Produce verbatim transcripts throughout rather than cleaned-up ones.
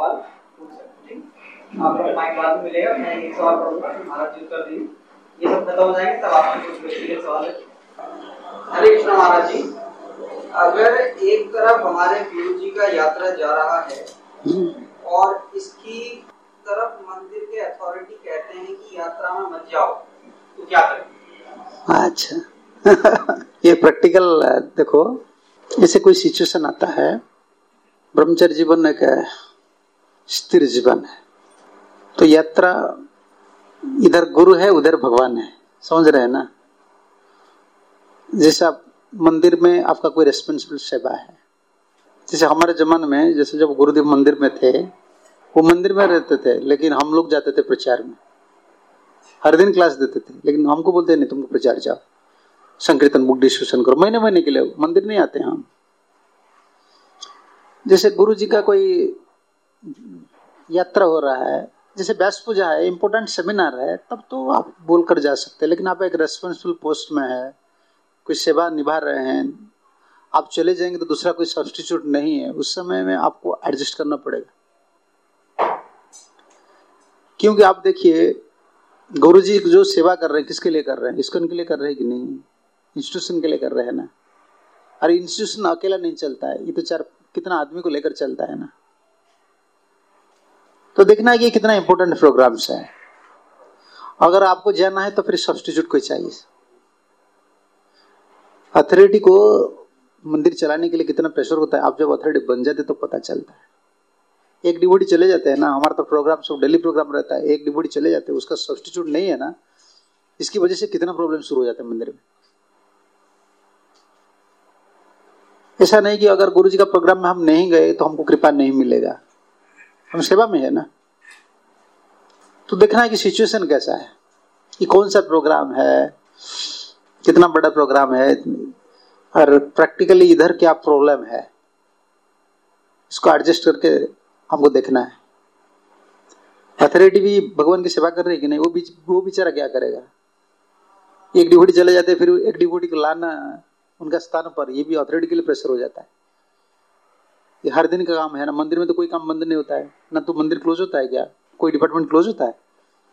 सवाल पूछ सकते हैं। आपको माइक बाद में मिलेगा, मैं एक सवाल करूंगा, महाराज जी उत्तर देंगे। ये सब खत्म हो जाएंगे तब आपके कुछ व्यक्तिगत सवाल है। हरे कृष्ण महाराज जी, अगर एक तरफ हमारे गुरु जी का यात्रा जा रहा है और इसकी तरफ मंदिर के अथॉरिटी कहते हैं कि यात्रा में मत जाओ, तो क्या करें? अच्छा ये प्रैक्टिकल देखो, ऐसे कोई सिचुएशन आता है, ब्रह्मचर्य जीवन एक स्थिर जीवन है, तो यात्रा इधर गुरु है उधर भगवान है, समझ रहे हैं ना। जैसे आप मंदिर में आपका कोई रेस्पॉन्सिबल सेवा है, जैसे हमारे जमाने में, जैसे जब गुरुदेव मंदिर में थे, वो मंदिर में रहते थे लेकिन हम लोग जाते थे प्रचार में, हर दिन क्लास देते थे, लेकिन हमको बोलते नहीं तुमको प्रचार जाओ, संकीर्तन बुक डिस्कशन करो, महीने महीने के लिए मंदिर नहीं आते हम। जैसे गुरु जी का कोई यात्रा हो रहा है, जैसे व्यास पूजा है, इंपॉर्टेंट सेमिनार है, तब तो आप बोलकर जा सकते हैं, लेकिन आप एक रेस्पॉन्सिबल पोस्ट में है, कोई सेवा निभा रहे हैं, आप चले जाएंगे तो दूसरा कोई सब्स्टिट्यूट नहीं है, उस समय में आपको एडजस्ट करना पड़ेगा। क्योंकि आप देखिए गुरुजी जो सेवा कर रहे हैं किसके लिए कर रहे हैं, इस्कॉन के लिए कर रहे हैं कि नहीं, इंस्टीट्यूशन के लिए कर रहे हैं ना। अरे इंस्टीट्यूशन अकेला नहीं चलता है, ये तो चार कितना आदमी को लेकर चलता है ना। तो देखना है कि कितना इंपॉर्टेंट प्रोग्राम्स है। अगर आपको जाना है तो फिर सब्स्टिट्यूट कोई चाहिए। अथॉरिटी को मंदिर चलाने के लिए कितना प्रेशर होता है, आप जब अथॉरिटी बन जाते तो पता चलता है। एक डिवोटी चले जाते हैं ना, हमारा तो प्रोग्राम सब डेली प्रोग्राम रहता है, एक डिवोटी चले जाते हैं, उसका सब्स्टिट्यूट नहीं है ना, इसकी वजह से कितना प्रॉब्लम शुरू हो जाता है मंदिर में। ऐसा नहीं कि अगर गुरु जी का प्रोग्राम में हम नहीं गए तो हमको कृपा नहीं मिलेगा, हम सेवा में है ना। तो देखना है कि सिचुएशन कैसा है, कि कौन सा प्रोग्राम है, कितना बड़ा प्रोग्राम है, और प्रैक्टिकली इधर क्या प्रॉब्लम है, इसको एडजस्ट करके हमको देखना है। अथॉरिटी भी भगवान की सेवा कर रही है कि नहीं, वो भी वो बेचारा क्या करेगा। एक डिवोटी चले जाते फिर एक डिवोटी को लाना उनका स्थान पर, ये भी अथॉरिटी के लिए प्रेशर हो जाता है। ये हर दिन का काम है ना, मंदिर में तो कोई काम बंद नहीं होता है ना, तो मंदिर क्लोज होता है क्या, कोई डिपार्टमेंट क्लोज होता है।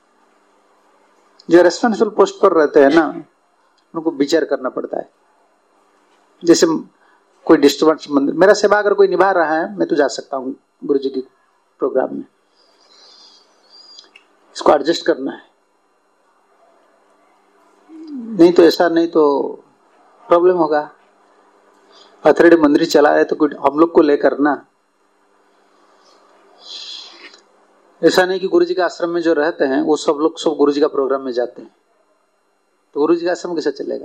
जो रेस्पॉन्सिबल पोस्ट पर रहते हैं ना, उनको विचार करना पड़ता है। जैसे कोई डिस्टर्बेंस मंदिर, मेरा सेवा अगर कोई निभा रहा है, मैं तो जा सकता हूँ गुरु जी के प्रोग्राम में, इसको एडजस्ट करना है। नहीं तो ऐसा नहीं तो प्रॉब्लम होगा। अथॉरिटी मंदिर चला है तो कुछ हम लोग को लेकर ना, ऐसा नहीं कि गुरु जी के आश्रम में जो रहते हैं वो सब लोग सब गुरु जी का प्रोग्राम में जाते हैं, तो गुरु जी का आश्रम कैसे चलेगा।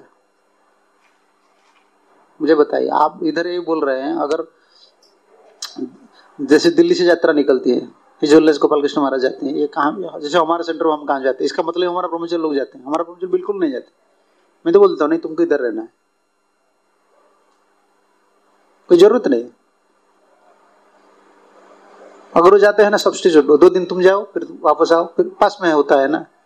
मुझे बताइए, आप इधर ये बोल रहे हैं, अगर जैसे दिल्ली से यात्रा निकलती है, हिजोल्लेस गोपाल कृष्ण महाराज जाते हैं, ये कहाँ, जैसे हमारे सेंटर में हम कहाँ जाते हैं, इसका मतलब हमारा ब्रह्मचर्य लोग जाते हैं, हमारा ब्रह्मचर्य बिल्कुल नहीं जाते। मैं तो बोलता हूँ नहीं, तुमको इधर रहना है, कोई जरूरत नहीं। अगर वो जाते हैं ना सब्स्टिट्यूट, दो दिन तुम जाओ फिर वापस आओ, फिर पास में होता है ना।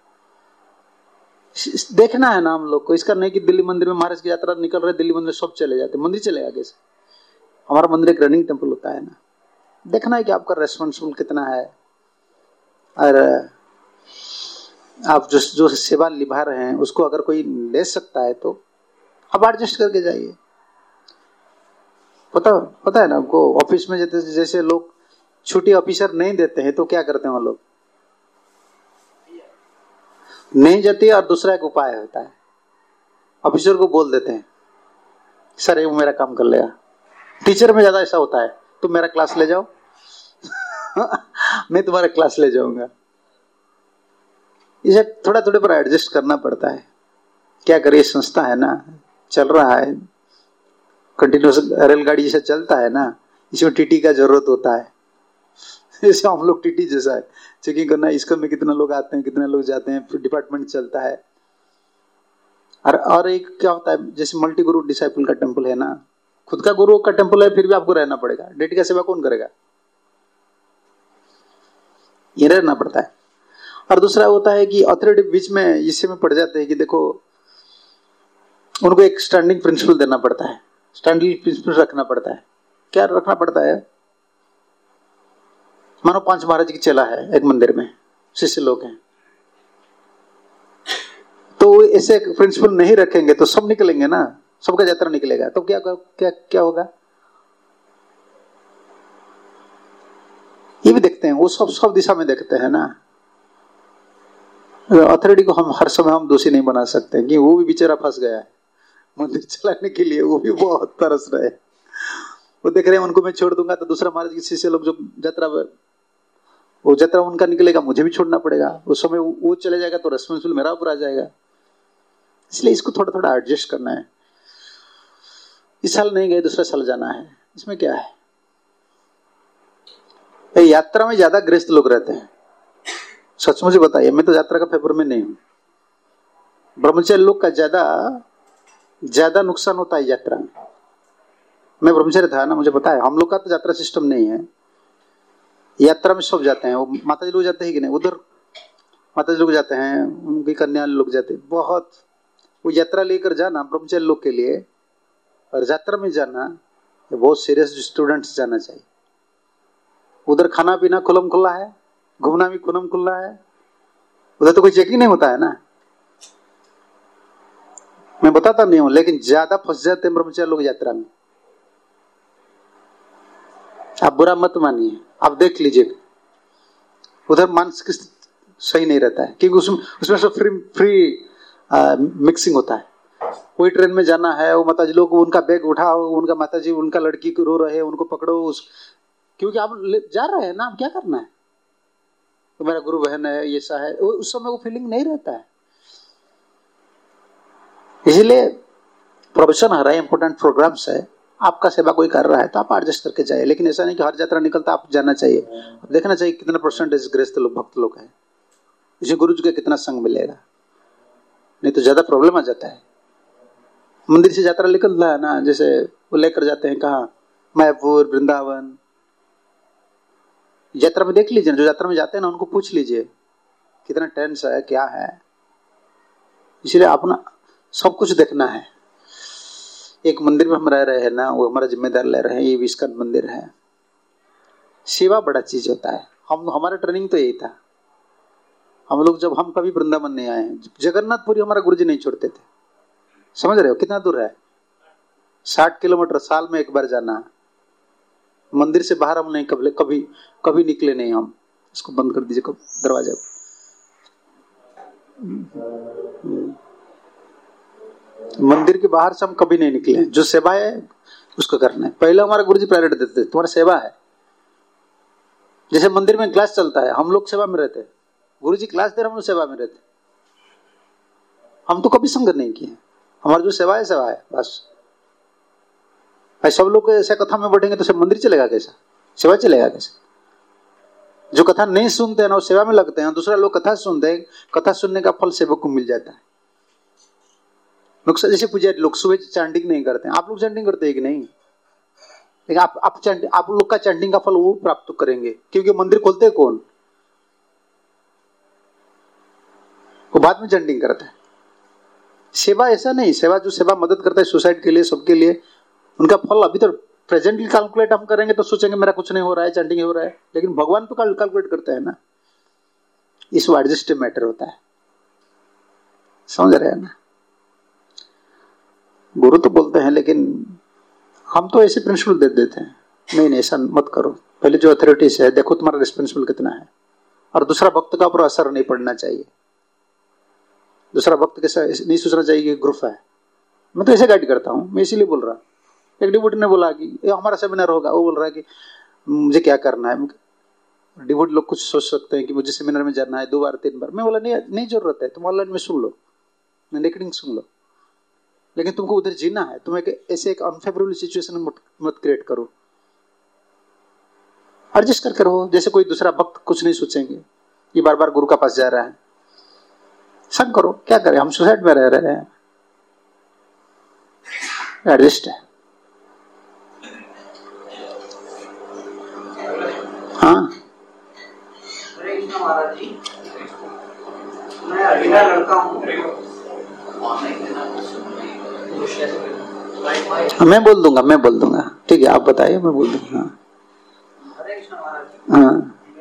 देखना है ना हम लोग को, इसका नहीं कि दिल्ली मंदिर में महाराज की यात्रा निकल रहे, दिल्ली मंदिर सब चले जाते, मंदिर चलेगा कैसे। हमारा मंदिर एक रनिंग टेम्पल होता है ना। देखना है कि आपका रेस्पॉन्सिबल कितना है, और आप जो जो सेवा निभा रहे हैं उसको अगर कोई ले सकता है तो आप एडजस्ट करके जाइए। पता पता है ना आपको, ऑफिस में जैसे जैसे लोग छुट्टी ऑफिसर नहीं देते हैं तो क्या करते हैं वो लोग, नहीं जाती, और दूसरा एक उपाय होता है, ऑफिसर को बोल देते हैं सर ये वो मेरा काम कर लेगा। टीचर में ज्यादा ऐसा होता है, तुम मेरा क्लास ले जाओ मैं तुम्हारा क्लास ले जाऊंगा। इसे थोड़ा थोड़े पर एडजस्ट करना पड़ता है। क्या करिए, संस्था है ना, चल रहा है, कंटिन्यूस रेलगाड़ी जैसा चलता है ना, इसमें टीटी का जरूरत होता है। जैसे हम लोग टीटी जैसा है, चेकिंग करना, इसका में कितना लोग आते हैं कितने लोग जाते हैं, फिर डिपार्टमेंट चलता है। और और एक क्या होता है, जैसे मल्टी गुरु डिसाइपल का टेम्पल है ना, खुद का गुरु का टेम्पल है फिर भी आपको रहना पड़ेगा। डेटी का सेवा कौन करेगा, ये रहना पड़ता है। और दूसरा होता है कि अथॉरिटी बीच में इससे में पड़ जाते हैं कि देखो उनको एक स्टैंडिंग प्रिंसिपल देना पड़ता है, स्टैंडिंग प्रिंसिपल रखना पड़ता है। क्या रखना पड़ता है, मानो पांच महाराज की चेला है एक मंदिर में, शिष्य लोग हैं, तो ऐसे प्रिंसिपल नहीं रखेंगे तो सब निकलेंगे ना, सबका यात्रा निकलेगा, तो क्या क्या क्या होगा? ये भी देखते हैं, वो सब सब दिशा में देखते हैं ना। अथॉरिटी को हम हर समय हम दोषी नहीं बना सकते कि वो भी बेचारा फंस गया है मंदिर चलाने के लिए, वो भी बहुत तरस रहे। वो देख रहे हैं उनको मैं छोड़ दूंगा तो दूसरा महाराज के शिष्य लोग जो यात्रा, वो यात्रा उनका निकलेगा, मुझे भी छोड़ना पड़ेगा। उस समय वो चले जाएगा तो रेस्पॉन्सिबल मेरा ऊपर आ जाएगा। इसलिए इसको थोड़ा थोड़ा एडजस्ट करना है। इस साल नहीं गए, दूसरा साल जाना है, इसमें क्या है? यात्रा में ज्यादा गृहस्थ लोग रहते हैं, सच मुझे बताइए, मैं तो यात्रा का फेवर में नहीं हूं। ब्रह्मचर्य लोग का ज्यादा ज्यादा नुकसान होता है यात्रा में। मैं ब्रह्मचर्य था ना, मुझे पता है। हम लोग का तो यात्रा सिस्टम नहीं है। यात्रा में सब जाते हैं, वो माता जी लोग जाते हैं कि नहीं, उधर माता जी लोग जाते हैं, उनकी कन्या लोग जाते हैं। बहुत वो यात्रा लेकर जाना ब्रह्मचर्य लोग के लिए, और यात्रा में जाना ये बहुत सीरियस स्टूडेंट्स जाना चाहिए। उधर खाना पीना खुलम खुल्ला है, घूमना भी खुलम खुल्ला है, उधर तो कोई चेकिंग नहीं होता है ना। मैं बताता नहीं हूं, लेकिन ज्यादा फंस जाते हैं ब्रह्मचर्य लोग यात्रा में। आप बुरा मत मानिए, आप देख लीजिए, उधर मानसिक सही नहीं रहता है, क्योंकि उसमें उसमें सब फ्री फ्री आ, मिक्सिंग होता है। कोई ट्रेन में जाना है, वो माता जी लोग उनका बैग उठाओ, उनका माता जी उनका लड़की को रो रहे हैं, उनको पकड़ो, उस क्योंकि आप जा रहे हैं ना, आप क्या करना है, तो मेरा गुरु बहन है, ये सा है, उस समय वो फीलिंग नहीं रहता है। इसलिए प्रोफेशन हर इंपॉर्टेंट प्रोग्राम्स है। आपका सेवा कोई कर रहा है तो आप एडजस्ट करके जाइए, लेकिन ऐसा नहीं कि हर यात्रा निकलता आप जाना चाहिए। देखना चाहिए कितना परसेंटेज गृहस्थ लोग भक्त लोग हैं, इसे गुरु जी का कितना संग मिलेगा, नहीं तो ज्यादा प्रॉब्लम आ जाता है। मंदिर से यात्रा निकल रहा है ना, जैसे वो लेकर जाते हैं कहाँ, मैपुर, वृंदावन। यात्रा में देख लीजिए, जो यात्रा में जाते हैं ना उनको पूछ लीजिए कितना टेंस है, क्या है। इसलिए अपना सब कुछ देखना है। एक मंदिर में हम रह रहे हैं ना, वो हमारा जिम्मेदार ले रहे हैं, ये विस्कन मंदिर है। सेवा बड़ा चीज होता है। हम हमारा ट्रेनिंग तो यही था। हम लोग जब हम कभी वृंदावन नहीं आए, जगन्नाथपुरी हमारा गुरुजी नहीं छोड़ते थे। समझ रहे हो कितना दूर है? साठ किलोमीटर, साल में एक बार जाना। मंदिर से बाहर हम नहीं कभी कभी कभी निकले नहीं। हम इसको बंद कर दीजिए दरवाजा। मंदिर के बाहर से हम कभी नहीं निकले। जो सेवा है उसको करना है। पहले हमारे गुरुजी प्रायोरिटी देते थे, तुम्हारा सेवा है। जैसे मंदिर में क्लास चलता है, हम लोग सेवा में रहते, गुरुजी क्लास दे रहे, हम लोग सेवा में रहते। हम तो कभी संगत नहीं किए। हमारा जो सेवा है सेवा है बस। भाई सब लोग ऐसा कथा में बैठेंगे तो सब मंदिर चलेगा कैसा, सेवा चलेगा कैसा? जो कथा नहीं सुनते हैं ना वो सेवा में लगते हैं, दूसरा लोग कथा सुनते हैं, कथा सुनने का फल सेवक को मिल जाता है। लोग जैसे पुजारी लोग सुबह चैंटिंग नहीं करते हैं, आप लोग चैंटिंग करते हैं कि नहीं? लेकिन आप आप आप लोग का चैंटिंग का फल वो प्राप्त करेंगे, क्योंकि मंदिर खोलते हैं कौन? वो बाद में चैंटिंग करता है। सेवा ऐसा नहीं, सेवा जो सेवा मदद करता है सोसाइटी के लिए, सबके लिए, उनका फल अभी तो प्रेजेंटली कैलकुलेट हम करेंगे तो सोचेंगे मेरा कुछ नहीं हो रहा है, चैंटिंग हो रहा है, लेकिन भगवान तो कैलकुलेट करते हैं ना। इस एडजस्टिव मैटर होता है। समझ रहे हैं ना? गुरु तो बोलते हैं, लेकिन हम तो ऐसे प्रिंसिपल दे देते हैं, नहीं नहीं ऐसा मत करो। पहले जो अथॉरिटीज है देखो तुम्हारा रिस्पॉन्सिबल कितना है, और दूसरा भक्त का ऊपर असर नहीं पड़ना चाहिए। दूसरा भक्त कैसा नहीं सोचना चाहिए कि ग्रुप है। मैं तो ऐसे गाइड करता हूँ, मैं इसीलिए बोल रहा। एक डिवोटी ने बोला कि ये हमारा सेमिनार होगा, वो बोल रहा है कि मुझे क्या करना है। डिवोटी लोग कुछ सोच सकते हैं कि मुझे सेमिनार में जाना है दो बार तीन बार। मैं बोला नहीं नहीं जरूरत है, तुम ऑनलाइन में सुन लो, रिकॉर्डिंग सुन लो, लेकिन तुमको उधर जीना है। तुम एक ऐसे एक अनफेवरेबल सिचुएशन मत, मत क्रिएट करो, एडजस्ट करके रहो। जैसे कोई दूसरा भक्त कुछ नहीं सोचेंगे, ये बार बार गुरु का पास जा रहा है, सब करो। क्या करें, हम सोसाइटी में रह रहे हैं, एडजस्ट है। हाँ महाराज जी, मैं अकेला लड़का हूँ। मैं बोल दूंगा मैं बोल दूंगा ठीक है, आप बताइए, मैं बोल दूंगा। हरे कृष्ण महाराज जी, हाँ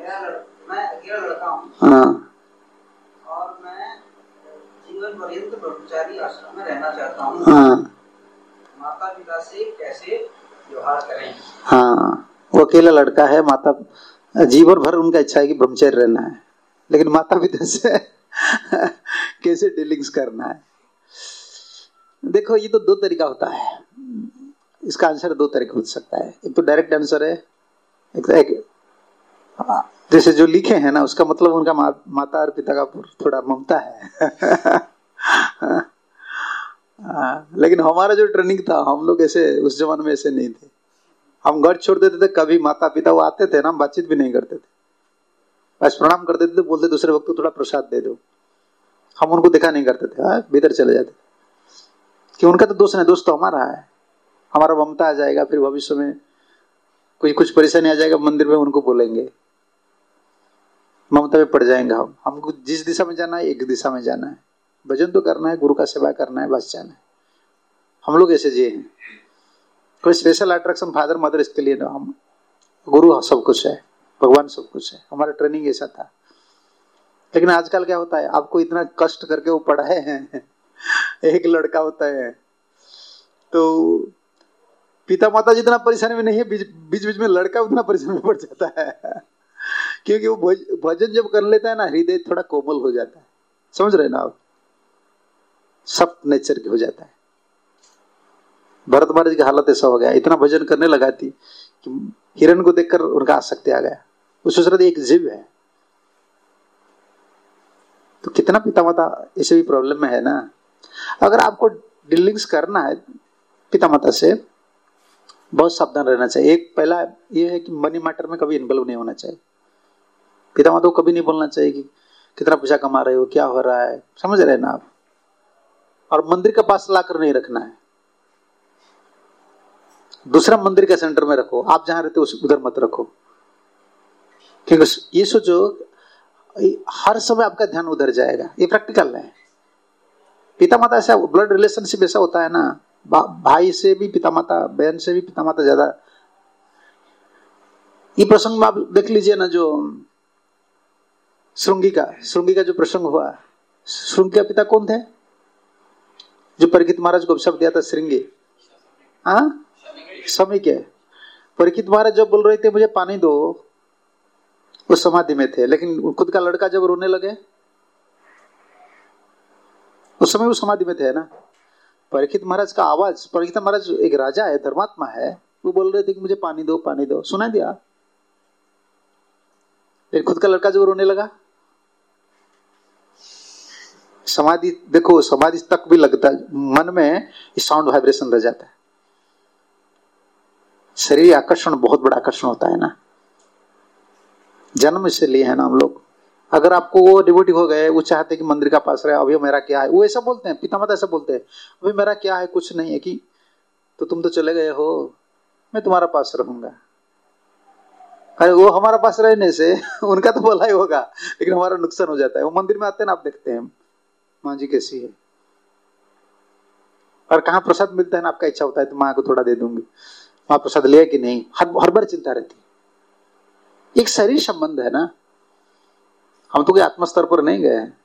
हाँ और मैं जीवन पर्यंत ब्रह्मचारी आश्रम में रहना चाहता हूँ। हाँ माता पिता से कैसे व्यवहार करें? हाँ, वो अकेला लड़का है, माता जीवन भर उनका इच्छा है कि ब्रह्मचारी रहना है, लेकिन माता पिता से कैसे डीलिंग्स करना है। देखो ये तो दो तरीका होता है, इसका आंसर दो तरीके हो सकता है। एक तो डायरेक्ट आंसर है, एक, एक जैसे जो लिखे हैं ना उसका मतलब उनका मा, माता और पिता का थोड़ा ममता है। आ, लेकिन हमारा जो ट्रेनिंग था, हम लोग ऐसे उस जमाने में ऐसे नहीं थे। हम घर छोड़ देते थे, कभी माता पिता वो आते थे ना, हम बातचीत भी नहीं करते थे, बस प्रणाम कर देते थे, बोलते दूसरे वक्त थोड़ा प्रसाद दे दो, हम उनको देखा नहीं करते थे, हाँ भीतर चले जाते कि उनका तो दोस्त नहीं, दोस्त तो हमारा है। हमारा ममता आ जाएगा, फिर भविष्य में कोई कुछ परेशानी आ जाएगा, मंदिर में उनको बोलेंगे, ममता में पड़ जाएंगे हम। हमको जिस दिशा में जाना है एक दिशा में जाना है, भजन तो करना है, गुरु का सेवा करना है, बस जाना है। हम लोग ऐसे जिए हैं, कोई स्पेशल अट्रैक्शन फादर मदर इसके लिए ना, हम गुरु सब कुछ है, भगवान सब कुछ है, हमारा ट्रेनिंग ऐसा था। लेकिन आजकल क्या होता है, आपको इतना कष्ट करके वो पढ़ाए हैं, एक लड़का होता है तो पिता माता जितना परेशानी में नहीं है, बीच बीच में लड़का उतना परेशानी में पड़ जाता है। क्योंकि वो भजन जब कर लेता है ना, हृदय थोड़ा कोमल हो जाता है, समझ रहे ना आप, सब नेचर की हो जाता है। भरत महाराज की हालत ऐसा हो गया, इतना भजन करने लगा थी कि हिरण को देखकर उनका आसक्ति आ गया। वो सोच रहे थे एक जीव है, तो कितना पिता माता ऐसे भी प्रॉब्लम में है ना। अगर आपको डीलिंग्स करना है पिता माता से, बहुत सावधान रहना चाहिए। एक पहला ये है कि मनी मैटर में कभी इन्वॉल्व नहीं होना चाहिए। पिता माता को कभी नहीं बोलना चाहिए कि कितना पैसा कमा रहे हो, क्या हो रहा है, समझ रहे ना आप। और मंदिर के पास लाकर नहीं रखना है, दूसरा मंदिर के सेंटर में रखो, आप जहां रहते हो उधर मत रखो। क्योंकि ये सोचो हर समय आपका ध्यान उधर जाएगा, ये प्रैक्टिकल है। पिता माता ऐसा ब्लड रिलेशनशिप ऐसा होता है ना, भाई से भी पिता माता, बहन से भी पिता माता ज्यादा। ये प्रसंग में आप देख लीजिए ना, जो श्रृंगी का श्रृंगी का जो प्रसंग हुआ, श्रृंगी का पिता कौन थे? जो परीक्षित महाराज को अभिशाप दिया था, श्रृंगी, हाँ समय के। परीक्षित महाराज जब बोल रहे थे मुझे पानी दो, वो समाधि में थे, लेकिन खुद का लड़का जब रोने लगे, उस समय वो समाधि में थे ना। परीक्षित महाराज का आवाज, परीक्षित महाराज एक राजा है, धर्मात्मा है, वो बोल रहे थे कि मुझे पानी दो पानी दो, सुना दिया। लेकिन खुद का लड़का जब रोने लगा, समाधि देखो, समाधि तक भी लगता है, मन में साउंड वाइब्रेशन रह जाता है। शरीर आकर्षण बहुत बड़ा आकर्षण होता है ना, जन्म से लिए है ना हम लोग। अगर आपको वो डिवोटी हो गए, वो चाहते कि मंदिर का पास रहे, अभी मेरा क्या है, वो ऐसा बोलते हैं, पिता माता ऐसा बोलते हैं, अभी मेरा क्या है, कुछ नहीं है कि, तो तुम तो चले गए हो, मैं तुम्हारा पास रहूंगा। अरे वो हमारा पास रहने से उनका तो भला ही होगा, लेकिन हमारा नुकसान हो जाता है। वो मंदिर में आते हैं ना, आप देखते हैं माँ जी कैसी है, और कहाँ प्रसाद मिलता है ना, आपका इच्छा होता है तो माँ को थोड़ा दे दूंगी, माँ प्रसाद लिया कि नहीं, हर हर बार चिंता रहती है। एक शरीर संबंध है ना, हम तो कोई आत्म स्तर पर नहीं गए हैं।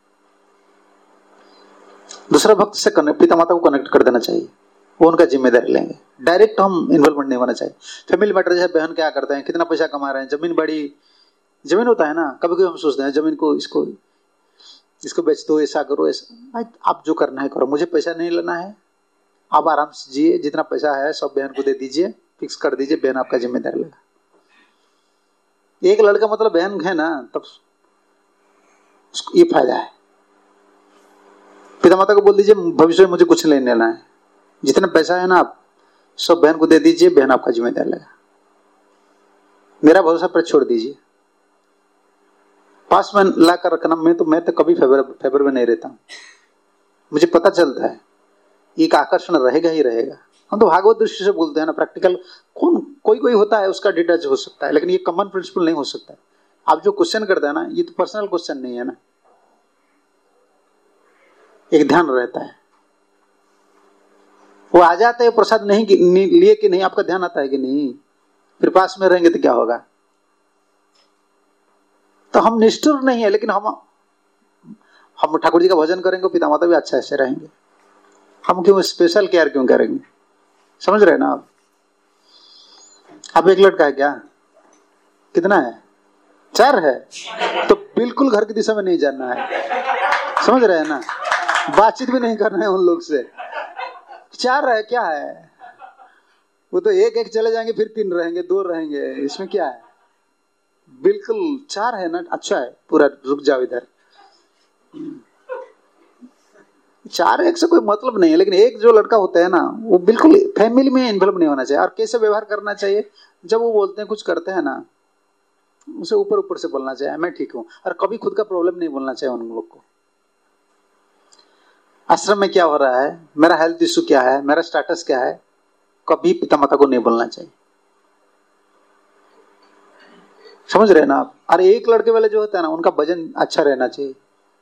दूसरा भक्त से कनेक्ट, पिता माता को कनेक्ट कर देना चाहिए, वो उनका जिम्मेदारी लेंगे। डायरेक्ट हम इन्वॉल्वमेंट नहीं होना चाहिए। फैमिली मैटर जैसे बहन क्या करते हैं, कितना पैसा कमा रहे हैं, जमीन बड़ी, जमीन होता है ना, कभी कभी हम सोचते हैं जमीन को, इसको इसको बेच दो, ऐसा करो, ऐसा। आप जो करना है करो, मुझे पैसा नहीं लेना है, आप आराम से जिए, जितना पैसा है सब बहन को दे दीजिए, फिक्स कर दीजिए, बहन आपका जिम्मेदार लेगा। एक लड़का मतलब बहन है ना, तब ये फायदा है। पिता माता को बोल दीजिए भविष्य में मुझे कुछ नहीं लेना है, जितना पैसा है ना आप सब बहन को दे दीजिए, बहन आपका जिम्मेदार लेगा, मेरा भरोसा पर छोड़ दीजिए। पास में ला कर रखना, मैं तो मैं तो कभी फेवर फेवर में नहीं रहता हूं, मुझे पता चलता है एक आकर्षण रहेगा ही रहेगा। हम तो भागवत दृष्टि से बोलते हैं ना, प्रैक्टिकल कौन कोई कोई होता है उसका डिटैच हो सकता है, लेकिन ये कॉमन प्रिंसिपल नहीं हो सकता है। आप जो क्वेश्चन करते हैं ना, ये तो पर्सनल क्वेश्चन नहीं है ना, एक ध्यान रहता है। वो आ जाते हैं प्रसाद नहीं कि, नहीं, लिए कि नहीं, आपका ध्यान आता है कि नहीं, फिर पास में रहेंगे तो क्या होगा। तो हम निष्ठुर नहीं है, लेकिन हम हम ठाकुर जी का भजन करेंगे, पिता माता भी अच्छा ऐसे रहेंगे, हम क्यों स्पेशल केयर क्यों करेंगे? समझ रहे हैं ना आप? आप एक लड़का है क्या? कितना है? चार है, तो बिल्कुल घर की दिशा में नहीं जाना है। समझ रहे हैं ना? बातचीत भी नहीं करना है उन लोग से। चार है क्या है, वो तो एक एक चले जाएंगे, फिर तीन रहेंगे, दो रहेंगे, इसमें क्या है? बिल्कुल चार है ना, अच्छा है, पूरा रुक जाओ इधर। चार एक से कोई मतलब नहीं है, लेकिन एक जो लड़का होता है ना, वो बिल्कुल फैमिली में इन्वॉल्व नहीं होना चाहिए। और कैसे व्यवहार करना चाहिए? जब वो बोलते हैं, कुछ करते हैं ना, उसे ऊपर ऊपर से बोलना चाहिए, मैं ठीक हूं, और कभी खुद का प्रॉब्लम नहीं बोलना चाहिए उन लोग को। आश्रम में क्या हो रहा है, मेरा हेल्थ इशू क्या है, मेरा स्टेटस क्या है, कभी पिता माता को नहीं बोलना चाहिए। समझ रहे हैं ना आप? अरे एक लड़के वाले जो होता है ना, उनका वजन अच्छा रहना चाहिए।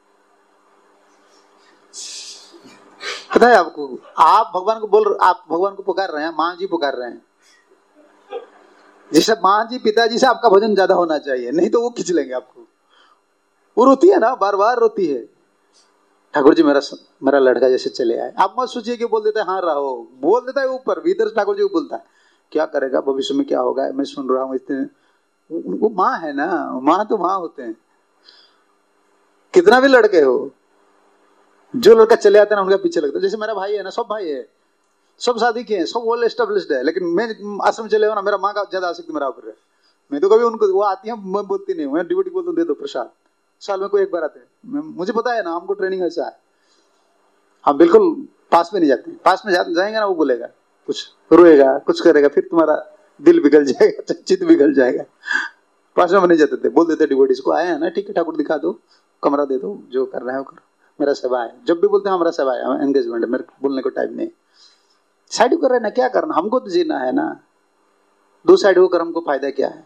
पता है आपको, आप भगवान को बोल, आप भगवान को पुकार रहे हैं, माँ जी पुकार रहे हैं, जैसे माँ जी पिताजी से आपका वजन ज्यादा होना चाहिए, नहीं तो वो खींच लेंगे आपको। वो रोती है ना, बार बार रोती है, ठाकुर जी मेरा मेरा लड़का जैसे चले आए। आप मत सोचिए कि बोल देता है हाँ रहो, बोल देता है ऊपर, भीतर से ठाकुर जी को बोलता है क्या करेगा, भविष्य में क्या होगा, मैं सुन रहा हूँ इतने। वो माँ है ना, माँ तो माँ होते हैं। कितना भी लड़के हो, जो लड़का चले आते हैं ना, उनका पीछे लगता है। जैसे मेरा भाई है ना, सब भाई है, सब शादी किए हैं, सब वेल एस्टेब्लिश्ड है, लेकिन मैं आश्रम चले हो ना, मेरा माँ का ज्यादा आसक्ति मेरा ऊपर है। मैं तो कभी उनको, वो आती है मैं बोलती नहीं हूँ, मैं डिवोटी बोलता हूँ दे दो प्रसाद, साल में कोई एक बार आते हैं। मुझे पता है ना, हमको ट्रेनिंग ऐसा है, हम बिल्कुल पास में नहीं जाते। पास में जा, जाएंगे ना, वो बोलेगा कुछ, रोएगा, कुछ करेगा, फिर तुम्हारा दिल बिगल जाएगा, चित्त बिगल जाएगा। पास में नहीं जाते थे, बोल देते डिवोटीज को, आए हैं ना, ठीक है ठाकुर दिखा दो, कमरा दे दो, जो कर रहे हो करो, मेरा सेवा है। जब भी बोलते हैं हमारा सेवा है, एंगेजमेंट है, मेरे बोलने को टाइम नहीं। साइड कर रहे हैं ना, क्या करना, हमको तो जीना है ना, दो साइड होकर हमको फायदा क्या है?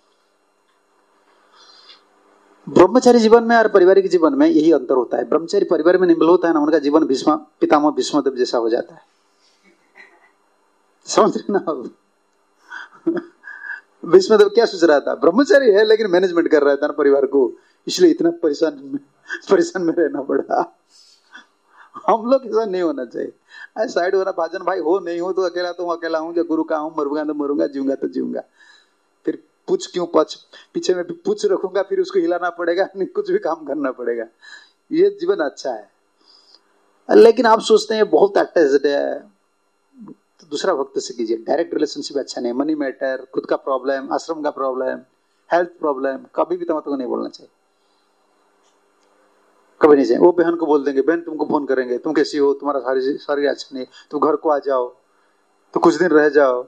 ब्रह्मचारी जीवन में और पारिवारिक जीवन में यही अंतर होता है। ब्रह्मचारी परिवार में निम्न होता है ना, उनका जीवन भीष्म पितामह भीष्मदेव जैसा हो जाता है। समझ रहे ना? भीष्मदेव क्या सोच रहा था, ब्रह्मचारी है लेकिन मैनेजमेंट कर रहा था ना परिवार को, इसलिए इतना परेशान परेशान में रहना पड़ा। हम लोग ऐसा नहीं होना चाहिए। साइड होना, भाजन भाई हो नहीं हो तो अकेला तो अकेला हूँ, जो गुरु का हूँ, मरूंगा तो मरूंगा, जीऊंगा तो जीऊंगा। फिर पूछ क्यों, पछ पीछे में पूछ रखूंगा, फिर उसको हिलाना पड़ेगा, नहीं कुछ भी काम करना पड़ेगा। ये जीवन अच्छा है। लेकिन आप सोचते हैं बहुत अटैच्ड है, तो दूसरा भक्त से कीजिए। डायरेक्ट रिलेशनशिप अच्छा नहीं, मनी मैटर, खुद का प्रॉब्लम, आश्रम का प्रॉब्लम, हेल्थ प्रॉब्लम, कभी भी तमाम को नहीं बोलना चाहिए, कभी नहीं चाहिए। वो बहन को बोल देंगे, बहन तुमको फोन करेंगे, तुम कैसी हो, तुम्हारा शरीर शरीर अच्छा नहीं, तुम घर को आ जाओ, तो कुछ दिन रह जाओ।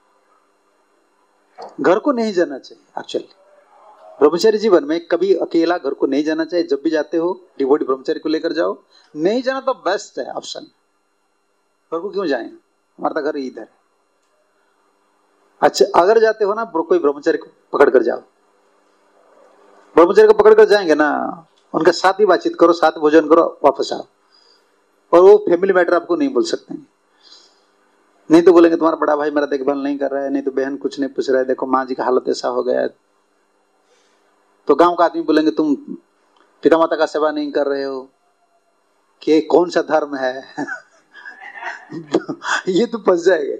घर को नहीं जाना चाहिए। एक्चुअली ब्रह्मचारी जीवन में कभी अकेला घर को नहीं जाना चाहिए। जब भी जाते हो डिवोटी ब्रह्मचारी को लेकर जाओ, नहीं जाना तो बेस्ट है ऑप्शन। घर को क्यों जाए, हमारा घर इधर है। अच्छा अगर जाते हो ना, कोई ब्रह्मचारी को पकड़ कर जाओ, ब्रह्मचारी को पकड़ कर जाएंगे ना, उनके साथ ही बातचीत करो, साथ भोजन करो, वापस आओ। और वो फैमिली मैटर आपको नहीं बोल सकते हैं, नहीं तो बोलेंगे तुम्हारा बड़ा भाई मेरा देखभाल नहीं कर रहा है, नहीं तो बहन कुछ नहीं पूछ रहा है, देखो माँ जी का हालत ऐसा हो गया है। तो गांव का आदमी बोलेंगे तुम पिता माता का सेवा नहीं कर रहे हो, कि कौन सा धर्म है। ये तो फंस जाएगा।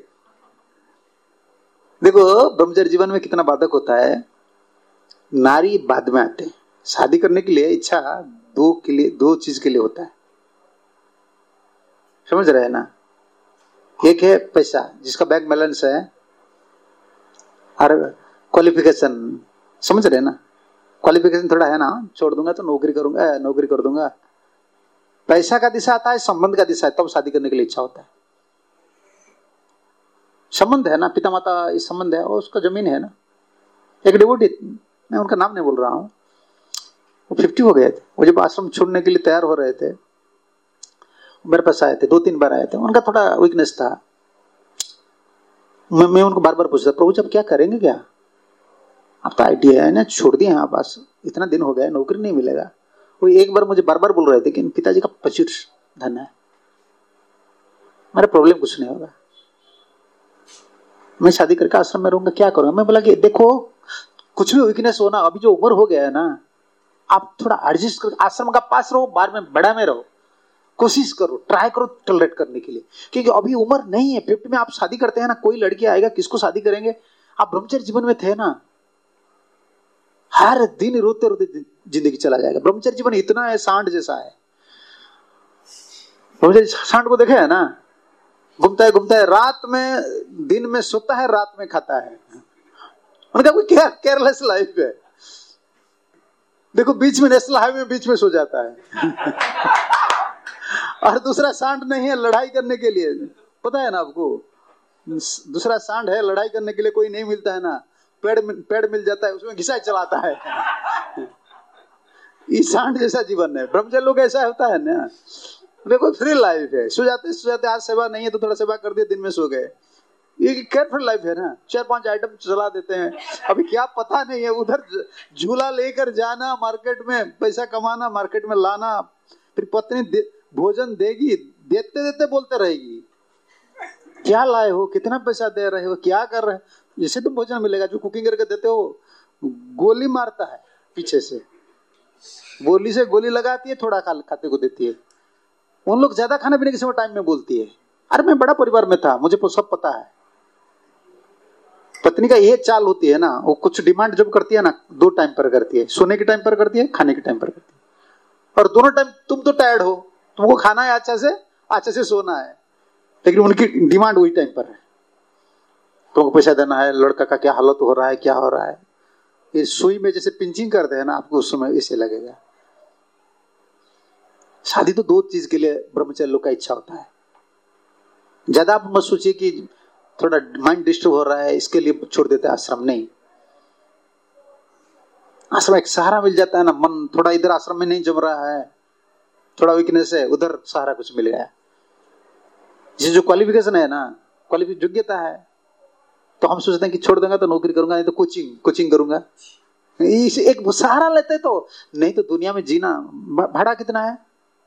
देखो ब्रह्मचर्य जीवन में कितना बाधक होता है। नारी बाद में आते हैं, शादी करने के लिए इच्छा दो के लिए, दो चीज के लिए होता है, समझ रहे हैं ना। एक है पैसा, जिसका बैंक बैलेंस है, और क्वालिफिकेशन, समझ रहे हैं ना। क्वालिफिकेशन थोड़ा है ना, छोड़ दूंगा तो नौकरी करूंगा, नौकरी कर दूंगा। पैसा का दिशा आता है, संबंध का दिशा है, तब शादी करने के लिए इच्छा होता है। संबंध है ना, पिता माता इस संबंध है, और उसका जमीन है ना। एक डिवोटी, मैं उनका नाम नहीं बोल रहा हूँ, वो फिफ्टी हो गए थे, वो जब आश्रम छोड़ने के लिए तैयार हो रहे थे, मेरे पास आए थे, दो तीन बार आए थे। उनका थोड़ा वीकनेस था। मैं, मैं उनको बार बार पूछता, प्रभु जब क्या करेंगे, क्या आपका आइडिया है ना, छोड़ दिए हैं आप, पास इतना दिन हो गया, नौकरी नहीं मिलेगा। वो एक बार मुझे बार बार बोल रहे थे कि पिताजी का प्रचुर धन है, मेरा प्रॉब्लम कुछ नहीं होगा, मैं शादी करके आश्रम में रहूंगा, क्या करूंगा। मैं बोला कि देखो कुछ भी वीकनेस हो ना, अभी जो उम्र हो गया है ना, आप थोड़ा एडजस्ट करो, आश्रम का पास रहो, बाहर में बड़ा में रहो, कोशिश करो, ट्राई करो टॉलरेट करने के लिए, क्योंकि अभी उम्र नहीं है। फिफ्टी में आप शादी करते हैं ना, कोई लड़की आएगा, किसको शादी करेंगे? आप ब्रह्मचर्य जीवन में थे ना, हर दिन रोते रोते जिंदगी चला जाएगा। ब्रह्मचर्य जीवन इतना है, सांड जैसा है। ब्रह्मचर्य सांड को देखे है ना, घूमता है घूमता है, रात में दिन में सोता है, रात में खाता है। उनका कोई केयरलेस लाइफ है। देखो बीच में नेशनल हाईवे में बीच में सो जाता है और दूसरा सांड नहीं है लड़ाई करने के लिए, पता है ना आपको? दूसरा सांड है लड़ाई करने के लिए, कोई नहीं मिलता है ना, पेड़ पेड़ मिल जाता है, उसमें घिसा चलाता है। ये सांड जैसा जीवन है। ब्रह्मचर्य लोग ऐसा होता है ना, देखो फ्री लाइफ है, सो जाते सो जाते, आज सेवा नहीं है तो थोड़ा सेवा कर दिया, दिन में सो गए। ये केयरफुल लाइफ है ना, चार पांच आइटम चला देते हैं। अभी क्या पता नहीं है, उधर झूला लेकर जाना, मार्केट में पैसा कमाना, मार्केट में लाना, फिर पत्नी दे, भोजन देगी, देते देते बोलते रहेगी क्या लाए हो, कितना पैसा दे रहे हो, क्या कर रहे हो। जैसे तुम भोजन मिलेगा, जो कुकिंग करके देते हो गोली मारता है पीछे से, गोली से गोली लगाती है, थोड़ा खा खाते को देती है। उन लोग ज्यादा खाने पीने के समय टाइम में बोलती है। अरे मैं बड़ा परिवार में था, मुझे सब पता है। पत्नी का ये चाल होती है ना, वो कुछ डिमांड जब करती है ना, दो टाइम पर करती है, सोने के टाइम पर करती है, खाने के टाइम पर करती है। और दोनों टाइम तुम तो टायर्ड हो, तुमको खाना है अच्छा से, अच्छा से सोना है, लेकिन उनकी डिमांड वही टाइम पर है। तुमको पैसा देना है, लड़का का क्या हालत हो रहा है, क्या हो रहा है। ये सुई में जैसे पिंचिंग करते हैं ना, आपको उस समय ऐसे लगेगा। शादी तो दो चीज के लिए ब्रह्मचर्य लोग का इच्छा होता है। ज्यादा आप मत सोचिए कि थोड़ा माइंड डिस्टर्ब हो रहा है इसके लिए छोड़ देते आश्रम, नहीं। आश्रम एक सहारा मिल जाता है ना, मन थोड़ा इधर आश्रम में नहीं जम रहा है, थोड़ा वीकनेस है, उधर सहारा कुछ मिल गया। जिस जो क्वालिफिकेशन है ना, क्वालिफिक योग्यता है, तो हम सोचते हैं कि छोड़ दूंगा तो नौकरी करूंगा, नहीं तो कोचिंग कोचिंग करूंगा। इस एक सहारा लेते तो नहीं तो दुनिया में जीना। भाड़ा कितना है?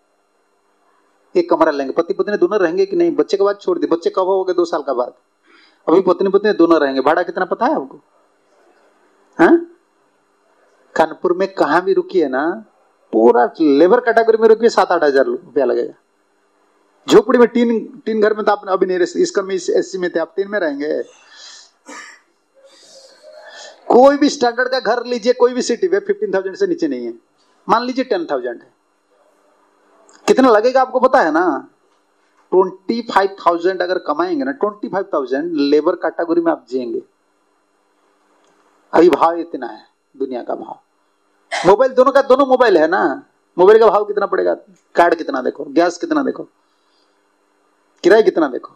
एक कमरा लेंगे, पति पत्नी दोनों रहेंगे कि नहीं? बच्चे के बाद छोड़ दिए, बच्चे कब हो गए? दो साल का बाद। अभी पत्नी पत्नी दोनों रहेंगे, भाड़ा कितना पता है आपको? हाँ, कानपुर में कहां भी रुकिए ना, पूरा लेबर कैटेगरी में रुकिए, सात आठ हजार रुपया लगेगा। झोपड़ी में तीन तीन घर में तो आप अभी नहीं रहे, इस घर में एससी में थे, आप तीन में रहेंगे। कोई भी स्टैंडर्ड का घर लीजिए, कोई भी सिटी में फिफ्टीन थाउजेंड से नीचे नहीं है। मान लीजिए टेन थाउजेंड है, कितना लगेगा आपको पता है ना? ट्वेंटी फाइव थाउजेंड अगर कमाएंगे ना, twenty five thousand labour category में आप जिएंगे। अभी भाव इतना है, दुनिया का भाव। मोबाइल दोनों का दोनों मोबाइल है ना, मोबाइल का भाव कितना पड़ेगा? कार्ड कितना देखो, गैस कितना देखो, किराया कितना देखो।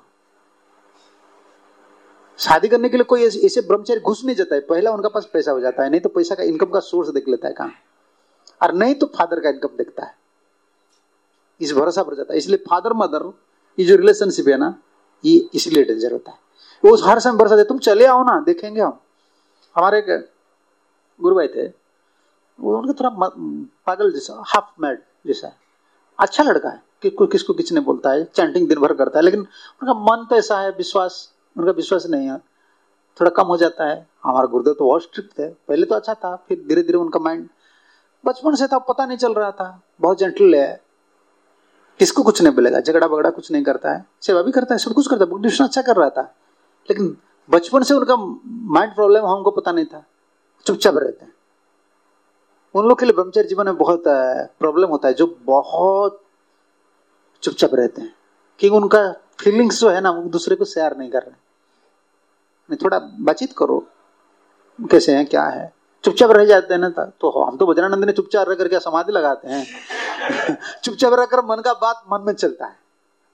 शादी करने के लिए कोई ऐसे ब्रह्मचारी घुस नहीं जाता है, पहला उनका पास पैसा हो जाता है, नहीं तो पैसा का इनकम का सोर्स देख लेता है काम, और नहीं तो फादर का इनकम देखता है, इस भरोसा पर जाता है। इसलिए फादर मदर ये जो रिलेशनशिप है ना, ये इसलिए डेंजर होता है। वो हर समय भरोसा दे, तुम चले आओ ना, देखेंगे हम। हमारे एक गुरु भाई थे, वो उनका थोड़ा पागल जैसा, हाफ मैड जैसा है, अच्छा लड़का है कि कोई किसको किसने बोलता है, चैंटिंग दिन भर करता है, लेकिन उनका मन तो ऐसा है, विश्वास उनका विश्वास नहीं है, थोड़ा कम हो जाता है। हमारा गुरुदेव तो बहुत स्ट्रिक्ट थे, पहले तो अच्छा था, फिर धीरे धीरे उनका माइंड बचपन से था, पता नहीं चल रहा था, बहुत जेंटल है, किसको कुछ नहीं बोलेगा, झगड़ा बगड़ा कुछ नहीं करता है, सेवा भी करता है, सब कुछ करता है, बुद्धिस्ट अच्छा कर रहा था, लेकिन बचपन से उनका माइंड प्रॉब्लम हमको पता नहीं था, चुपचाप रहते हैं। उन लोग के लिए ब्रह्मचर्य जीवन में बहुत प्रॉब्लम होता है, जो बहुत चुपचाप रहते हैं, क्योंकि उनका फीलिंग्स जो है ना, वो दूसरे को शेयर नहीं कर रहे। थोड़ा बातचीत करो, कैसे हैं, क्या है, चुपचाप रह जाते हैं ना। तो हम तो वज्रानंद ने चुपचाप रह करके समाधि लगाते हैं चुपचाप रहकर मन का बात मन में चलता है।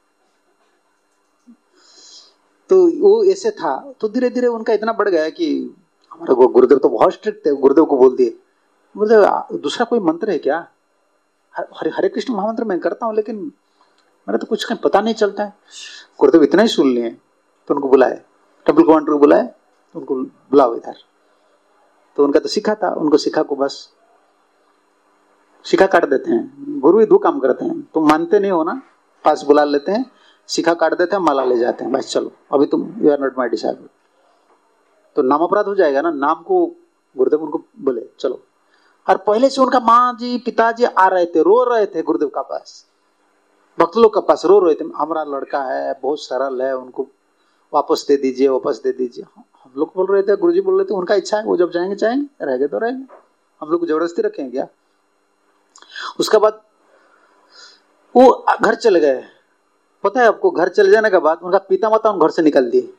तो वो ऐसे था, तो धीरे धीरे उनका इतना बढ़ गया कि हमारे गुरुदेव तो बहुत स्ट्रिक्ट थे। गुरुदेव को बोल दिए, गुरुदेव दूसरा कोई मंत्र है क्या? हरे हरे कृष्ण महामंत्र मैं करता हूँ, लेकिन मेरा तो कुछ कहीं पता नहीं चलता है। गुरुदेव इतना ही सुन लिए, तो उनको बुलाए, टेम्पल कमांडर को बुलाए, उनको बुलाओ इधर। तो उनका तो सिखा था, उनको सिखा को बस सिखा काट देते हैं। गुरु ही दो काम करते हैं, तुम मानते नहीं हो ना, पास बुला लेते हैं, सिखा काट देते हैं, माला ले जाते हैं, बस चलो अभी तुम you are not my disciple. तो नाम अपराध हो जाएगा ना, नाम को गुरुदेव उनको बोले चलो। और पहले से उनका माँ जी पिताजी आ रहे थे, रो रहे थे गुरुदेव का पास, भक्त लोग का पास रो रहे थे, हमारा लड़का है बहुत सरल है, उनको वापस दे दीजिए, वापस दे दीजिए। हम लोग बोल रहे थे, गुरुजी बोल रहे थे उनका इच्छा है, वो जब जाएंगे जाएंगे, रहेंगे तो रहेंगे, हम लोग जबरदस्ती रखेंगे क्या। उसके बाद वो घर चले गए। पता है आपको, घर चले जाने के बाद उनका पिता माता उन घर से निकल दिए।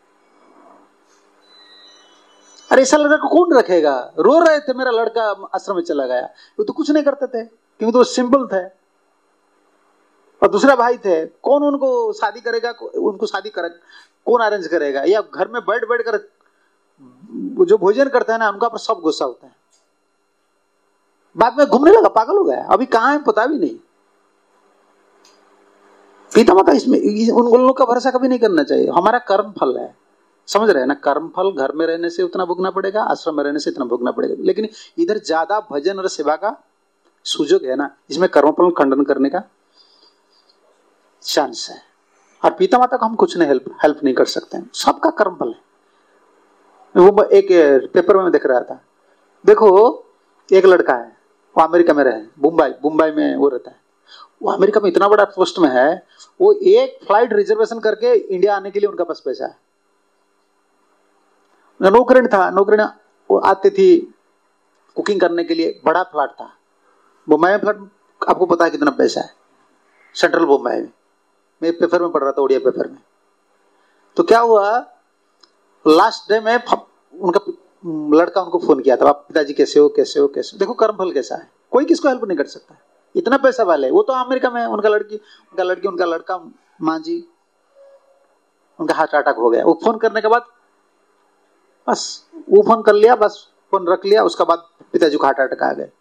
अरे ऐसा लड़का को कौन रखेगा, रो रहे थे मेरा लड़का आश्रम में चला गया। वो तो कुछ नहीं करते थे क्योंकि तो सिंपल थे, और दूसरा भाई थे, कौन उनको शादी करेगा, उनको शादी करे कौन अरेंज करेगा, या घर में बैठ बैठ कर जो भोजन करता है ना उनका पर सब गुस्सा होता है। बाद में घूमने लगा, पागल हो गया, अभी कहाँ है पता भी नहीं। पिता माता इसमें उन लोगों का भरोसा कभी नहीं करना चाहिए। हमारा कर्म फल है, समझ रहे हैं ना, कर्म फल घर में रहने से उतना भोगना पड़ेगा, आश्रम में रहने से इतना भोगना पड़ेगा। लेकिन इधर ज्यादा भजन और सेवा का सुजोग है ना, इसमें कर्म फल खंडन करने का चांस है। और पिता माता को हम कुछ नहीं हेल्प हेल्प नहीं कर सकते हैं, सबका कर्म फल है। वो एक पेपर में देख रहा था, देखो एक लड़का है, वो अमेरिका में रहे, मुंबई मुंबई में वो रहता है, वो अमेरिका में इतना बड़ा पोस्ट में है, वो एक फ्लाइट रिजर्वेशन करके इंडिया आने के लिए उनका पास पैसा है। नौकरी था, नौकरी वो आती थी कुकिंग करने के लिए, बड़ा फ्लैट था मुंबई में। फ्लैट आपको पता है कितना पैसा है, सेंट्रल मुंबई में। मैं पेपर में पढ़ रहा था, ओडिया पेपर में। तो क्या हुआ, लास्ट डे में उनका लड़का उनको फोन किया था, आप पिताजी कैसे हो कैसे हो कैसे हो। देखो कर्मफल कैसा है, कोई किसको हेल्प नहीं कर सकता, इतना पैसा वाले। वो तो अमेरिका में, उनका लड़की उनका लड़की उनका लड़का माँ जी उनका हार्ट अटैक हो गया। वो फोन करने के बाद बस वो फोन कर लिया, बस फोन रख लिया, उसके बाद पिताजी को हार्ट अटैक आ गए।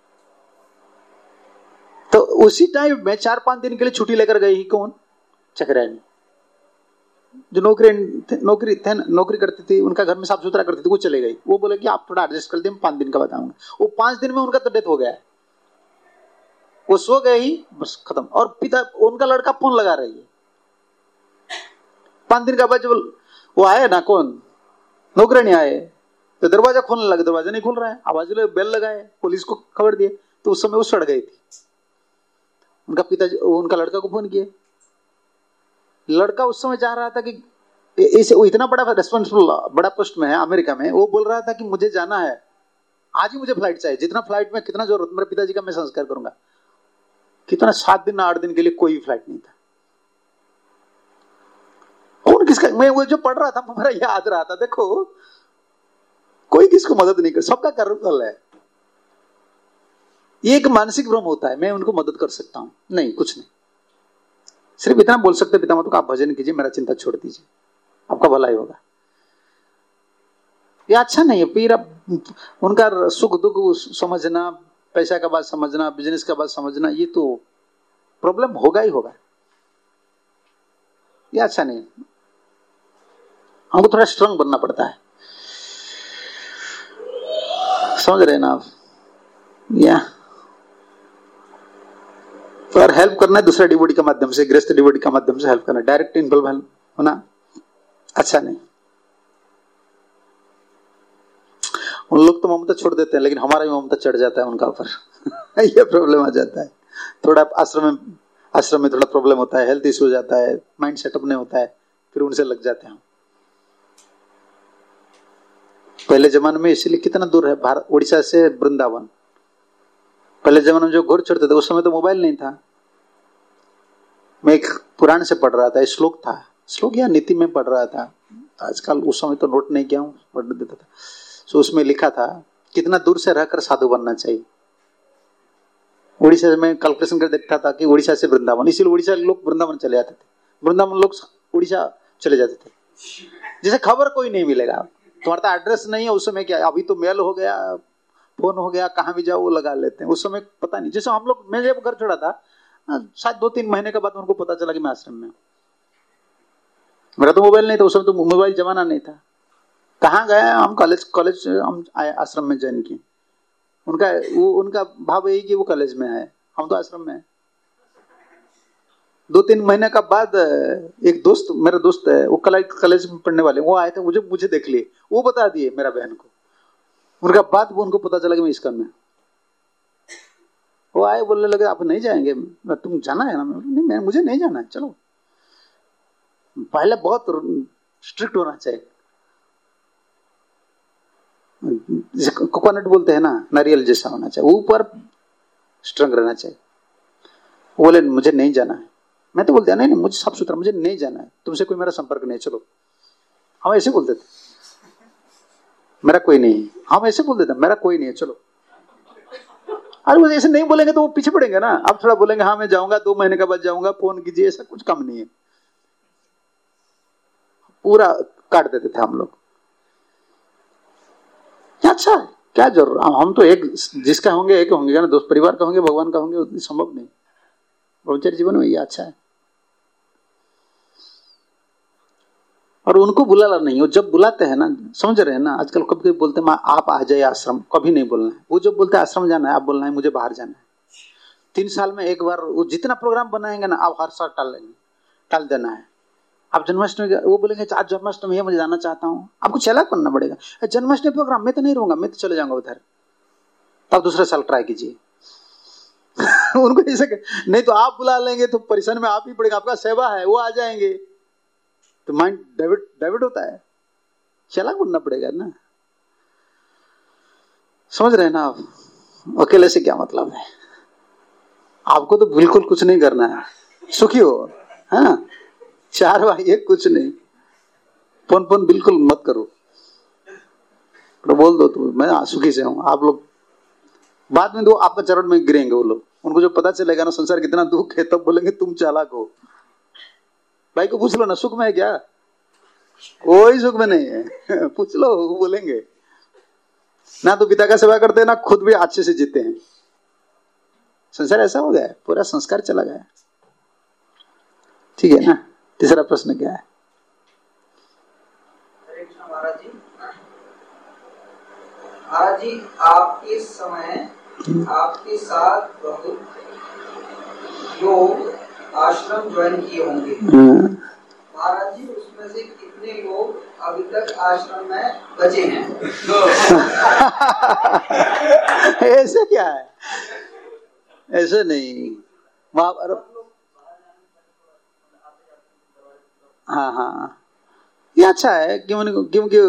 तो उसी टाइम में चार पांच दिन के लिए छुट्टी लेकर गई ही कौन, चकरानी, जो नौकरी नौकरी थे नौकरी करती थी, उनका घर में साफ सुथरा करती थी, वो चले गई। वो बोले कि आप थोड़ा एडजस्ट कर दिए, पांच दिन का बताऊंगा। वो पांच दिन में उनका तो डेथ हो गया है, वो सो गए ही बस खत्म। और पिता उनका लड़का फोन लगा रही है। पांच दिन का बाद जब वो आए ना, कौन नौकरी नहीं आए, तो दरवाजा खोलने लगे, दरवाजा नहीं खुल रहा है, आवाज बेल लगाए, पुलिस को खबर दिए। तो उस समय वो सड़ गई थी। उनका पिताजी उनका लड़का को फोन किए, लड़का उस समय चाह रहा था कि इसे, वो इतना बड़ा रेस्पॉन्सिबल बड़ा पोस्ट में है अमेरिका में, वो बोल रहा था कि मुझे जाना है, आज ही मुझे फ्लाइट चाहिए, जितना फ्लाइट में कितना जरूरत, मेरे पिताजी का मैं संस्कार करूंगा। कितना सात दिन आठ दिन के लिए कोई फ्लाइट नहीं था। कौन किसका, मैं वो जो पढ़ रहा था हमारा याद रहा था, देखो कोई किसको मदद नहीं कर, सबका कर्म फल है। ये एक मानसिक भ्रम होता है, मैं उनको मदद कर सकता हूं, नहीं, कुछ नहीं। सिर्फ इतना बोल सकते पिता माता को, आप भजन कीजिए, मेरा चिंता छोड़ दीजिए, आपका भला ही होगा। ये अच्छा नहीं है। फिर अब उनका सुख दुख समझना, पैसा का बात समझना, बिजनेस का बात समझना, ये तो प्रॉब्लम होगा ही होगा। ये अच्छा नहीं, हमको थोड़ा स्ट्रांग बनना पड़ता है, समझ रहे हैं ना आप। या तो यार हेल्प करना है दूसरा डिवोटी के माध्यम से, गृहस्थ डिवोटी के माध्यम से हेल्प करना, डायरेक्ट इन्वॉल्व होना अच्छा नहीं। उन लोग तो ममता छोड़ देते हैं, लेकिन हमारा भी ममता चढ़ जाता है उनका ऊपर ये प्रॉब्लम आ जाता है। थोड़ा आश्रम में आश्रम में थोड़ा प्रॉब्लम होता है, हेल्थ इश्यू हो जाता है, माइंड सेटअप नहीं होता है, फिर उनसे लग जाते हैं। पहले जमाने में इसलिए कितना दूर है भारत, उड़ीसा से वृंदावन। पहले जमाने में जो घोर चढ़ते थे, उस समय तो मोबाइल नहीं था। मैं एक पुराण से पढ़ रहा था, श्लोक था, श्लोक या नीति में पढ़ रहा था आजकल, उस समय तो नोट नहीं किया हूँ, पढ़ देता था। तो उसमें लिखा था कितना दूर से रहकर साधु बनना चाहिए। उड़ीसा में कैलकुलेशन कर देखता था कि उड़ीसा से वृंदावन, इसीलिए उड़ीसा के लोग वृंदावन चले जाते थे, वृंदावन लोग उड़ीसा चले जाते थे। जैसे खबर कोई नहीं मिलेगा, तुम्हारा एड्रेस नहीं है, उस समय क्या, अभी तो मेल हो गया, फोन हो गया, कहाँ भी जाओ वो लगा लेते हैं। उस समय पता नहीं, जैसे हम लोग, मैं जब घर छोड़ा था शायद दो तीन महीने के बाद उनको पता चला कि मैं आश्रम में हूं। मेरा तो मोबाइल नहीं था उस समय, तो मोबाइल जमाना नहीं था। कहाँ गए हम, कॉलेज कॉलेज हम आए, आश्रम में ज्वाइन किए। उनका वो उनका भाव यही कि वो कॉलेज में है, हम तो आश्रम में है। दो तीन महीने का बाद एक दोस्त, मेरा दोस्त है, वो कॉलेज में पढ़ने वाले, वो आए थे, मुझे मुझे देख लिए, वो बता दिए मेरा बहन को। उनका बाद वो उनको पता चला कि मैं इस्कॉन में। वो आए बोलने लगे आप नहीं जाएंगे, तुम जाना है ना? नहीं मैं मुझे नहीं जाना है, चलो। पहले बहुत स्ट्रिक्ट होना चाहिए, कोकोनट बोलते हैं ना, नारियल जैसा होना चाहिए, ऊपर स्ट्रंग रहना चाहिए। वो बोले मुझे नहीं जाना है। मैं तो बोलते नहीं नहीं मुझे साफ सुथरा, मुझे नहीं जाना है, तुमसे कोई मेरा संपर्क नहीं, चलो। हम ऐसे बोलते थे, मेरा कोई नहीं। हम ऐसे बोलते थे, मेरा कोई नहीं है, चलो। अरे वो ऐसे नहीं बोलेंगे तो वो पीछे पड़ेंगे ना। अब थोड़ा बोलेंगे हाँ मैं जाऊंगा, दो महीने के बाद जाऊंगा, फोन कीजिए, ऐसा कुछ कम नहीं है। पूरा काट देते थे हम लोग। अच्छा क्या जरूर, हम तो एक जिसका होंगे एक होंगे ना, दोस्त परिवार का होंगे, भगवान का होंगे, संभव नहीं। ब्रह्मचर्य जीवन में ये अच्छा है। और उनको बुलाना नहीं, वो जब बुलाते हैं ना, समझ रहे हैं ना, आजकल कभी कभी बोलते हैं आप आ जाइए आश्रम, कभी नहीं बोलना है। वो जब बोलते हैं आश्रम जाना है, आप बोलना है मुझे बाहर जाना है। तीन साल में एक बार वो जितना प्रोग्राम बनाएंगे ना, आप हर साल टाल लेंगे, टाल देना है। आप जन्माष्टमी, वो बोलेंगे आज जन्माष्टमी है मुझे जाना चाहता हूँ, आपको चला करना पड़ेगा। जन्माष्टमी प्रोग्राम मैं तो नहीं रहूंगा, मैं तो चले जाऊंगा उधर, तब दूसरा साल ट्राई कीजिए। उनको ऐसे नहीं तो आप बुला लेंगे तो परेशान में आप ही पड़ेगा, आपका सेवा है, वो आ जाएंगे तो माइंड डाइवर्ट डाइवर्ट होता है, चला करना पड़ेगा ना। समझ रहे हैं ना आप? अकेले से क्या मतलब है? आपको तो बिल्कुल कुछ नहीं करना है, सुखी हो। हाँ, चार भाई एक कुछ नहीं, फोन फोन बिल्कुल मत करो, तो बोल दो तो मैं सुखी से हूं। आप लोग बाद में दो आपका चरण में गिरेंगे वो लोग, उनको जो पता चलेगा ना संसार कितना दुख है, तब बोलेंगे तुम चालाक हो। भाई को पूछ लो ना सुख में है क्या? कोई सुख में नहीं है। पूछ लो, वो बोलेंगे ना तो पिता का सेवा करते हैं ना खुद भी अच्छे से जीते हैं। संसार ऐसा हो गया है, पूरा संस्कार चला गया। ठीक है ना? तीसरा प्रश्न क्या है? हरे कृष्ण महाराज जी। महाराज जी आप इस समय आपके साथ बहुत योग आश्रम ज्वाइन किए होंगे महाराज जी, उसमें से कितने लोग अभी तक आश्रम में बचे हैं? ऐसे क्या है? ऐसे नहीं। हाँ हाँ, ये अच्छा है क्योंकि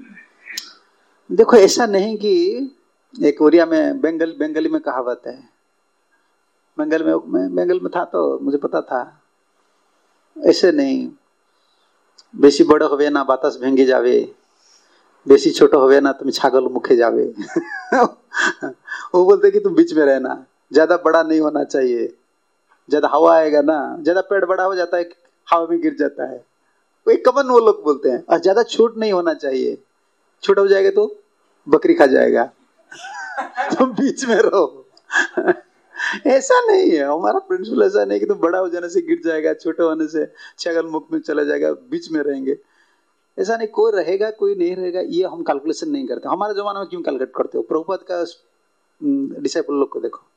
देखो ऐसा नहीं कि एक ओरिया में बंगाल बंगाली में कहावत है, बंगाल में मैं बंगाल में था तो मुझे पता था। ऐसे नहीं, बेसी बड़ होवे ना बातास भेंगे जावे, बेसी छोटो होवे ना तुम छागल मुखे जावे। वो बोलते कि तुम बीच में रहना, ज्यादा बड़ा नहीं होना चाहिए, ज्यादा हवा आएगा ना, ज्यादा पेड़ बड़ा हो जाता है हवा में गिर जाता है, कोई कमन वो लोग बोलते हैं। और ज्यादा छोट नहीं होना चाहिए, छोटा हो जाएगा तो बकरी खा जाएगा। तुम बीच में रहो। ऐसा नहीं है हमारा प्रिंसिपल, ऐसा नहीं कि तुम बड़ा हो जाने से गिर जाएगा, छोटे होने से छगल मुख में चला जाएगा, बीच में रहेंगे। ऐसा नहीं, कोई रहेगा कोई नहीं रहेगा, ये हम कैलकुलेशन नहीं करते। हमारे जमाने में क्यों कैलकुलेट करते हो? प्रभुपाद का डिसाइपल लोग को देखो,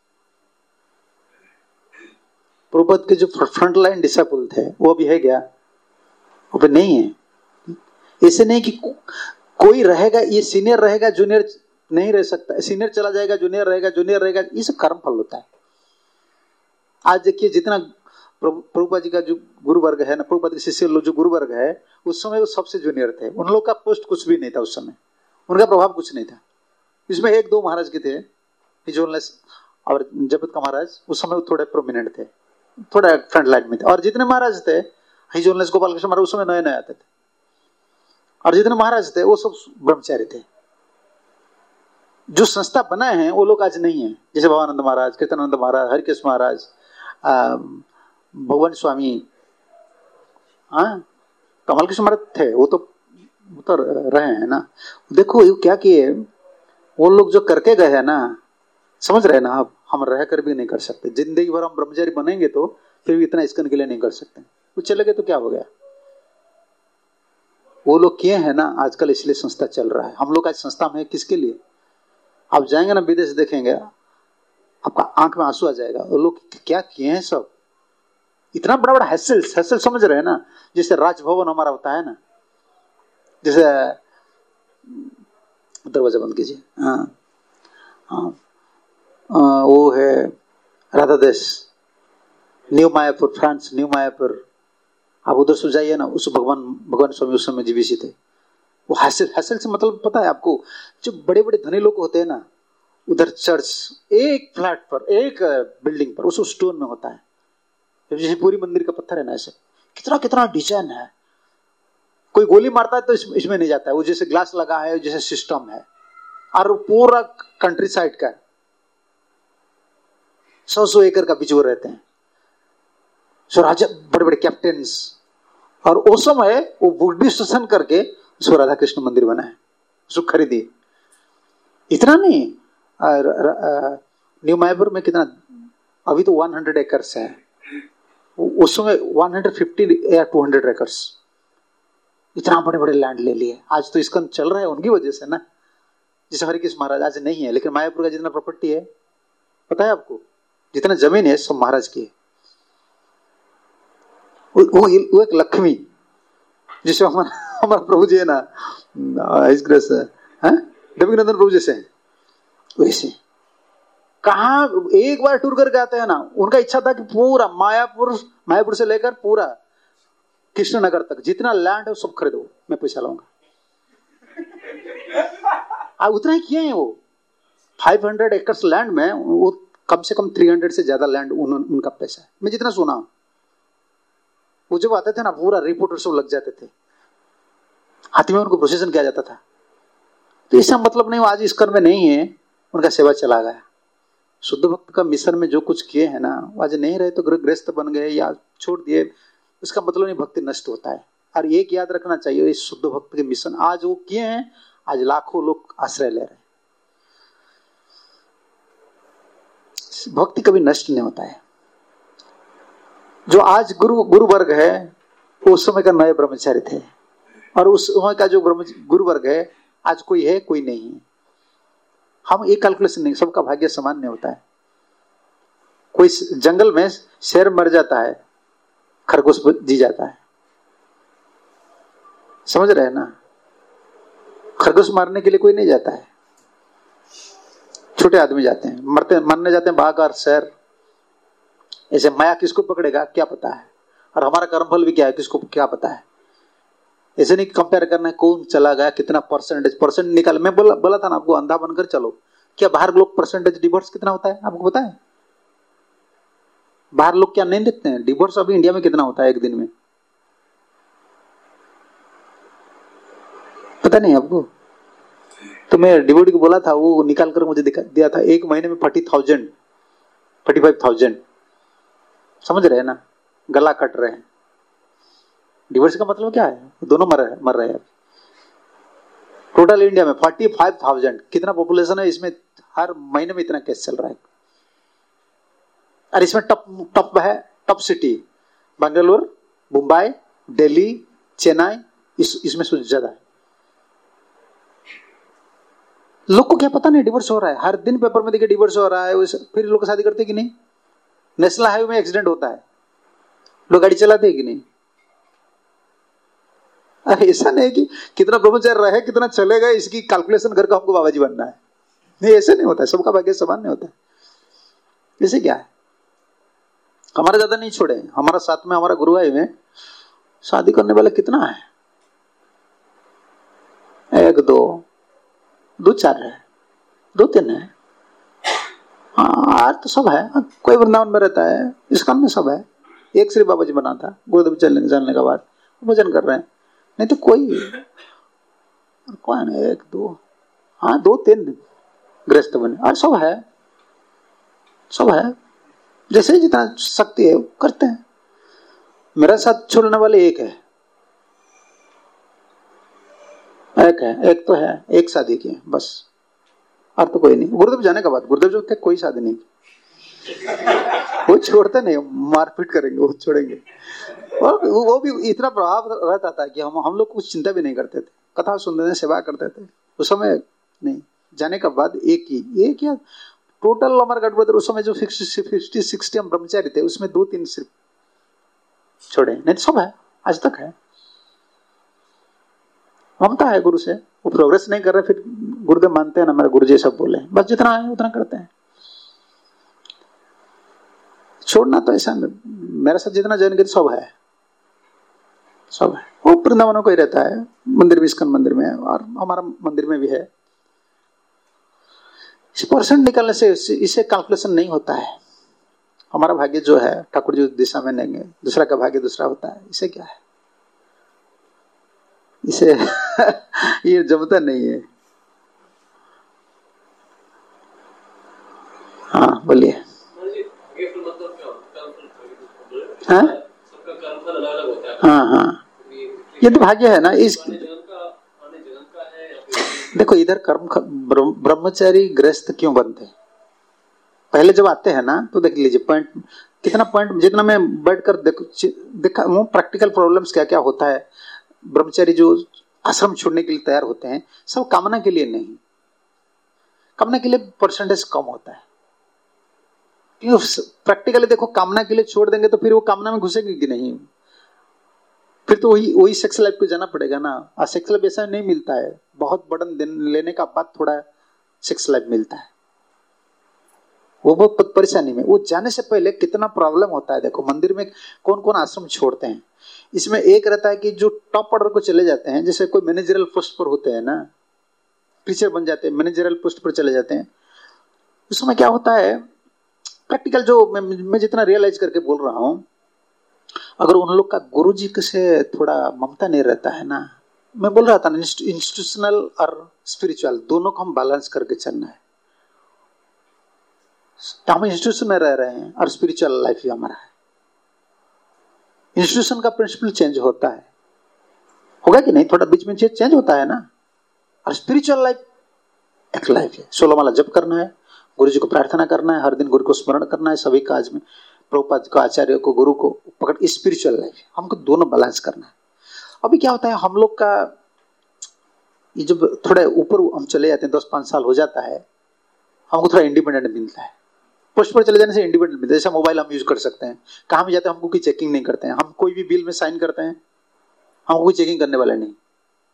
प्रभुपाद के जो फ्रंट लाइन डिसाइपल थे वो भी है क्या? वो भी नहीं है। ऐसे नहीं कि कोई रहेगा, ये सीनियर रहेगा जूनियर नहीं रह सकता, सीनियर चला जाएगा जूनियर रहेगा, जूनियर रहेगा, ये सब कर्म फल होता है। आज देखिए जितना प्रभुपाद जी का जो गुरु वर्ग है ना, प्रभुपाद के शिष्य लोग जो गुरु वर्ग है, उस समय वो सबसे जूनियर थे, उन लोग का पोस्ट कुछ भी नहीं था उस समय, उनका प्रभाव कुछ नहीं था। इसमें एक दो महाराज के थे, हिजोलनेस और जगत का महाराज, उस समय वो थोड़े प्रोमिनेंट थे, थोड़ा फ्रंट लाइन में थे। और जितने महाराज थे, हिजोलनेस गोपाल कृष्ण महाराज उस समय नए नए आते थे, और जितने महाराज थे वो सब ब्रह्मचारी थे। जो संस्था बनाए हैं वो लोग आज नहीं है, जैसे भवानंद महाराज, कीर्तनानंद महाराज, हरिकृष्ण महाराज, भगवान स्वामी, हाँ कमल कृष्ण महाराज थे, वो तो वो तो रहे हैं ना। देखो ये क्या किए वो लोग, जो करके गए हैं ना, समझ रहे हैं ना आप? हम रह कर भी नहीं कर सकते, जिंदगी भर हम ब्रह्मचारी बनेंगे तो फिर भी इतना इसकन के लिए नहीं कर सकते। वो चले गए तो क्या हो गया? वो लोग किए हैं ना आजकल, इसलिए संस्था चल रहा है। हम लोग आज संस्था में किसके लिए? आप जाएंगे ना विदेश देखेंगे, आपका आंख में आंसू आ जाएगा। वो लोग क्या किए हैं सब, इतना बड़ा बड़ा हैसल हैसल, समझ रहे हैं ना? जैसे राजभवन हमारा होता है ना, जैसे दरवाजा बंद कीजिए, हाँ हाँ, वो है राधा देश, new Mayapur, France, new Mayapur, आप उधर से जाइए ना, उस भगवान भगवान स्वामी उस समय जीवित थे। वो हासिल हासिल से मतलब पता है आपको, जो बड़े बड़े धनी लोग होते हैं ना, उधर चर्च एक फ्लैट पर, एक बिल्डिंग पर, उस स्टोन में होता है, जैसे पूरी मंदिर का पत्थर है ना, ऐसे कितना कितना डिजाइन है। कोई गोली मारता है तो इस, इसमें नहीं जाता है, वो जैसे ग्लास लगा है, जैसे सिस्टम है, और पूरा कंट्री साइड का सौ सौ एकड़ का बीच वो रहते हैं। सो राजा बड़े बड़े कैप्टन्स, और उस समय वो बुद्धि शासन करके उसको राधा कृष्ण मंदिर बना है, उसको खरीदी। इतना नहीं, न्यू मायापुर में कितना, अभी तो सौ एकर्स है, उस समय एक सौ पचास या दो सौ एकर्स, इतना बड़े बड़े लैंड ले लिए। आज तो इसका चल रहा है उनकी वजह से ना, जैसे हरिकृष्ण महाराज आज नहीं है, लेकिन मायापुर का जितना प्रॉपर्टी है पता है आपको, जितना जमीन है सब महाराज की है। वो, वो, वो एक लक्ष्मी, जिसे हमारा हमारा प्रभु जी है ना, इस ग्रेस है देवीनंदन प्रभु जैसे, वैसे कहा एक बार टूर करके आते हैं ना, उनका इच्छा था कि पूरा मायापुर मायापुर से लेकर पूरा कृष्णनगर तक जितना लैंड है सब खरीदो, मैं पैसा लाऊंगा। अब उतना ही किए हैं वो, पाँच सौ एकर्स लैंड में वो कम से कम तीन सौ से ज्यादा लैंड उन, उनका पैसा है। मैं जितना सुना, वो जब आते थे ना पूरा रिपोर्टर सब लग जाते थे, हाथी में उनको प्रोसेसन किया जाता था। तो इसका मतलब नहीं वो आज इस कर्म में नहीं है, उनका सेवा चला गया। शुद्ध भक्त का मिशन में जो कुछ किए हैं ना, वो आज नहीं रहे तो गृहस्थ बन गए या छोड़ दिए, उसका मतलब नहीं भक्ति नष्ट होता है। और एक याद रखना चाहिए, इस शुद्ध भक्त के मिशन आज वो किए हैं, आज लाखों लोग आश्रय ले रहे हैं। भक्ति कभी नष्ट नहीं होता है। जो आज गुरु गुरु वर्ग है, वो उस समय का नए ब्रह्मचारी थे, और उस समय का जो ब्रह्म गुरु वर्ग है आज कोई है कोई नहीं है। हम एक कैलकुलेशन नहीं, सबका भाग्य समान नहीं होता है। कोई जंगल में शेर मर जाता है, खरगोश जी जाता है, समझ रहे हैं ना। खरगोश मारने के लिए कोई नहीं जाता है, छोटे आदमी जाते हैं, मरते मरने जाते हैं बाघ और शेर। ऐसे माया किसको पकड़ेगा क्या पता है, और हमारा कर्मफल भी क्या है किसको क्या पता है। ऐसे नहीं कंपेयर करना है कौन चला गया, कितना परसेंटेज परसेंट निकाल। मैं बोला बोला था ना आपको, अंधा बनकर चलो। क्या बाहर लोग परसेंटेज डिवोर्स कितना होता है आपको पता है? बाहर लोग क्या नहीं देखते हैं डिवोर्स अभी इंडिया में कितना होता है एक दिन में, पता नहीं आपको? तो मैं डिवोटी को बोला था, वो निकाल कर मुझे दिखा दिया था, एक महीने में forty thousand forty five thousand समझ रहे हैं ना, गला कट रहे हैं। डिवोर्स का मतलब क्या है? दोनों मर रहे मर रहे हैं। टोटल इंडिया में फोर्टी फाइव थाउजेंड कितना पॉपुलेशन है, इसमें हर महीने में इतना केस चल रहा है। और इसमें टॉप टॉप है टॉप सिटी बेंगलुरु, मुंबई, दिल्ली, चेन्नई, इस इसमें सबसे ज्यादा है। लोग को क्या पता नहीं डिवोर्स हो रहा है, हर दिन पेपर में देखिए डिवोर्स हो रहा है। फिर लोग शादी करते कि नहीं? नेशनल हाईवे में एक्सीडेंट होता है, लोग गाड़ी चलाते हैं कि नहीं? अरे ऐसा नहीं कि कितना ब्रह्मचारी रहे कितना चलेगा इसकी कैलकुलेशन करके हमको बाबा जी बनना है, नहीं ऐसे नहीं होता है। सबका भाग्य समान नहीं होता है। ऐसे क्या है, हमारा ज्यादा नहीं छोड़े, हमारा साथ में हमारा गुरुवाई में शादी करने वाले कितना है? एक दो दो चार है, दो तीन है, हाँ तो सब है। कोई वृंदावन में रहता है, इस्कॉन में सब है। एक श्री बाबा जी बना था गुरुदेव चलने जानने के बाद, भजन कर रहे हैं। नहीं तो कोई कौन है, एक दो हाँ दो तीन गृहस्थ बने, और सब है सब है जैसे जितना शक्ति है करते हैं। मेरा साथ छोड़ने वाले एक है एक है एक तो है, एक शादी की है बस, और तो कोई नहीं। गुरुदेव जाने के बाद गुरुदेव जो थे कोई शादी नहीं, वो छोड़ते नहीं, मारपीट करेंगे वो छोड़ेंगे। और वो भी इतना प्रभाव रहता था कि हम हम लोग कुछ चिंता भी नहीं करते थे, कथा सुनते थे, सेवा करते थे। उस समय नहीं, जाने के बाद एक ही एक या टोटल हमारे गढ़ ब्रदर उस समय जो फिफ्टी सिक्सटी हम ब्रह्मचारी थे, उसमें दो तीन सिर्फ छोड़े, नहीं तो सब है आज तक है। ममता है गुरु से, वो प्रोग्रेस नहीं कर रहे, फिर गुरुदेव मानते हैं ना मेरे गुरु जी सब बोले, बस जितना है उतना करते हैं। छोड़ना तो ऐसा मेरे साथ जितना जैन गति सब है, सब है। वो वृंदावनों को ही रहता है, मंदिर भी इस्कॉन मंदिर में है और हमारा मंदिर में भी है। इस परसेंट निकालने से इसे कैलकुलेशन नहीं होता है। हमारा भाग्य जो है ठाकुर जी उस दिशा में लेंगे, दूसरा का भाग्य दूसरा होता है। इसे क्या है, इसे ये जमता नहीं है। हाँ बोलिए। हाँ हाँ हाँ, ये तो भाग्य है ना। इस देखो इधर कर्म ब्रह्मचारी गृहस्थ क्यों बनते हैं? पहले जब आते हैं ना तो देख लीजिए पॉइंट कितना, पॉइंट जितना मैं बैठकर देखो देखा वो प्रैक्टिकल प्रॉब्लम्स क्या क्या होता है। ब्रह्मचारी जो आश्रम छोड़ने के लिए तैयार होते हैं सब कामना के लिए नहीं, कामना के लिए परसेंटेज कम होता है। प्रैक्टिकली देखो कामना के लिए छोड़ देंगे तो फिर वो कामना में घुसेंगे कि नहीं, फिर तो वही वही सेक्स लाइफ को जाना पड़ेगा ना। और सेक्स लाइफ ऐसा नहीं मिलता है, बहुत बर्डन लेने का बाद थोड़ा सेक्स लाइफ मिलता है। वो बहुत परेशानी में, वो जाने से पहले कितना प्रॉब्लम होता है। देखो मंदिर में कौन कौन आश्रम छोड़ते हैं, इसमें एक रहता है कि जो टॉप ऑर्डर को चले जाते हैं, जैसे कोई मैनेजरल पोस्ट पर होते हैं ना, टीचर बन जाते हैं, मैनेजरल पोस्ट पर चले जाते हैं। उस समय क्या होता है प्रैक्टिकल जो मैं, मैं जितना रियलाइज करके बोल रहा हूं, अगर उन लोग का गुरु जी से थोड़ा ममता नहीं रहता है ना, मैं बोल रहा था ना इंस्टीट्यूशनल और स्पिरिचुअल दोनों को हम बैलेंस करके चलना है। हम इंस्टीट्यूशन में रह रहे हैं और स्पिरिचुअल लाइफ भी हमारा है। इंस्टीट्यूशन का प्रिंसिपल चेंज होता है, होगा कि नहीं, थोड़ा बीच में चेंज होता है ना। और स्पिरिचुअल लाइफ एक लाइफ है, सोलह माला जप करना है, गुरु जी को प्रार्थना करना है, हर दिन गुरु को स्मरण करना है, सभी काज में प्रभुपाद को, आचार्य को, गुरु को पकड़। स्पिरिचुअल लाइफ हमको दोनों बैलेंस करना है। अभी क्या होता है हम लोग का, ये जब थोड़े ऊपर हम चले जाते हैं, दस पांच साल हो जाता है, हमको थोड़ा इंडिपेंडेंट मिलता है। पोस्ट पर चले जाने से इंडिपेंडेंट मिलता है। जैसे मोबाइल हम यूज कर सकते हैं, कहाँ भी जाते हैं हमको कोई चेकिंग नहीं करते हैं। हम कोई भी बिल में साइन करते हैं, हमको कोई चेकिंग करने वाला नहीं।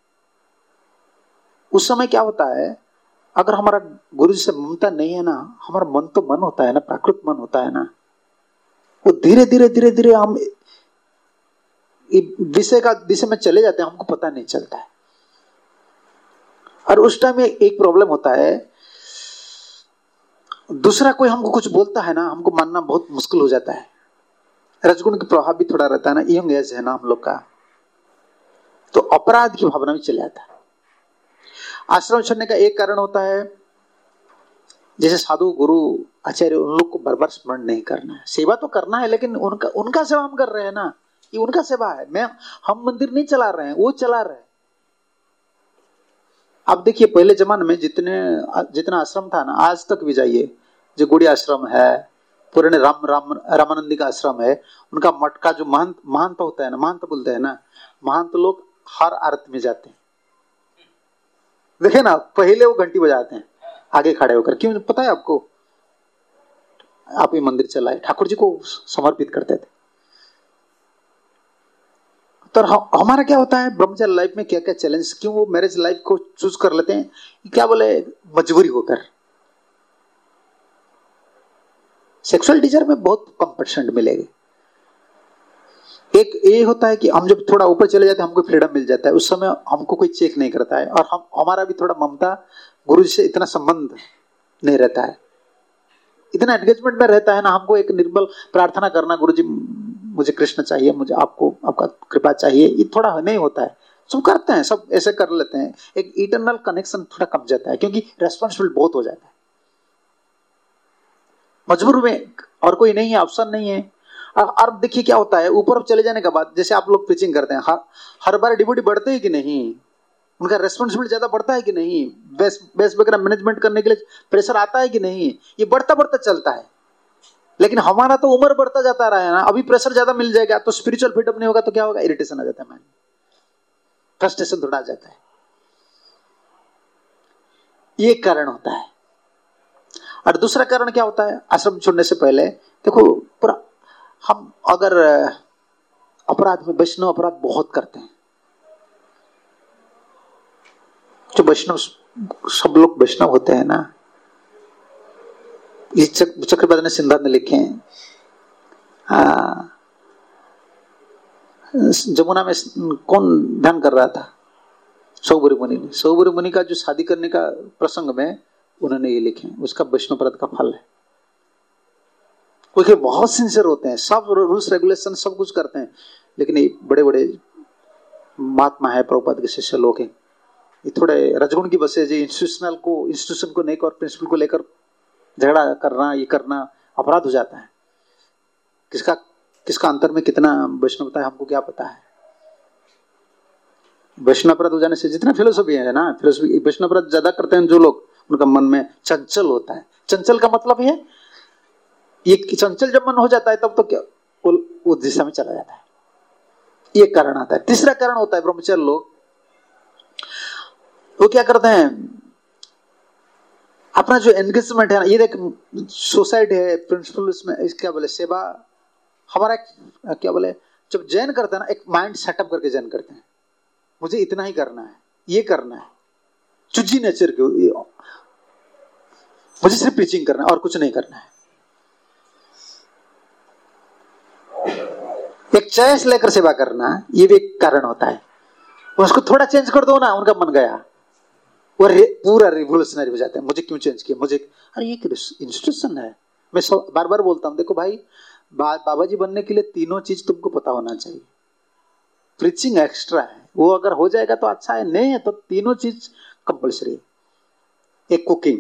उस समय क्या होता है, अगर हमारा गुरु जी से ममता नहीं है ना, हमारा मन तो मन होता है ना, प्राकृत मन होता है ना, वो धीरे धीरे धीरे धीरे हम विषय का दिशा में चले जाते हैं, हमको पता नहीं चलता है। और उस टाइम एक प्रॉब्लम होता है, दूसरा कोई हमको कुछ बोलता है ना, हमको मानना बहुत मुश्किल हो जाता है। रजगुण का प्रभाव भी थोड़ा रहता है ना, यंग एज है ना हम लोग का, तो अपराध की भावना भी चले आता है। आश्रम छोड़ने का एक कारण होता है, जैसे साधु गुरु आचार्य उन लोग को बार बार स्मरण नहीं करना है। सेवा तो करना है, लेकिन उनका उनका सेवा हम कर रहे हैं ना, ये उनका सेवा है। मैं हम मंदिर नहीं चला रहे हैं, वो चला रहे हैं। आप देखिए पहले जमाने में जितने जितना आश्रम था ना, आज तक भी जाइए, जो गुड़ी आश्रम है, पुराने राम राम रामानंदी का आश्रम है, उनका मठ का जो महंत महंत होता है ना, महंत बोलते हैं ना, महंत लोग हर आरती में जाते हैं। देखे ना, पहले वो घंटी बजाते हैं आगे खड़े होकर, क्यों पता है आपको? आप ये मंदिर चलाए, ठाकुर जी को समर्पित करते थे। तो हमारा क्या होता है ब्रह्मचर्य लाइफ में, क्या क्या चैलेंज, क्यों वो मैरिज लाइफ को चूज कर लेते हैं, क्या बोले, मजबूरी होकर। सेक्सुअल डिजायर में बहुत कम परसेंट मिलेगी। एक ये होता है कि हम जब थोड़ा ऊपर चले जाते हैं, हमको फ्रीडम मिल जाता है, उस समय हमको कोई चेक नहीं करता है, और हम हमारा भी थोड़ा ममता, गुरु जी से इतना संबंध नहीं रहता है, इतना एंगेजमेंट में रहता है ना। हमको एक निर्बल प्रार्थना करना, गुरु जी मुझे कृष्ण चाहिए, मुझे आपको आपका कृपा चाहिए, ये थोड़ा नहीं होता है। सब करते हैं, सब ऐसे कर लेते हैं, एक इटरनल कनेक्शन थोड़ा कम जाता है, क्योंकि रेस्पॉन्सिबल बहुत हो जाता है। मजबूर में और कोई नहीं है, ऑप्शन नहीं है। और देखिए क्या होता है, ऊपर चले जाने के बाद, जैसे आप लोग प्रीचिंग करते हैं, हर, हर बार डिप्यूटी बढ़ते हैं कि नहीं, उनका रेस्पॉन्सिबिलिटी ज्यादा बढ़ता है कि नहीं, बेस बेस वगैरह मैनेजमेंट करने के लिए प्रेशर आता है कि नहीं, ये बढ़ता बढ़ता चलता है। लेकिन हमारा तो उम्र बढ़ता जाता रहा है ना, अभी प्रेशर ज्यादा मिल जाएगा तो स्पिरिचुअल फ्रीडम नहीं होगा तो क्या होगा, इरिटेशन आ जाता है, फ्रस्ट्रेशन थोड़ा आ जाता है। ये कारण होता है। और दूसरा कारण क्या होता है, आश्रम छोड़ने से पहले देखो, पूरा हम अगर अपराध में, वैष्णव अपराध बहुत करते हैं। जो वैष्णव, सब लोग वैष्णव होते हैं ना, चक्रपाद ने सिद्धांत में लिखे हैं, जमुना में कौन ध्यान कर रहा था? सौबरी मुनि ने। सौबरी मुनि का जो शादी करने का प्रसंग में उन्होंने ये लिखे, उसका वैष्णव व्रत का फल है। क्योंकि बहुत सिंसियर होते हैं, सब रूल्स रेगुलेशन सब कुछ करते हैं, लेकिन ये बड़े बड़े महात्मा है, प्रभुपाद के शिष्य लोग हैं, ये थोड़े रजगुण की वजह से इंस्टीट्यूशनल को इंस्टीट्यूशन को नहीं और प्रिंसिपल को लेकर झगड़ा करना, ये करना अपराध हो जाता है। किसका किसका अंतर में कितना वैष्णवता है हमको क्या पता है। वैष्णव व्रत हो जाने से जितना फिलोसफी है ना, फिलोसफी वैष्णव व्रत ज्यादा करते हैं जो लोग, उनका मन में चंचल होता है। चंचल का मतलब है ये चंचल जब मन हो जाता है तब तो क्या उस दिशा में चला जाता है, ये कारण आता है। तीसरा कारण होता है ब्रह्मचर्य लोग, वो क्या करते हैं, अपना जो एंगेजमेंट है ना, ये देख सोसाइटी है, प्रिंसिपल इसमें क्या बोले, सेवा हमारा क्या बोले, जब जैन करते हैं ना, एक माइंड सेटअप करके जैन करते हैं, मुझे इतना ही करना है, ये करना है, चुजी नेचर के, मुझे सिर्फ प्रीचिंग करना है और कुछ नहीं करना है। एक चॉइस लेकर सेवा करना, ये भी एक कारण होता है। उसको थोड़ा चेंज कर दो ना, उनका मन गया, वो रे, पूरा रिवोल्यूशनरी हो जाता है। मुझे क्यों चेंज किया, मुझे अरे ये इंस्टीट्यूशन है। मैं सब बार बार बोलता हूँ, देखो भाई बा, बाबा जी बनने के लिए तीनों चीज तुमको पता होना चाहिए। प्रीचिंग एक्स्ट्रा है, वो अगर हो जाएगा तो अच्छा है, नहीं है तो तीनों चीज कंपल्सरी है। एक कुकिंग,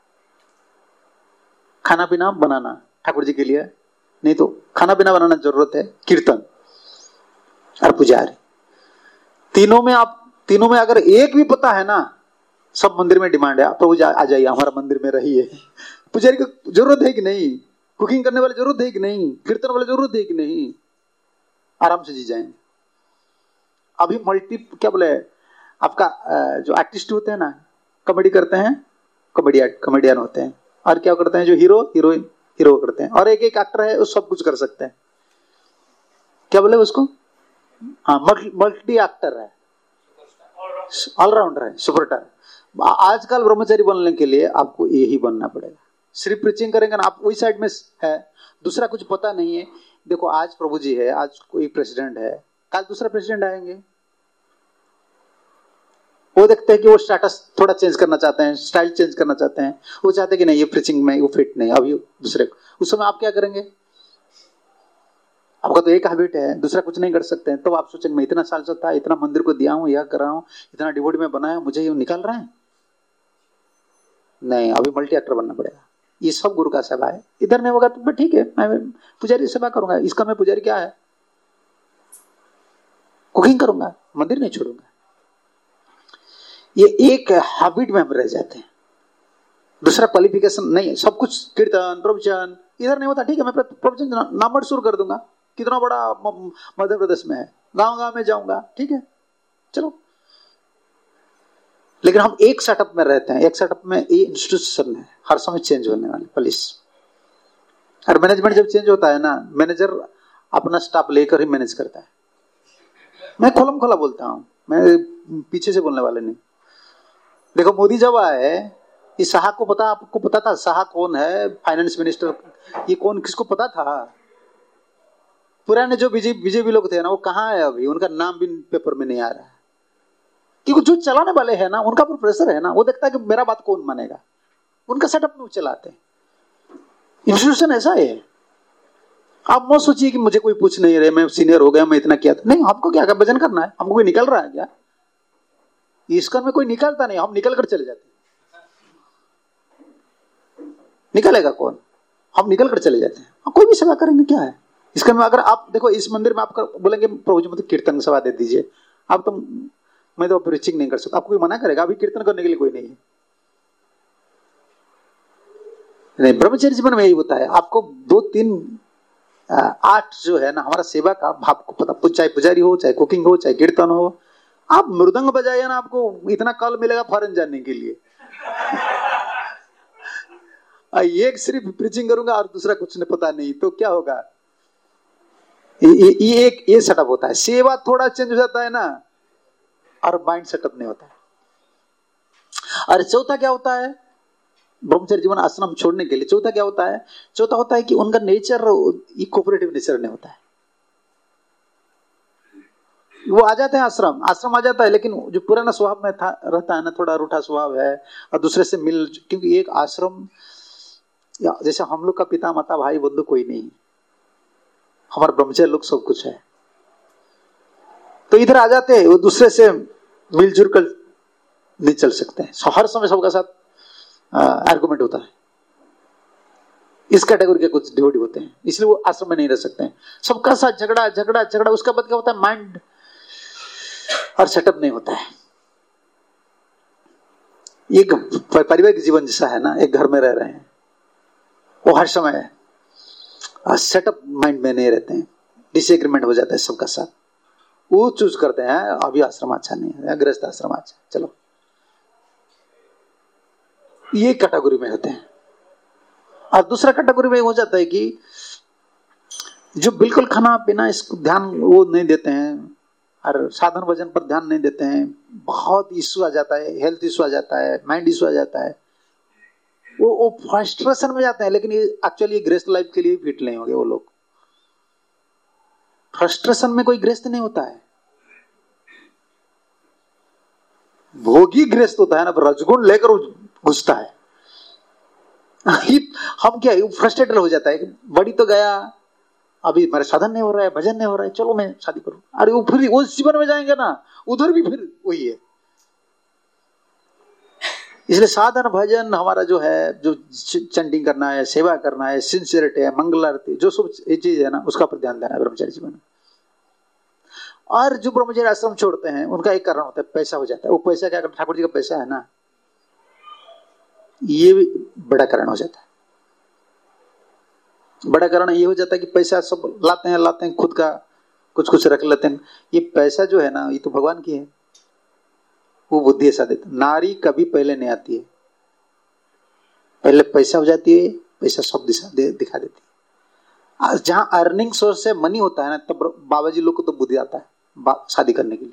खाना पीना बनाना ठाकुर जी के लिए, नहीं तो खाना पीना बनाना जरूरत है, कीर्तन और पुजारी, तीनों में आप तीनों में अगर एक भी पता है ना, सब मंदिर में डिमांड है, प्रभु आ जाइए हमारा मंदिर में रहिए। पुजारी को जरूरत है कि नहीं, कुकिंग करने वाले जरूरत है कि नहीं, कीर्तन वाले जरूरत है कि नहीं, आराम से जी जाएंगे। अभी मल्टी क्या बोले, आपका जो आर्टिस्ट होते हैं ना, कॉमेडी करते हैं, कॉमेडी कॉमेडियन होते हैं, और क्या करते हैं जो हीरो हीरोइन हीरो करते हैं, और एक एक एक्टर है वो सब कुछ कर सकते हैं, क्या बोले उसको, हाँ मल्टी एक्टर है, ऑलराउंडर है, सुपरस्टार। आजकल ब्रह्मचारी बनने के लिए आपको यही बनना पड़ेगा। सिर्फ प्रीचिंग करेंगे ना, आप वही साइड में है, दूसरा कुछ पता नहीं है। देखो आज प्रभु जी है, आज कोई प्रेसिडेंट है, कल दूसरा प्रेसिडेंट आएंगे, वो देखते हैं कि वो स्टेटस थोड़ा चेंज करना चाहते हैं, स्टाइल चेंज करना चाहते हैं, वो चाहते हैं कि नहीं ये प्रीचिंग में वो फिट नहीं, अभी दूसरे, उस समय आप क्या करेंगे, आपका तो एक हैबिट है, दूसरा कुछ नहीं कर सकते हैं, तो आप सोचेंगे मैं इतना साल से था, इतना मंदिर को दिया हूं, यह कर रहा हूं, इतना डिवोटी में बनाया, मुझे ये निकाल रहे हैं, नहीं अभी मल्टी एक्टर बनना पड़ेगा। ये सब गुरु का सेवा है। इधर नहीं होगा तो ठीक है, मैं पुजारी सेवा करूंगा, इसका मैं पुजारी क्या है, कुकिंग करूंगा, मंदिर नहीं छोड़ूंगा। ये एक हैबिट में हम रह जाते हैं, दूसरा क्वालिफिकेशन नहीं है, सब कुछ कीर्तन प्रवचन इधर नहीं होता, ठीक है मैं प्रवचन नामड़ शुरू कर दूंगा, कितना बड़ा मध्य प्रदेश में है, गांव गांव में जाऊंगा, ठीक है चलो। लेकिन हम एक सेटअप में रहते हैं, एक सेटअप में ये इंस्टीट्यूशन है, हर समय चेंज होने वाले पुलिस और मैनेजमेंट जब चेंज होता है ना, मैनेजर अपना स्टाफ लेकर ही मैनेज करता है। मैं खोलम खोला बोलता हूं, मैं पीछे से बोलने वाले नहीं। देखो मोदी जब आए, ये शाह को पता, आपको पता था शाह कौन है, फाइनेंस मिनिस्टर, ये कौन किसको पता था? पुराने जो बीजेपी बीजेपी लोग थे ना, वो कहाँ है अभी, उनका नाम भी पेपर में नहीं आ रहा है, क्योंकि जो चलाने वाले हैं ना, उनका प्रोफेसर है ना, वो देखता है कि मेरा बात कौन मानेगा, उनका सेटअप में वो चलाते हैं। इंस्टीट्यूशन ऐसा है, आप मत सोचिए कि मुझे कोई पूछ नहीं रहे, मैं सीनियर हो गया, मैं इतना किया था, नहीं हमको क्या भजन करना है, हमको कोई निकल रहा है क्या? इसका में कोई निकालता नहीं, हम निकल कर चले जाते हैं। निकलेगा कौन, हम निकल कर चले जाते हैं, हम कोई भी सेवा करेंगे क्या है इसका में। अगर आप देखो इस मंदिर में आप बोलेंगे प्रभु जी मुझे कीर्तन सेवा दे दीजिए, आप तो मैं तो प्रीचिंग नहीं कर सकता, आपको कोई मना करेगा? अभी कीर्तन करने के लिए कोई नहीं है। नहीं, ब्रह्मचर्य जीवन में यही होता है, आपको दो तीन आठ जो है ना हमारा सेवा का भाव को पता, चाहे पुजारी हो, चाहे कुकिंग हो, चाहे कीर्तन हो, आप मृदंग बजाइए ना, आपको इतना कल मिलेगा फॉरेन जाने के लिए। एक सिर्फ प्रीचिंग करूंगा और दूसरा कुछ नहीं पता नहीं, तो क्या होगा? ये, ये एक ये सेटअप होता है, सेवा थोड़ा चेंज हो जाता है ना, और माइंड सेटअप नहीं होता है। और चौथा क्या होता है, ब्रह्मचर्य जीवन आश्रम छोड़ने के लिए। चौथा क्या होता है? चौथा होता है कि उनका नेचर कोऑपरेटिव नेचर नहीं होता है। वो आ जाते हैं आश्रम, आश्रम आ जाता है, लेकिन जो पुराना स्वभाव में था रहता है ना, थोड़ा रूठा स्वभाव है, और दूसरे से मिल, क्योंकि एक आश्रम या जैसे हम लोग का पिता माता भाई बंधु कोई नहीं, हमारे ब्रह्मचर्य लोग सब कुछ है, तो इधर आ जाते हैं, वो दूसरे से मिलजुल कर नहीं चल सकते हैं, हर समय सबका साथ आर्गुमेंट होता है। इस कैटेगरी के कुछ डिवोटी होते हैं, इसलिए वो आश्रम में नहीं रह सकते हैं। सबका साथ झगड़ा झगड़ा झगड़ा, उसका बाद क्या होता है? माइंड और सेटअप नहीं होता है। एक पारिवारिक जीवन जैसा है ना, एक घर में रह रहे हैं, वो हर समय सेटअप माइंड में नहीं रहते हैं, डिसएग्रीमेंट हो जाता है सबका साथ। वो चूज करते हैं अभी आश्रम अच्छा नहीं है, गृहस्थ आश्रम अच्छा, चलो ये कैटेगरी में होते हैं। और दूसरा कैटेगरी में हो जाता है कि जो बिल्कुल खाना पीना इसको ध्यान वो नहीं देते हैं, और साधन भजन पर ध्यान नहीं देते हैं, बहुत इश्यू आ जाता है, हेल्थ इश्यू आ जाता है, माइंड इश्यू आ जाता है, वो वो फ्रस्ट्रेशन में जाते हैं। लेकिन ये एक्चुअली गृहस्थ लाइफ के लिए फिट नहीं होंगे वो लोग। फ्रस्ट्रेशन में कोई गृहस्थ नहीं होता है, भोगी गृहस्थ होता है ना, रजगुण लेकर घुसता है। हम क्या फ्रस्ट्रेटेड हो जाता है कि बड़ी तो गया, अभी मेरा साधन नहीं हो रहा है, भजन नहीं हो रहा है, चलो मैं शादी करूं। अरे वो फिर उस जीवन में जाएंगे ना, उधर भी फिर वही है। इसलिए साधन भजन हमारा जो है, जो चंटिंग करना है, सेवा करना है, सिंसियरिटी है, मंगल आरती, जो सब चीज है ना, उसका पर ध्यान देना है ब्रह्मचारी जीवन में। और जो ब्रह्मचारी आश्रम छोड़ते हैं उनका एक कारण होता है, पैसा हो जाता है। वो पैसा क्या करता है? ठाकुर जी का पैसा है ना, ये भी बड़ा कारण हो जाता है। बड़ा कारण ये हो जाता है कि पैसा सब लाते हैं लाते हैं खुद का कुछ कुछ रख लेते हैं। ये पैसा जो है ना, ये तो भगवान की है, वो बुद्धि ऐसा देता। नारी कभी पहले नहीं आती है, पहले पैसा हो जाती है, पैसा सब दिशा दे, दिखा देती है। जहां अर्निंग सोर्स से मनी होता है ना, तब बाबा जी लोग को तो बुद्धि आता है शादी करने के लिए।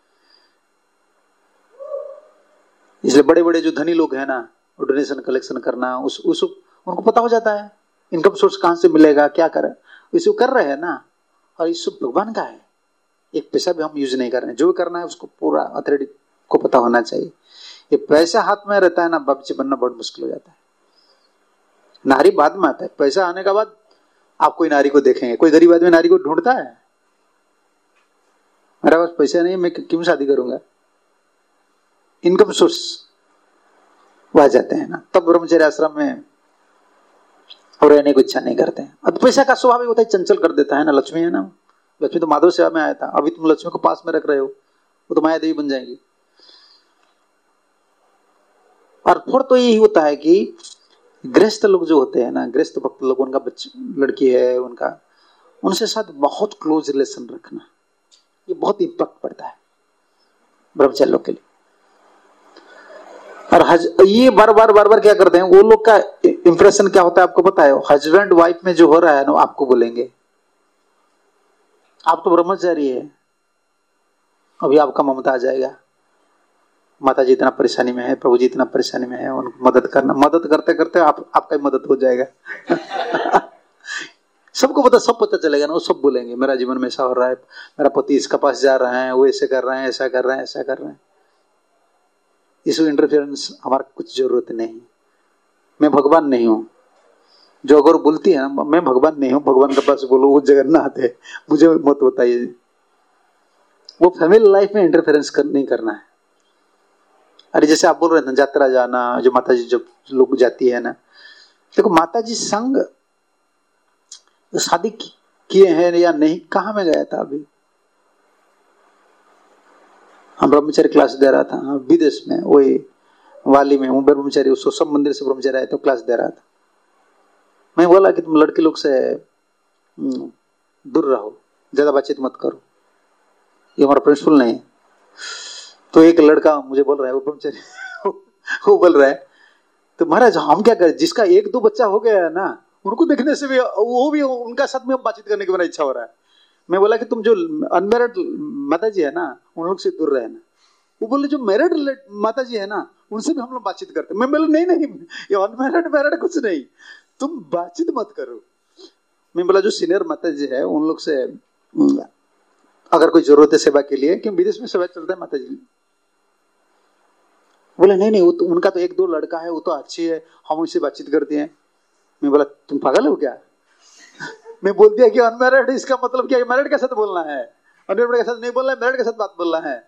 इसलिए बड़े बड़े जो धनी लोग हैं ना, डोनेशन कलेक्शन करना, उस, उस उनको पता हो जाता है इनकम सोर्स कहां से मिलेगा, क्या करें, इसे कर रहे हैं ना। और ये सब भगवान का है, एक पैसा भी हम यूज नहीं कर रहे हैं। जो करना है उसको पूरा अथॉरिटी को पता होना चाहिए। ये पैसा हाथ में रहता है ना, बाबूजी बनना बहुत मुश्किल हो जाता है। नारी बाद में आता है, पैसा आने के बाद आप कोई नारी को देखेंगे। कोई गरीब आदमी नारी को ढूंढता है? मेरा पास पैसा नहीं, मैं क्यों शादी करूंगा? इनकम सोर्स वह जाते हैं ना, तब ब्रह्मचर्य आश्रम में और रहने को इच्छा नहीं करते हैं। अब पैसा का स्वभाव होता है, चंचल कर देता है ना। लक्ष्मी है ना, लक्ष्मी तो माधव सेवा में आया था, अभी तुम लक्ष्मी को पास में रख रहे हो, वो तो माया देवी बन जाएंगी। और फिर तो यही होता है कि गृहस्थ लोग जो होते हैं ना, गृहस्थ भक्त लोग, उनका बच्ची लड़की है, उनका उनसे साथ बहुत क्लोज रिलेशन रखना, ये बहुत इम्पैक्ट पड़ता है ब्रह्मचारी लोग के लिए। और हज, ये बार बार बार बार क्या करते हैं वो लोग का इंप्रेशन क्या होता है आपको पता है? हस्बैंड वाइफ में जो हो रहा है ना, आपको बोलेंगे आप तो ब्रह्मचारी है, अभी आपका ममता आ जाएगा, माता जी इतना परेशानी में है, प्रभु जी इतना परेशानी में है, उनको मदद करना। मदद करते करते आप आपका मदद हो जाएगा। सबको पता, सब पता चलेगा ना, वो सब बोलेंगे मेरा जीवन में ऐसा हो रहा है, मेरा पति इसका पास जा रहा है, वो ऐसे कर रहे हैं, ऐसा कर रहे हैं, ऐसा कर रहे हैं। इसको इंटरफेरेंस हमारा कुछ जरूरत नहीं। मैं भगवान नहीं हूं। जो अगर बोलती है ना मैं भगवान नहीं हूं, भगवान के पास बोलो वो जगन्नाथ है, मुझे मत बताइए। वो फैमिली लाइफ में इंटरफेरेंस कर, नहीं करना है। अरे जैसे आप बोल रहे थे यात्रा जाना, जो माता जी जब लोग जाती है ना, देखो माता जी संग शादी किए हैं या नहीं, कहाँ में गया था अभी? हम ब्रह्मचारी क्लास दे रहा था विदेश में, वही वाली में हूँ ब्रह्मचारी, उसको सब मंदिर से ब्रह्मचारी आए तो क्लास दे रहा था। मैं बोला कि तुम लड़के लोग से दूर रहो, ज्यादा बातचीत मत करो, ये हमारा प्रिंसिपल नहीं है। तो एक लड़का मुझे बोल रहा है, वो ब्रह्मचारी वो बोल रहा है तो महाराज हम क्या करें, जिसका एक दो बच्चा हो गया है ना, उनको देखने से भी वो भी उनका साथ में बातचीत करने की मेरा इच्छा हो रहा है। मैं बोला कि तुम जो अनमैरिड माता जी है ना, उन लोग से दूर रहना, वो बोले जो मैरिड माता जी है ना उनसे भी हम लोग बातचीत करते। मैं बोला नहीं नहीं, ये अनमैरिड मैरिड कुछ नहीं, तुम बातचीत मत करो। मैं बोला जो सीनियर माता जी है उन लोग से अगर कोई जरूरत है सेवा के लिए, क्यों विदेश में सेवा चलता है माता जी। बोले नहीं नहीं, वो तो उनका तो एक दो लड़का है, वो तो अच्छी है, हम उससे बातचीत करते हैं। मैं बोला तुम पागल हो क्या? मैं बोल दिया कि अनमैरिड, इसका मतलब क्या? मैरिड के साथ बोलना है, अनमैरिड के साथ नहीं बोलना है, मैरिड के साथ बात बोलना है।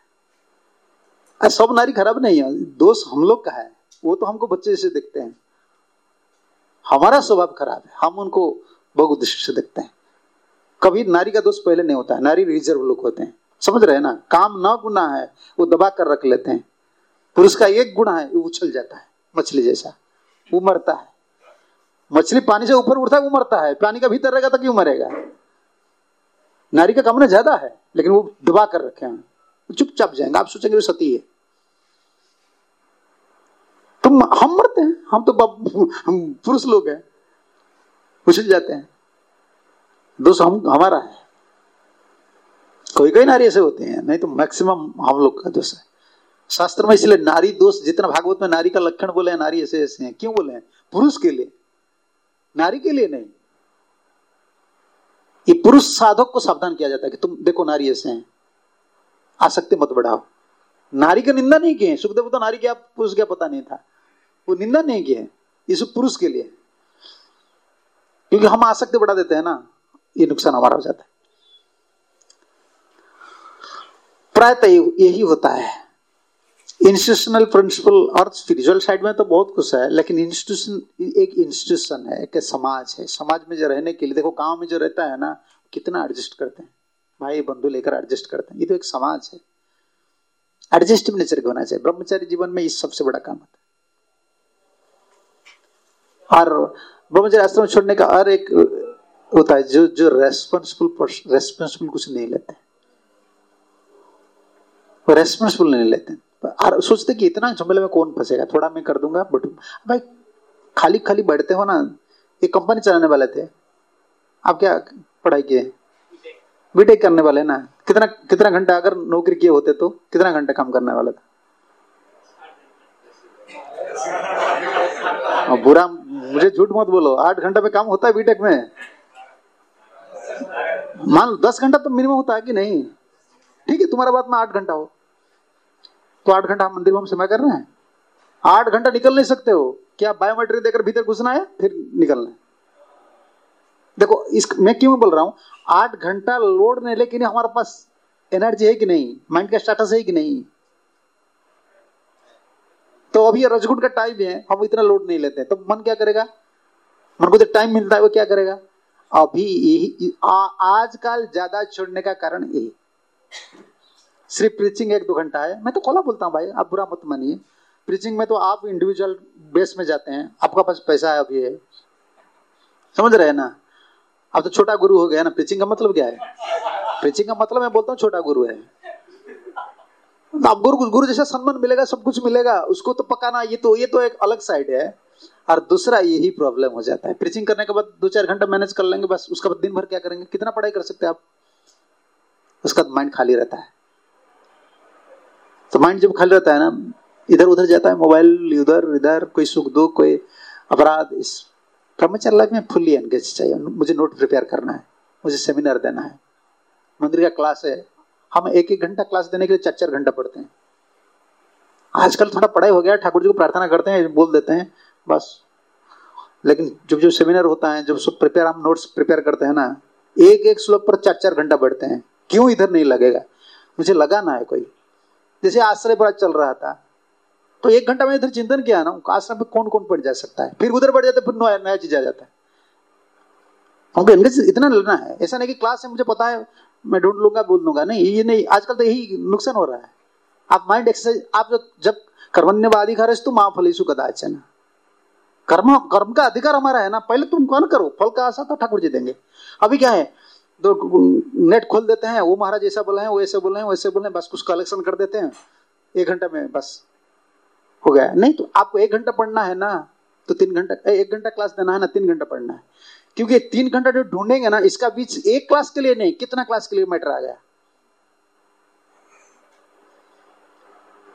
सब नारी खराब नहीं है, दोष हम लोग का है, वो तो हमको बच्चे से देखते हैं, हमारा स्वभाव खराब है, हम उनको बहु दृष्टि से देखते हैं। कभी नारी का दोष पहले नहीं होता है, नारी रिजर्व लोग होते हैं, समझ रहे हैं ना। काम ना गुना है वो दबा कर रख लेते हैं, पुरुष का एक गुना है वो उछल जाता है मछली जैसा, वो मरता है। मछली पानी से ऊपर उठता है वो मरता है, पानी का भीतर रहेगा तो क्यों मरेगा। नारी का काम ज्यादा है लेकिन वो दबा कर रखे हैं, चुपचाप जाएंगे, आप सोचेंगे वो सती है। तुम हम मरते हैं, हम तो हम पुरुष लोग हैं, उछल जाते हैं, दोष हम हमारा है। कोई कोई नारी ऐसे होते हैं, नहीं तो मैक्सिमम हम लोग का दोष है। शास्त्र में इसलिए नारी दोष, जितना भागवत में नारी का लक्षण बोले हैं, नारी ऐसे ऐसे हैं, क्यों बोले हैं? पुरुष के लिए, नारी के लिए नहीं। ये पुरुष साधक को सावधान किया जाता है कि तुम देखो नारी ऐसे हैं, आसक्ति मत बढ़ाओ। नारी का निंदा नहीं किए, सुखदेव तो नारी क्या पुरुष क्या पता नहीं था, वो निंदा नहीं किए, ये सब पुरुष के लिए, क्योंकि हम आसक्ति बढ़ा देते हैं ना, ये नुकसान हमारा हो जाता है। प्रायतः यही होता है। इंस्टीट्यूशनल प्रिंसिपल और स्पिरिचुअल साइड में तो बहुत कुछ है, लेकिन इंस्टीट्यूशन एक इंस्टीट्यूशन है, एक समाज है। समाज में जो रहने के लिए, देखो गांव में जो रहता है ना, कितना एडजस्ट करते हैं, भाई बंधु लेकर एडजस्ट करते हैं, ये तो एक समाज है। एडजस्टिव नेचर का होना चाहिए। ब्रह्मचारी जीवन में इस सबसे बड़ा काम होता है। और ब्रह्मचारी आश्रम छोड़ने का और एक होता है, जो जो रेस्पॉन्सिबल रेस्पॉन्सिबल कुछ नहीं लेते, वो रेस्पॉन्सिबल नहीं लेते और सोचते कि इतना झमेले में कौन फंसेगा, थोड़ा मैं कर दूंगा बट भाई खाली खाली बैठते हो ना। एक कंपनी चलाने वाले थे, आप क्या पढ़ाई किए? बीटेक करने वाले ना। कितना कितना घंटा अगर नौकरी किए होते तो कितना घंटा काम करने वाला था? और बुरा मुझे झूठ मत बोलो, आठ घंटा पे काम होता है बीटेक में। मान लो दस घंटा तो मिनिमम होता है कि नहीं? ठीक है, तुम्हारा बात में आठ घंटा हो तो आठ घंटा हम मंदिर में हम समय कर रहे हैं। आठ घंटा निकल नहीं सकते हो क्या? बायोमेट्रिक देकर भीतर घुसना है फिर निकलना है। देखो इस मैं क्यों बोल रहा हूं, आठ घंटा लोड नहीं, लेकिन हमारे पास एनर्जी है कि नहीं, माइंड का स्टेटस है कि नहीं। तो अभी रजगुट का टाइम है, हम इतना लोड नहीं लेते, तो मन क्या करेगा? मन को जो टाइम मिलता है वो क्या करेगा? अभी यही आजकल ज्यादा छोड़ने का कारण यही, सिर्फ प्रीचिंग एक दो घंटा है। मैं तो खोला बोलता हूँ भाई, आप बुरा मत मानिए। प्रीचिंग में तो आप इंडिविजुअल बेस में जाते हैं, आपका पास पैसा है, अभी है, समझ रहे हैं ना। आप तो छोटा गुरु हो गया ना। प्रीचिंग का मतलब क्या है? प्रीचिंग का मतलब मैं बोलता हूँ छोटा गुरु है। आप गुरु गुरु जैसा सम्मान मिलेगा, सब कुछ मिलेगा, उसको तो पकाना, ये तो ये तो एक अलग साइड है। और दूसरा यही प्रॉब्लम हो जाता है, प्रीचिंग करने के बाद दो चार घंटा मैनेज कर लेंगे बस, उसके बाद दिन भर क्या करेंगे? कितना पढ़ाई कर सकते हैं आप? उसका माइंड खाली रहता है। तो माइंड जब खाली रहता है ना, इधर उधर जाता है, मोबाइल इधर इधर, कोई सुख दुख, कोई अपराध। इस ब्रह्मचर्य लाइफ में फुल्ली एंगेज चाहिए। मुझे नोट प्रिपेयर करना है, मुझे सेमिनार देना है, मंदिर का क्लास है, हम एक एक घंटा क्लास देने के लिए चार चार घंटा पढ़ते हैं। आजकल थोड़ा पढ़ाई हो गया, ठाकुर जी को प्रार्थना करते हैं, बोल देते हैं बस। लेकिन जब जो सेमिनार होता है, जब सब प्रिपेयर हम नोट्स प्रिपेयर करते हैं ना, एक एक श्लोक पर चार चार घंटा बैठते हैं। क्यों इधर नहीं लगेगा? मुझे लगा ना है कोई। जैसे आश्रय पर चल रहा था तो एक घंटा में इधर चिंतन किया ना, आश्रम पे कौन कौन पढ़ जा सकता है, फिर उधर बढ़ जाते, फिर नया नया चीज आ जाता है। हमको एंगेज इतना लेना है। ऐसा नहीं कि क्लास है मुझे पता है मैं ढूंढ लूंगा बोल दूंगा, नहीं, ये नहीं। आजकल तो यही नुकसान हो रहा है। आप माइंड एक्सरसाइज, आप जब जब कर्मण्यवाधिकारस्तु मा फलेषु कदाचन, कर्म कर्म का अधिकार हमारा है ना। पहले तुम कौन करो, फल का आशा तो ठाकुर जी देंगे। अभी क्या है, तो नेट खोल देते हैं, वो महाराज ऐसा बोले हैं, वो ऐसे बोले हैं, वैसे बोले हैं, बस कुछ कलेक्शन कर देते हैं, एक घंटा में बस हो गया। नहीं तो आपको एक घंटा पढ़ना है ना, तो तीन घंटा एक घंटा क्लास देना है ना, तीन घंटा पढ़ना है। क्योंकि तीन घंटा जो ढूंढेंगे ना, इसका बीच एक क्लास के लिए नहीं, कितना क्लास के लिए मैटर आ गया।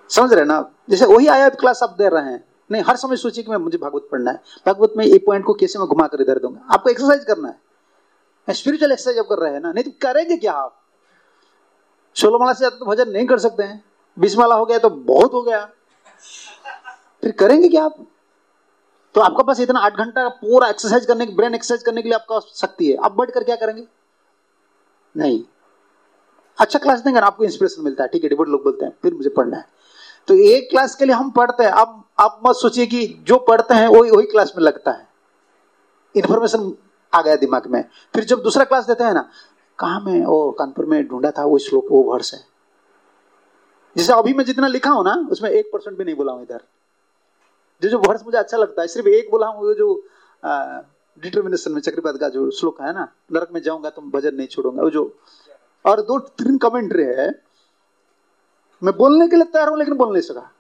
समझ रहे ना? जैसे वही आया क्लास आप दे रहे हैं, नहीं हर समय सोचिए कि मैं मुझे भागवत पढ़ना है, भागवत में एक पॉइंट को कैसे मैं घुमा कर इधर दूंगा। आपको एक्सरसाइज करना है, स्पिरिचुअल एक्सरसाइज आप कर रहे हैं ना, नहीं तो करेंगे क्या आप? सोलह माला से ज्यादा तो भजन नहीं कर सकते हैं, बीस माला हो गया तो बहुत हो गया, फिर करेंगे क्या आप? तो आपके पास इतना आठ घंटा पूरा एक्सरसाइज करने की, ब्रेन एक्सरसाइज करने के लिए आपका शक्ति है, आप बैठ कर क्या करेंगे? नहीं। अच्छा क्लास देंगे ना, आपको इंस्पिरेशन मिलता है, ठीक है, डिवोट लोग बोलते हैं फिर मुझे पढ़ना है, तो एक क्लास के लिए हम पढ़ते हैं। अब आप मत सोचिए कि जो पढ़ते हैं वही वही क्लास में लगता है, इंफॉर्मेशन आ गया दिमाग में, फिर जब दूसरा क्लास देते हैं ना, कहा मैं ओ कानपुर में ढूंढा था वो श्लोक, वो वर्ष है, जैसे अभी मैं जितना लिखा हूं ना उसमें एक परसेंट भी नहीं बोला हूं इधर, जो जो वर्ष मुझे अच्छा लगता है सिर्फ एक बोला हूं, वो जो डिटर्मिनेशन में चक्रपात का जो श्लोक है ना, नरक में जाऊंगा तुम भजन नहीं छोड़ूंगा, वो जो, और दो तीन कमेंट्री है, मैं बोलने के लिए तैयार हूं लेकिन बोल नहीं सका,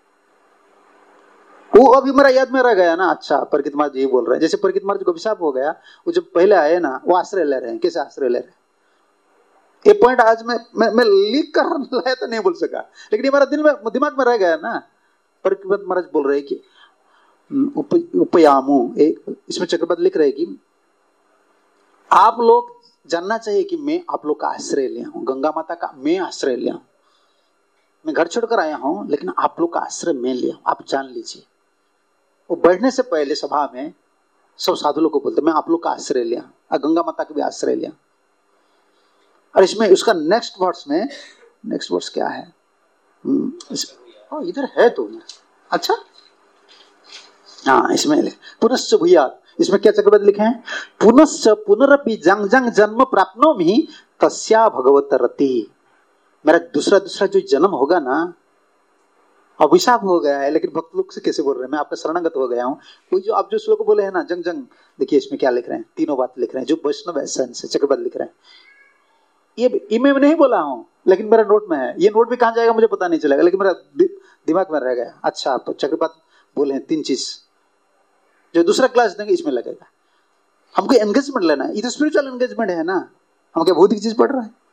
वो अभी मेरा याद में रह गया ना। अच्छा परिकित महाराज यही बोल रहे हैं, जैसे परिकित महाराज को अभिशाप हो गया, वो जब पहले आए ना वो आश्रय ले रहे हैं, कैसे आश्रय ले रहे हैं, ये पॉइंट आज मैं मैं, मैं लिख कर लाया तो नहीं बोल सका, लेकिन ये मेरा दिल में दिमाग में रह गया ना। परिकित महाराज बोल रहे हैं कि उप, उपयामु, एक इसमें चक्रपत लिख रहे हैं कि आप लोग जानना चाहिए कि मैं आप लोग का आश्रय लिया हूं, गंगा माता का मैं आश्रय लिया हूं, मैं घर छोड़कर आया हूं लेकिन आप लोग का आश्रय मैं लिया हूं, आप जान लीजिए। वो बैठने से पहले सभा में सब साधु लोग को बोलते मैं आप लोग का आश्रय लिया और गंगा माता का भी आश्रय लिया। और इसमें उसका नेक्स्ट वर्ड्स में, नेक्स्ट वर्ड्स क्या है, इधर है तो अच्छा हाँ, इसमें पुनश्च भूयात्, इसमें क्या चक्रवर्ती लिखे हैं, पुनश्च पुनरपि जंग जंग जन्म प्राप्नोमि तस्या भगवत रति, मेरा दूसरा दूसरा जो जन्म होगा ना, अभिशाप हो गया है लेकिन भक्त लोग से कैसे बोल रहे हैं, मैं आपका शरणागत हो गया हूँ। कोई जो आप जो श्लोक बोले हैं ना जंग जंग, देखिए इसमें क्या लिख रहे हैं, तीनों बात लिख रहे हैं जो वैष्णव एसेंस से चक्रवर्ती लिख रहे हैं। ये ये मैं नहीं बोला हूँ लेकिन मेरा नोट में है, ये नोट भी कहाँ जाएगा मुझे पता नहीं चलेगा, लेकिन मेरा दि, दिमाग में रह गया। अच्छा तो चक्रवर्ती बोले हैं तीन चीज जो दूसरा क्लास देंगे इसमें लगेगा, हमको एंगेजमेंट लेना है, ये तो स्पिरिचुअल एंगेजमेंट है ना, हम क्या भौतिक चीज पढ़ रहे हैं,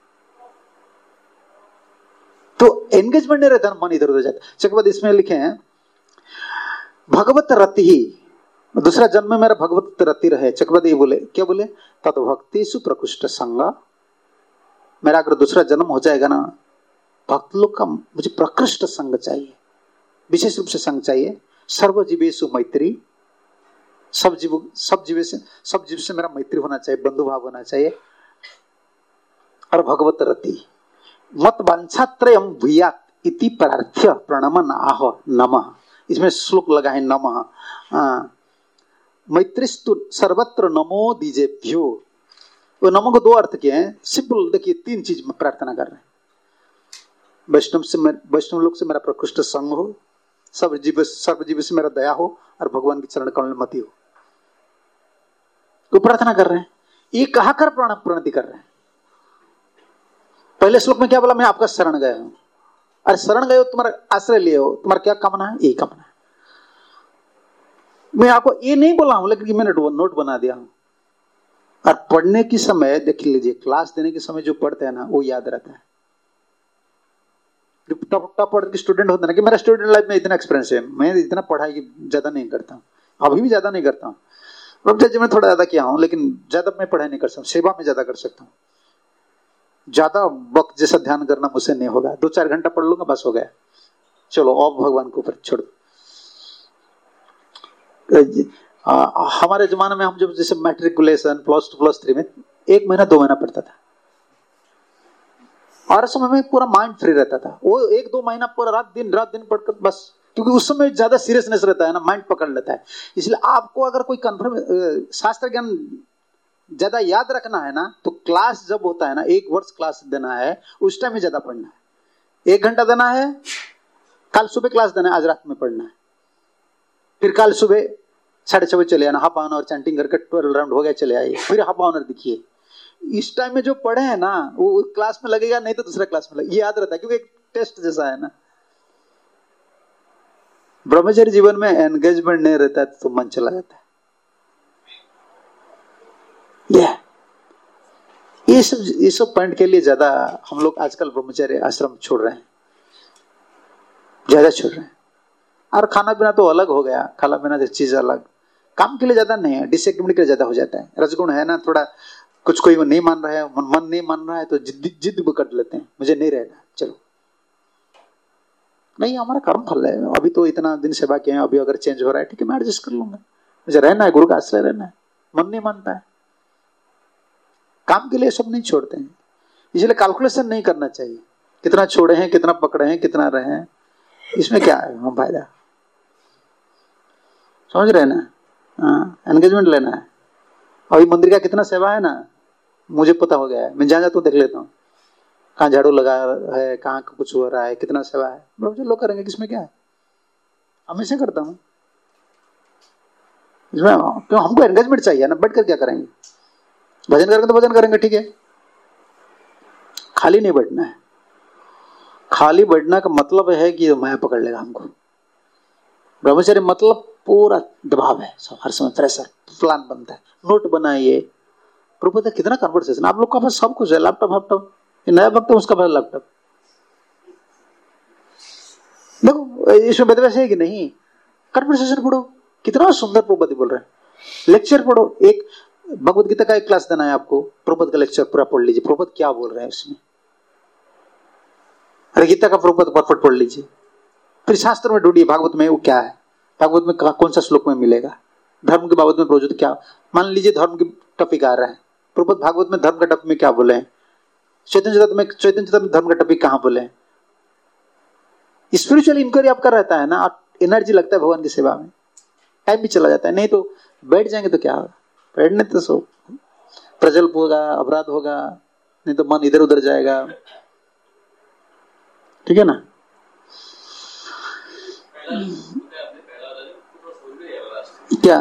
तो एंगेजमेंट नहीं रहता, मन इधर उधर जाता। चक्रवर्ती इसमें लिखे हैं भगवत रति ही, दूसरा जन्म में मेरा भगवत रति रहे। चक्रवर्ती बोले क्या बोले, तत् भक्ति सुप्रकृष्ट संग, मेरा अगर दूसरा जन्म हो जाएगा ना, भक्त लोग का मुझे प्रकृष्ट संग चाहिए, विशेष रूप से संग चाहिए। सर्व जीवेषु मैत्री, सब जीव सब जीव से सब जीव से मेरा मैत्री होना चाहिए, बंधु भाव होना चाहिए। और भगवत रति मत वांछात्रयम् भूयात् इति प्रार्थ्य प्रणमन आह नमः, इसमें श्लोक लगा है नमः, मैत्रीस्तु सर्वत्र नमो दीजेभ्यो, वो नमो को दो अर्थ किए हैं, सिंपल देखिए तीन चीज में प्रार्थना कर रहे हैं, वैष्णव से वैष्णव लोग से मेरा प्रकृष्ट संग हो, सब जीव सर्व जीव से मेरा दया हो, और भगवान की चरण कमल में मति हो, तो प्रार्थना कर रहे हैं। ये कहा कर प्रणति कर रहे हैं। पहले श्लोक में क्या बोला, मैं आपका शरण गया हूं, अरे शरण गए हो, तुम्हारा आश्रय लिए हो, तुम्हारा क्या कामना है, यही कामना है। मैं आपको ये नहीं बोला हूं लेकिन मैंने नोट बना दिया हूं। और पढ़ने की समय देख लीजिए, क्लास देने के समय जो पढ़ते हैं ना वो याद रहता है। टॉप टॉप पढ़ के स्टूडेंट होता है ना, कि मेरा स्टूडेंट लाइफ में इतना एक्सपीरियंस है, मैं इतना पढ़ाई ज्यादा नहीं करता हूँ, अभी भी ज्यादा नहीं करता हूँ, मैं थोड़ा ज्यादा किया हूँ लेकिन ज्यादा मैं पढ़ाई नहीं कर सकता, सेवा में ज्यादा कर सकता हूँ। ज्यादा वक्त जैसा ध्यान करना मुझसे नहीं होगा, दो चार घंटा पढ़ लूंगा बस हो गया, चलो अब भगवान को ऊपर छोड़। हमारे जमाने में हम जब जैसे matriculation plus two plus three में एक महीना दो महीना पढ़ता था, और उस समय में पूरा माइंड फ्री रहता था, वो एक दो महीना पूरा रात दिन रात दिन पढ़कर बस, क्योंकि उस समय ज्यादा सीरियसनेस रहता है ना, माइंड पकड़ लेता है। इसलिए आपको अगर कोई कंफर्म शास्त्र ज्ञान ज्यादा याद रखना है ना, तो क्लास जब होता है ना, एक वर्ष क्लास देना है उस टाइम में ज्यादा पढ़ना है। एक घंटा देना है, कल सुबह क्लास देना है, आज रात में पढ़ना है, फिर कल सुबह साढ़े छह बजे चले आना, हाफ ऑनर चैंटिंग करके ट्वेल्व राउंड हो गया चले आइए, फिर हाफ ऑनर दिखिए। इस टाइम में जो पढ़े हैं ना वो क्लास में लगेगा, नहीं तो दूसरा क्लास में लगेगा, ये याद रहता है, क्योंकि एक टेस्ट जैसा है ना। ब्रह्मचर्य जीवन में एंगेजमेंट नहीं रहता है तो मन चला जाता है। yeah. ये सब ये सब पॉइंट के लिए ज्यादा हम लोग आजकल ब्रह्मचर्य आश्रम छोड़ रहे हैं। ज्यादा छोड़ रहे हैं। और खाना पीना तो अलग हो गया, खाना पीना चीज अलग, काम के लिए ज्यादा नहीं है, डिसएग्रीमेंट के लिए ज्यादा हो जाता है। रजगुण है ना, थोड़ा कुछ कोई नहीं मान रहा है, मन नहीं मान रहा है तो जिद जिद पकड़ लेते हैं, मुझे नहीं रहना, चलो नहीं हमारा कर्म फल है, अभी तो इतना दिन सेवा किए हैं, अभी अगर चेंज हो रहा है ठीक है मैं एडजस्ट कर लूंगा, मुझे रहना है, गुरु का आश्रय रहना है, मन नहीं मानता है। काम के लिए सब नहीं छोड़ते हैं, इसलिए कैलकुलेशन नहीं करना चाहिए, कितना छोड़े हैं, कितना पकड़े हैं, कितना रहे हैं, इसमें क्या है हम फायदा, समझ रहे हैं ना। हाँ, एंगेजमेंट लेना है। अभी मंदिर का कितना सेवा है ना, मुझे पता हो गया है, मैं जहाँ जाता हूँ देख लेता हूँ, कहाँ झाड़ू लगा है, कहाँ कुछ हो रहा है, कितना सेवा है, मुझे लोग करेंगे, किसमें क्या है, हमेशा करता हूँ इसमें, क्यों हमको एंगेजमेंट चाहिए ना, बैठ कर क्या करेंगे, भजन करेंगे तो भजन करेंगे ठीक है, खाली नहीं बैठना है। खाली बैठना का मतलब है कि माया पकड़ लेगा हमको। ब्रह्मचर्य मतलब पूरा दबाव है, हर समय प्रेशर, प्लान बनता है, नोट बनाइए, प्रभु कितना कन्वर्सेशन, आप लोग का पास सब कुछ है, लैपटॉप लैपटॉप नया वक्त है उसका पास लैपटॉप, देखो इसमें बदमाश है कि नहीं, कन्वर्सेशन पढ़ो, कितना सुंदर प्रभुपति बोल रहे हैं, लेक्चर पढ़ो, एक भगवत गीता का एक क्लास देना है आपको, प्रभुपद का लेक्चर पूरा पढ़ लीजिए, प्रभुपद क्या बोल रहे हैं उसमें, अरे गीता का प्रभुपद परफेक्ट पढ़ लीजिए, फिर शास्त्र में ढूंढिए भागवत में वो क्या है, भागवत में कौन सा श्लोक में मिलेगा, धर्म के बाबत में प्रभुपद क्या, मान लीजिए धर्म की टॉपिक आ रहा है, प्रभुपद भागवत में धर्म का टॉपिक में क्या बोले हैं, चैतन्य चरित में चैतन्य चरित में धर्म का टॉपिक कहाँ बोले हैं। स्पिरिचुअल इंक्वायरी आपका रहता है ना, एनर्जी लगता है भगवान की सेवा में, टाइम भी चला जाता है, नहीं तो बैठ जाएंगे तो क्या होगा, बैठने तो सो प्रजल्प होगा, अपराध होगा, नहीं तो मन इधर उधर जाएगा, ठीक है ना। क्या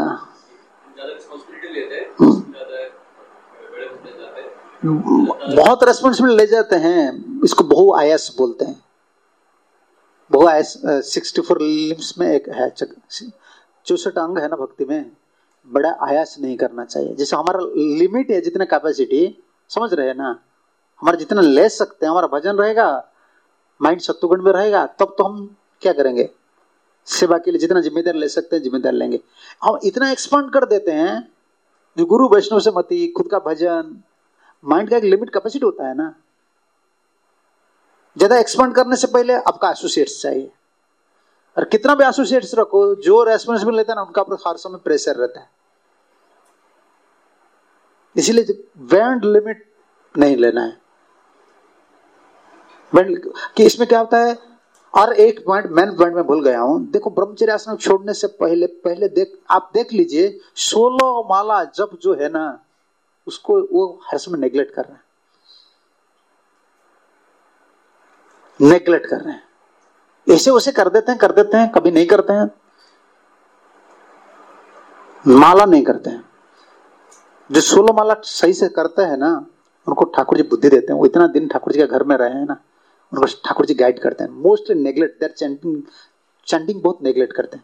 बहुत रेस्पॉन्सिबिलिटी ले जाते हैं, इसको बहु आयास बोलते हैं, बहु आयास सिक्सटी फोर लिम्स में एक है, चौसठ अंग है ना भक्ति में, बड़ा आयास नहीं करना चाहिए, जैसे हमारा लिमिट है जितना कैपेसिटी, समझ रहे हैं ना, हमारा जितना ले सकते हैं, हमारा भजन रहेगा, माइंड सत्वगुण में रहेगा, तब तो हम क्या करेंगे, सेवा के लिए जितना जिम्मेदार ले सकते हैं जिम्मेदार लेंगे। हम इतना एक्सपांड कर देते हैं, जो गुरु वैष्णव से मति, खुद का भजन, माइंड का एक लिमिट कैपेसिटी होता है ना, ज्यादा एक्सपांड करने से पहले आपका एसोसिएट्स चाहिए, और कितना भी एसोसिएट्स रखो, जो रेस्पॉन्सिबिलिटी लेता है ना उनका हर समय प्रेशर रहता है, इसीलिए बैंड लिमिट नहीं लेना है। बैंड कि इसमें क्या होता है, और एक पॉइंट मैं बैंड में भूल गया हूं, देखो ब्रह्मचर्य आश्रम छोड़ने से पहले पहले देख आप देख लीजिए, सोलह माला जब जो है ना उसको वो हर समय नेग्लेक्ट कर रहे हैं, नेग्लेक्ट कर रहे हैं, ऐसे वैसे कर देते हैं कर देते हैं कभी नहीं करते हैं, माला नहीं करते हैं। जो सोलह माला सही से करते हैं ना, उनको ठाकुर जी बुद्धि देते हैं, वो इतना दिन ठाकुर जी के घर में रहे हैं ना, उनको ठाकुर जी गाइड करते हैं। Mostly neglect their chanting, chanting बहुत नेग्लेक्ट करते हैं,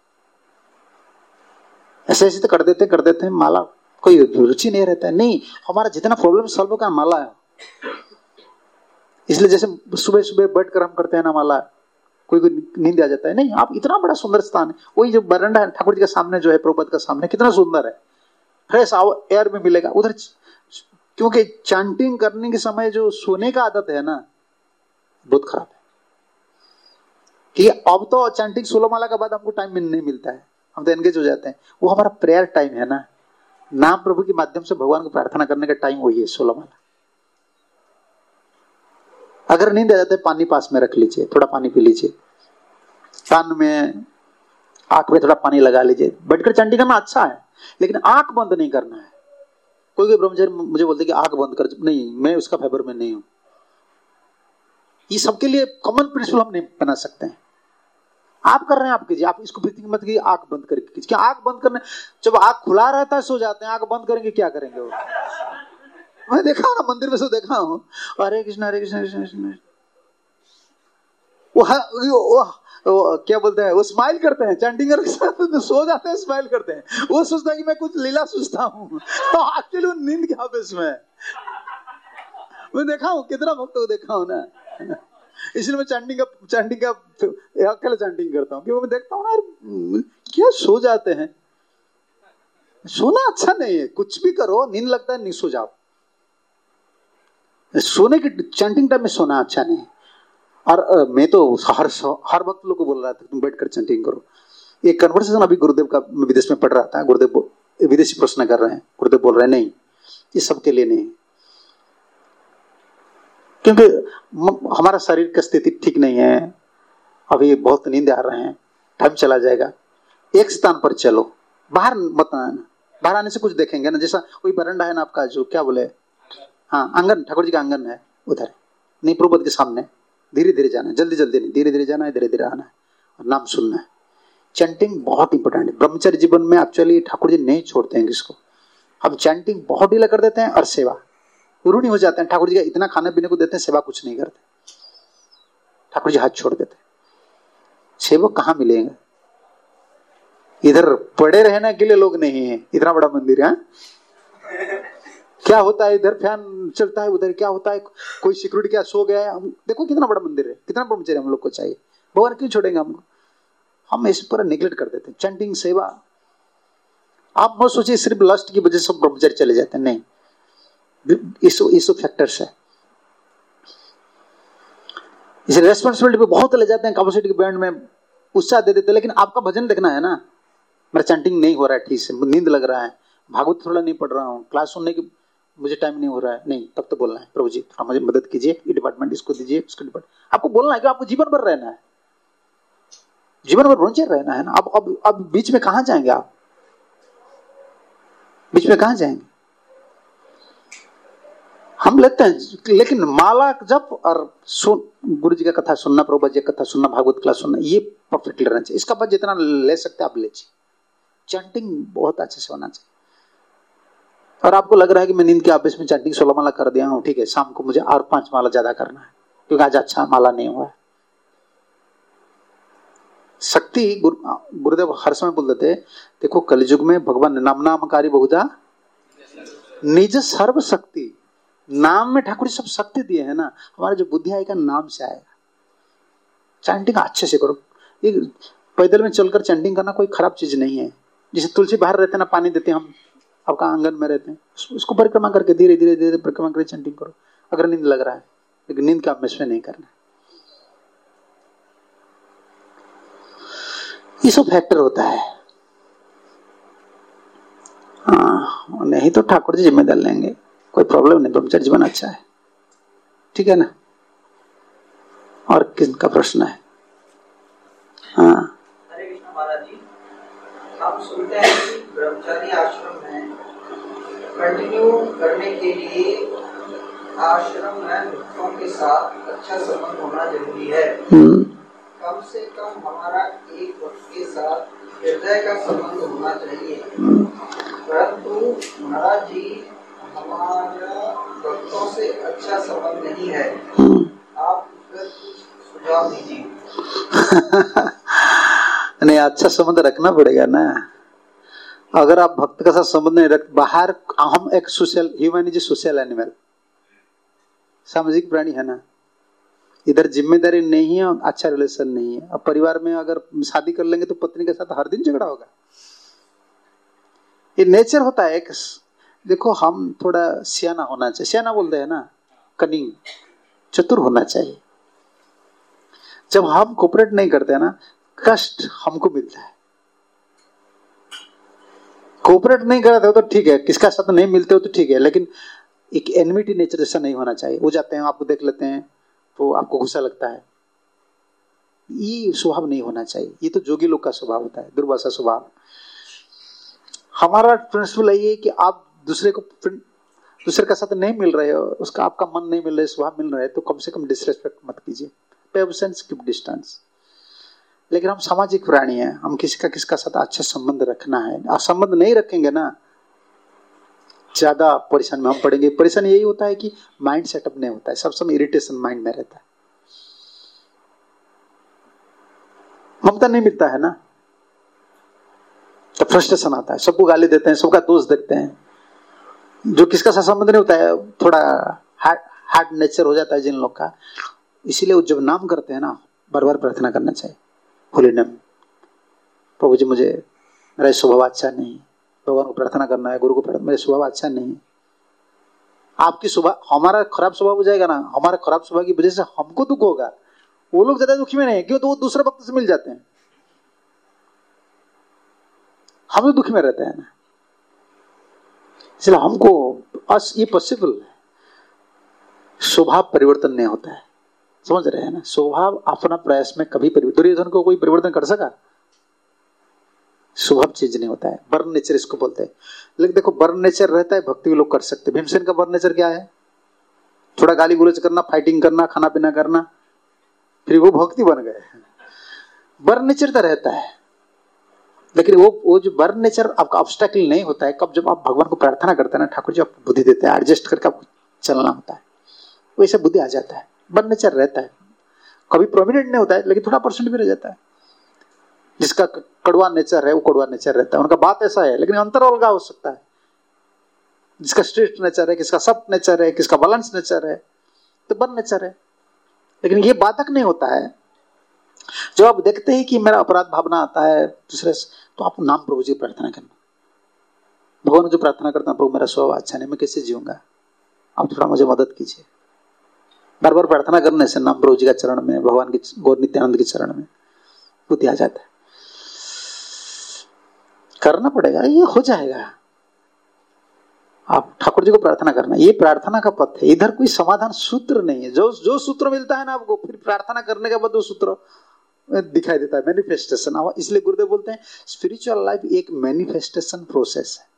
ऐसे ऐसे तो कर देते कर देते हैं, माला कोई रुचि नहीं रहता है। नहीं, हमारा जितना प्रॉब्लम सॉल्व होगा माला है, इसलिए जैसे सुबह सुबह बैठ कर हम करते हैं ना माला, कोई कोई नींद आ जाता है, नहीं आप इतना बड़ा सुंदर स्थान है, वही जो बरंडा है ठाकुर जी के सामने जो है, प्रभुपद का सामने कितना सुंदर है, फ्रेश एयर में मिलेगा उधर, क्योंकि चैंटिंग करने के समय जो सोने का आदत है ना बहुत खराब है, कि अब तो चैंटिंग सोलह माला के बाद हमको टाइम नहीं मिलता है, हम तो एंगेज हो जाते हैं, वो हमारा प्रेयर टाइम है ना, नाम प्रभु के माध्यम से भगवान को प्रार्थना करने का टाइम वही है सोलह माला। अगर नींद आ जाता है, पानी पास में रख लीजिए, थोड़ा पानी पी लीजिए, कान में आंख में थोड़ा पानी लगा लीजिए, बैठकर चैंटिंग करना अच्छा है, लेकिन आंख बंद नहीं करना है। कोई कोई ब्रह्मचारी मुझे बोलते कि आंख बंद कर, नहीं मैं उसका फेवर में नहीं हूं, ये सबके लिए कॉमन प्रिंसिपल हम नहीं बना सकते हैं। आप कर रहे हैं आप कीजिए, आप इसको प्रीति मत कीजिए, आंख बंद करके कीजिए, क्या आंख बंद करने, जब आंख खुला रहता है सो जाते हैं, आंख बंद करेंगे क्या करेंगे वो, मैं देखा हूं ना मंदिर में, सो देखा हूं, हरे कृष्ण हरे कृष्ण कृष्ण कृष्ण, वो, वो, वो क्या बोलते हैं, वो स्माइल करते हैं, चैंटिंग करके सो जाते हैं, स्माइल करते हैं, वो सोचता है कि मैं कुछ लीला सोचता हूँ, तो एक्चुअली वो नींद क्या पे इसमें, मैं देखा हूँ कितना भक्त को देखा हूँ ना, इसलिए मैं चैंटिंग का चैंटिंग का अकेले चैंटिंग करता हूँ, क्योंकि मैं देखता हूँ ना यार क्या सो जाते हैं। सोना अच्छा नहीं है, कुछ भी करो नींद लगता है नहीं सो जाओ। सोने की चैंटिंग टाइम में सोना अच्छा नहीं है। और uh, मैं तो हर हर वक्त लोग को बोल रहा था तुम बैठकर चैंटिंग करो। एक कन्वर्सेशन अभी गुरुदेव का मैं विदेश में पढ़ रहा था, गुरुदेव विदेशी प्रश्न कर रहे हैं, गुरुदेव बोल रहे हैं नहीं ये सबके लिए नहीं, क्योंकि हमारा शरीर की स्थिति ठीक नहीं है, अभी बहुत नींद आ रहे हैं, टाइम चला जाएगा, एक स्थान पर चलो, बाहर मत आना। बाहर आने से कुछ देखेंगे ना, जैसा कोई बरंडा है ना आपका, जो क्या बोले, हाँ आंगन, ठाकुर जी का आंगन है उधर, नहीं प्रभुपद के सामने, धीरे धीरे जाना है, जल्दी जल्दी नहीं, धीरे धीरे जाना है, धीरे धीरे आना है और नाम सुनना है। चैंटिंग बहुत इंपॉर्टेंट है। ब्रह्मचर्य जीवन में एक्चुअली ठाकुर जी नहीं छोड़ते हैं किसको। हम चैंटिंग बहुत ढीला कर देते हैं और सेवा ऋणी हो जाते हैं। ठाकुर जी का इतना खाने पीने को देते हैं, सेवा कुछ नहीं करते, ठाकुर जी हाथ छोड़ देते हैं। सेवक कहाँ मिलेंगे? इधर पड़े रहने के लिए लोग नहीं है, इतना बड़ा मंदिर है। क्या होता है इधर फैन चलता है, उधर क्या होता है, कोई सिक्योरिटी क्या सो गया है। हम देखो कितना बड़ा मंदिर है, कितना ब्रह्मचर्य हम लोग को चाहिए। भगवान क्यों छोड़ेंगे हमको? हम इस पर नेग्लेक्ट कर देते हैं। चैंटिंग, सेवा, आप मत सोचिए सिर्फ लस्ट की वजह से ब्रह्मचर्य चले जाते हैं, नहीं, इसो इसो फैक्टर्स है। इस रेस्पॉन्सिबिलिटी पे बहुत ले जाते हैं, कैपेसिटी के बैंड में उत्साह दे देते हैं, लेकिन आपका भजन देखना है ना। मेरा चैंटिंग नहीं हो रहा है ठीक से, नींद लग रहा है, भागवत थोड़ा नहीं पढ़ रहा हूँ, क्लास सुनने की मुझे टाइम नहीं हो रहा है, नहीं, तब तो बोलना है प्रभु जी थोड़ा मुझे मदद कीजिए, ये डिपार्टमेंट इसको दीजिए, उसको डिपार्टमेंट। आपको बोलना है कि आपको जीवन भर रहना है, जीवन भर ब्रह्मचर्य रहना है ना। अब अब अब बीच में कहां जाएंगे आप? बीच में कहां जाएंगे? हम लेते हैं, लेकिन माला जप और सुन, गुरु जी का कथा सुनना, प्रभुपाद जी का कथा सुनना, भागवत क्लास सुनना, ये परफेक्ट रहना चाहिए। इसका बाद जितना ले सकते आप लीजिए। चैंटिंग बहुत अच्छे से होना चाहिए। और आपको लग रहा है कि मैं नींद के आवेश में चैंटिंग सोलह माला कर दिया हूं, ठीक है, शाम को मुझे और पांच माला ज्यादा करना है क्योंकि आज अच्छा माला नहीं हुआ है। शक्ति गुरु, गुरुदेव हर समय बोल देते, देखो कलयुग में भगवान नाम नामकारी बहुधा निज सर्व शक्ति, नाम में ठाकुर सब शक्ति दिए हैं ना। हमारा जो बुद्धि आएगा नाम से आएगा। चैंटिंग अच्छे से करो। ये पैदल में चलकर चैंटिंग करना कोई खराब चीज नहीं है। जैसे तुलसी बाहर रहते ना, पानी देते हैं, हम आपका आंगन में रहते हैं, उसको परिक्रमा करके धीरे धीरे धीरे परिक्रमा करके चैंटिंग करो अगर नींद लग रहा है, लेकिन नींद का अभ्यास में नहीं करना। ये सब फैक्टर होता है। हाँ, नहीं तो ठाकुर जी जिम्मेदार लेंगे, कोई प्रॉब्लम नहीं, ब्रह्मचर्य जीवन अच्छा है, ठीक है ना। और किसका प्रश्न है? हाँ, हरे कृष्ण महाराज जी, हम सुनते हैं कि ब्रह्मचारी आश्रम में कंटिन्यू करने के लिए आश्रम में भक्तों के साथ अच्छा संबंध होना जरूरी है। कम से कम हमारा एक भक्त के साथ हृदय का संबंध होना चाहिए। परंतु महाराज जी, हमारा भक्तों से अच्छा संबंध नहीं है, आप कुछ सुझाव दीजिए। नहीं, अच्छा संबंध रखना पड़ेगा ना। अगर आप भक्त का साथ संबंध नहीं रख, बाहर हम एक social human is social animal, सामाजिक प्राणी है ना। इधर जिम्मेदारी नहीं है, अच्छा रिलेशन नहीं है। अब परिवार में अगर शादी कर लेंगे तो पत्नी के साथ हर दिन झगड़ा होगा, ये नेचर होता है एक। देखो, हम थोड़ा सियाना होना चाहिए, सियाना बोलते हैं ना, कनिंग, चतुर होना चाहिए। जब हम कोऑपरेट नहीं करते हैं ना, कष्ट हमको मिलता है। कोऑपरेट नहीं करते हो तो ठीक है, किसका साथ नहीं मिलते हो तो ठीक है, लेकिन एक एनमिटी नेचर जैसा नहीं होना चाहिए। वो जाते हैं, आपको देख लेते हैं तो आपको गुस्सा लगता है, ये स्वभाव नहीं होना चाहिए। ये तो जोगी लोग का स्वभाव होता है, दुर्वासा स्वभाव। हमारा प्रिंसिपल यही है कि आप दूसरे को दूसरे का साथ नहीं मिल रहे हो, उसका आपका मन नहीं मिल रहा है, स्वभाव मिल रहा है, तो कम से कम डिसरेस्पेक्ट मत कीजिए, पे एब्सेंस, कीप डिस्टेंस। लेकिन हम सामाजिक प्राणी हैं, हम किसी का किसका साथ अच्छा संबंध रखना है। आप संबंध नहीं रखेंगे ना, ज्यादा परेशान में हम पड़ेंगे। परेशान यही होता है कि माइंड सेटअप नहीं होता है, सब समय इरिटेशन माइंड में रहता है, ममता नहीं मिलता है ना, तो फ्रस्ट्रेशन आता है, सबको गाली देते हैं, सबका दोष देखते हैं। जो किसका साथ संबंध नहीं होता है, थोड़ा हार्ड हार्ड नेचर हो जाता है जिन लोग का, इसीलिए वो जब नाम करते हैं ना, बार बार प्रार्थना करना चाहिए, होली नेम। प्रभु जी मुझे, मेरा स्वभाव अच्छा नहीं, भगवान को प्रार्थना करना है, गुरु को प्रार्थना, मेरा स्वभाव अच्छा नहीं। आपकी स्वभाव, हमारा खराब स्वभाव हो जाएगा ना, हमारा खराब स्वभाव की वजह से हमको दुख होगा। वो लोग ज्यादा दुखी में नहीं है, क्यों? तो वो दूसरे भक्त से मिल जाते हैं, हम लोग दुखी में रहते हैं ना। इसलिए हमको अस ये पॉसिबल है, स्वभाव परिवर्तन नहीं होता है, समझ रहे हैं ना। स्वभाव अपना प्रयास में कभी परिवर्तन, दुर्योधन को कोई परिवर्तन कर सका? स्वभाव चेंज नहीं होता है, बर्न नेचर इसको बोलते हैं। लेकिन देखो, बर्न नेचर रहता है, भक्ति भी लोग कर सकते हैं। भीमसेन का बर्न नेचर क्या है? थोड़ा गाली गुलच करना, फाइटिंग करना, खाना पीना करना, फिर वो भक्ति बन गए। बर्न नेचर तो रहता है, लेकिन वो वो जो बर्न नेचर आपका ऑब्स्टेकल नहीं होता है। कब? जब आप भगवान को प्रार्थना करते हैं ना, ठाकुर जी आपको बुद्धि देते हैं, एडजस्ट करके आपको चलना होता है, वैसे बुद्धि आ जाता है। बर्न नेचर रहता है, कभी प्रोमिनेंट नहीं होता है, लेकिन थोड़ा परसेंट भी रह जाता है। जिसका कड़वा नेचर है वो कड़वा नेचर रहता है, उनका बात ऐसा है, लेकिन अंतर अलग हो सकता है। जिसका स्ट्रेट नेचर है, किसका सॉफ्ट नेचर है, किसका बैलेंस नेचर है, तो बर्न नेचर है। लेकिन ये बाधक नहीं होता है। जब आप देखते हैं कि मेरा अपराध भावना आता है दूसरे से, तो आप नाम प्रभु जी प्रार्थना करना। भगवान जो प्रार्थना करता हूं, प्रभु मेरा स्वभाव अच्छा नहीं, मैं कैसे जीऊंगा, आप थोड़ा मुझे मदद कीजिए। बार बार प्रार्थना करने से नाम प्रभु जी का चरण में, भगवान की गौर नित्यानंद के चरण में बुद्धि आ जाता है। करना पड़ेगा, ये हो जाएगा। आप ठाकुर जी को प्रार्थना करना, ये प्रार्थना का पथ है। इधर कोई समाधान सूत्र नहीं है। जो जो सूत्र मिलता है ना आपको, फिर प्रार्थना करने के बाद वो सूत्र दिखाई देता है, मैनिफेस्टेशन। इसलिए गुरुदेव बोलते हैं स्पिरिचुअल लाइफ एक मैनिफेस्टेशन प्रोसेस है।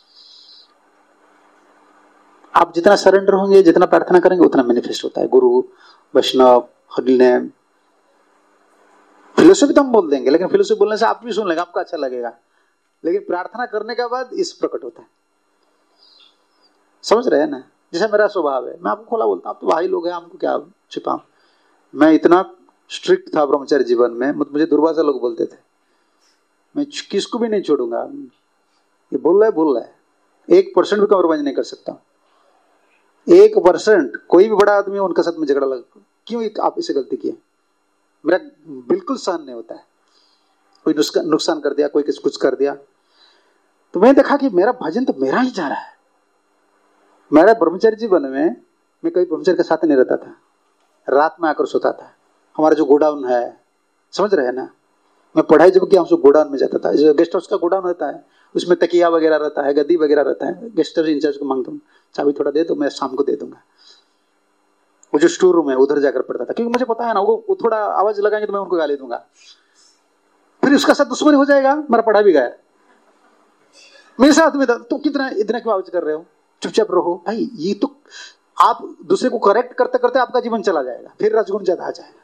आप जितना सरेंडर होंगे, जितना प्रार्थना करेंगे, उतना मैनिफेस्ट होता है। गुरु, वैष्णव, होली नेम, फिलोसफी तो हम बोल देंगे, लेकिन फिलोसफी बोलने से आप भी सुन लेंगे, आपको अच्छा लगेगा, लेकिन प्रार्थना करने के बाद इस प्रकट होता है। समझ रहे हैं ना? जैसे मेरा स्वभाव है, मैं आपको खोला बोलता हूँ, आप तो भाई लोग हैं, हमको क्या छिपाऊं। मैं इतना स्ट्रिक्ट था ब्रह्मचारी जीवन में, मुझे दुर्भाषा लोग बोलते थे, मैं किसको भी नहीं छोड़ूंगा, ये बोल रहा है बोल रहा है, एक परसेंट भी कम्प्रोमाइज नहीं कर सकता। एक परसेंट कोई भी बड़ा आदमी है, उनके साथ में झगड़ा लगा, क्यों आप इसे गलती किए, मेरा बिल्कुल सहन नहीं होता है। कोई नुकसान कर दिया, कोई किस कुछ कर दिया, तो मैंने देखा कि मेरा भजन तो मेरा ही जा रहा है। मेरा ब्रह्मचारी जीवन में मैं कभी ब्रह्मचारी के साथ नहीं रहता था, रात में आकर सोता था। हमारा जो गोडाउन है, समझ रहे हैं ना, मैं पढ़ाई जब किया हमसे गोडाउन में जाता था। जो गेस्ट हाउस का गोडाउन रहता है, उसमें तकिया वगैरह रहता है, गद्दी वगैरह रहता है। गेस्ट हाउस इंचार्ज को मांगता हूँ, चाबी थोड़ा दे दो, मैं शाम को दे दूंगा। वो जो स्टोर रूम है, उधर जाकर पढ़ता था, क्योंकि मुझे पता है ना, वो, वो थोड़ा आवाज लगाएंगे तो मैं उनको गाली दूंगा, फिर उसका साथ दुश्मनी हो जाएगा, मेरा पढ़ा भी गया। मेरे साथ में था, तो कितना इतना क्यों आवाज कर रहे हो, चुपचाप रहो भाई। ये तो आप दूसरे को करेक्ट करते करते आपका जीवन चला जाएगा, फिर रजगुण ज्यादा आ जाएगा।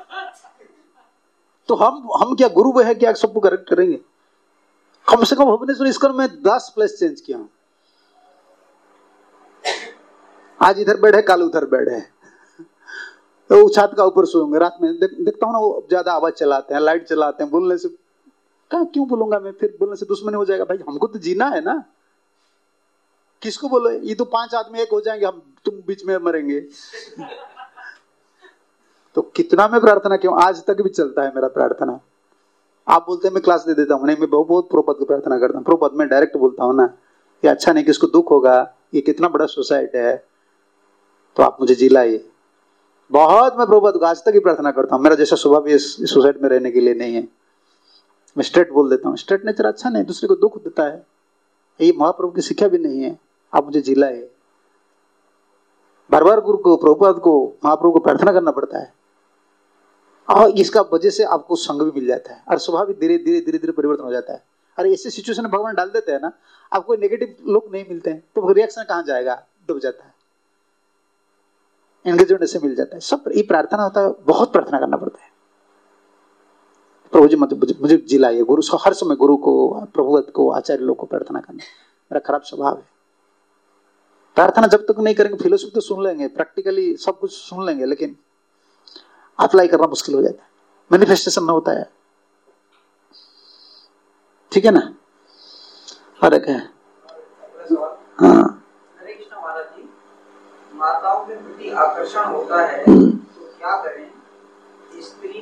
तो हम हम क्या गुरु है क्या सबको करेक्ट करेंगे? कम से कम भुवनेश्वर इसकर मैं दस प्लेस चेंज किया हूं। आज इधर बेड है, कल उधर बेड है, तो छत का ऊपर सोऊंगा। रात में देख, देखता हूँ ना, वो ज्यादा आवाज चलाते हैं, लाइट चलाते हैं, बोलने से क्या क्यों बोलूंगा मैं, फिर बोलने से दुश्मनी हो जाएगा। भाई हमको तो जीना है ना, किसको बोलो, ये तो पांच आदमी एक हो जाएंगे, हम तुम बीच में मरेंगे। तो कितना मैं प्रार्थना क्यों, आज तक भी चलता है मेरा प्रार्थना। आप बोलते हैं मैं क्लास दे देता हूँ, नहीं, मैं बहुत बहुत प्रोपद की प्रार्थना करता हूँ। प्रोपद में डायरेक्ट बोलता हूँ ना, ये अच्छा नहीं, किसको दुख होगा, ये कितना बड़ा सोसाइटी है, तो आप मुझे जिलाइए। बहुत मैं प्रोपद को आज तक ही प्रार्थना करता हूँ। मेरा जैसा स्वभाव भी इस सोसाइटी में रहने के लिए नहीं है, मैं स्ट्रेट बोल देता हूँ। स्ट्रेट नेचर अच्छा नहीं, दूसरे को दुख देता है, ये महाप्रभु की शिक्षा भी नहीं है। आप मुझे जिलाए, बार बार गुरु को, प्रभुपाद को, महाप्रभु को प्रार्थना करना पड़ता है, और इसका वजह से आपको संग भी मिल जाता है, और स्वभाव भी धीरे धीरे धीरे धीरे परिवर्तन हो जाता है। अरे ऐसे सिचुएशन में भगवान डाल देते हैं ना, आपको नेगेटिव लोग नहीं मिलते हैं, तो रिएक्शन कहाँ जाएगा, दब जाता है, एंगेजमेंट ऐसे मिल जाता है। सब ये प्रार्थना होता है, बहुत प्रार्थना करना पड़ता है। प्रभु जी मतलब मुझे जिलाइए, गुरु हर समय गुरु को, प्रभुवत को, आचार्य लोग को प्रार्थना करना मेरा खराब स्वभाव है। प्रार्थना जब तक नहीं करेंगे, फिलोसफी तो सुन लेंगे, प्रैक्टिकली सब कुछ सुन लेंगे, लेकिन अप्लाई करना मुश्किल हो जाता है, मैनिफेस्टेशन में होता है। ठीक है ना? और क्या है? हाँ, हरे कृष्ण महाराज जी, माताओं के प्रति आकर्षण होता है तो क्या करें?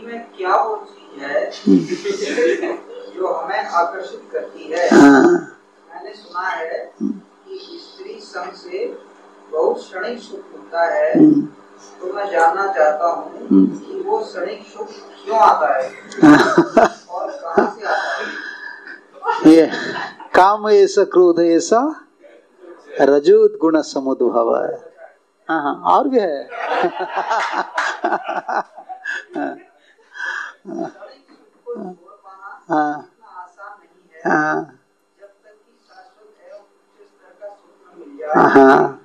में क्या वो चीज है जो हमें आकर्षित करती है? हाँ। मैंने सुना है कि स्त्री संग से बहुत क्षणिक सुख मिलता है, तो मैं जानना चाहता हूँ कि वो क्षणिक सुख क्यों आता है और कहाँ से आता है? ये काम ऐसा, क्रोध ऐसा, रजोत गुण समुद्भव है। हाँ हाँ, और भी है। हाँ हाँ हाँ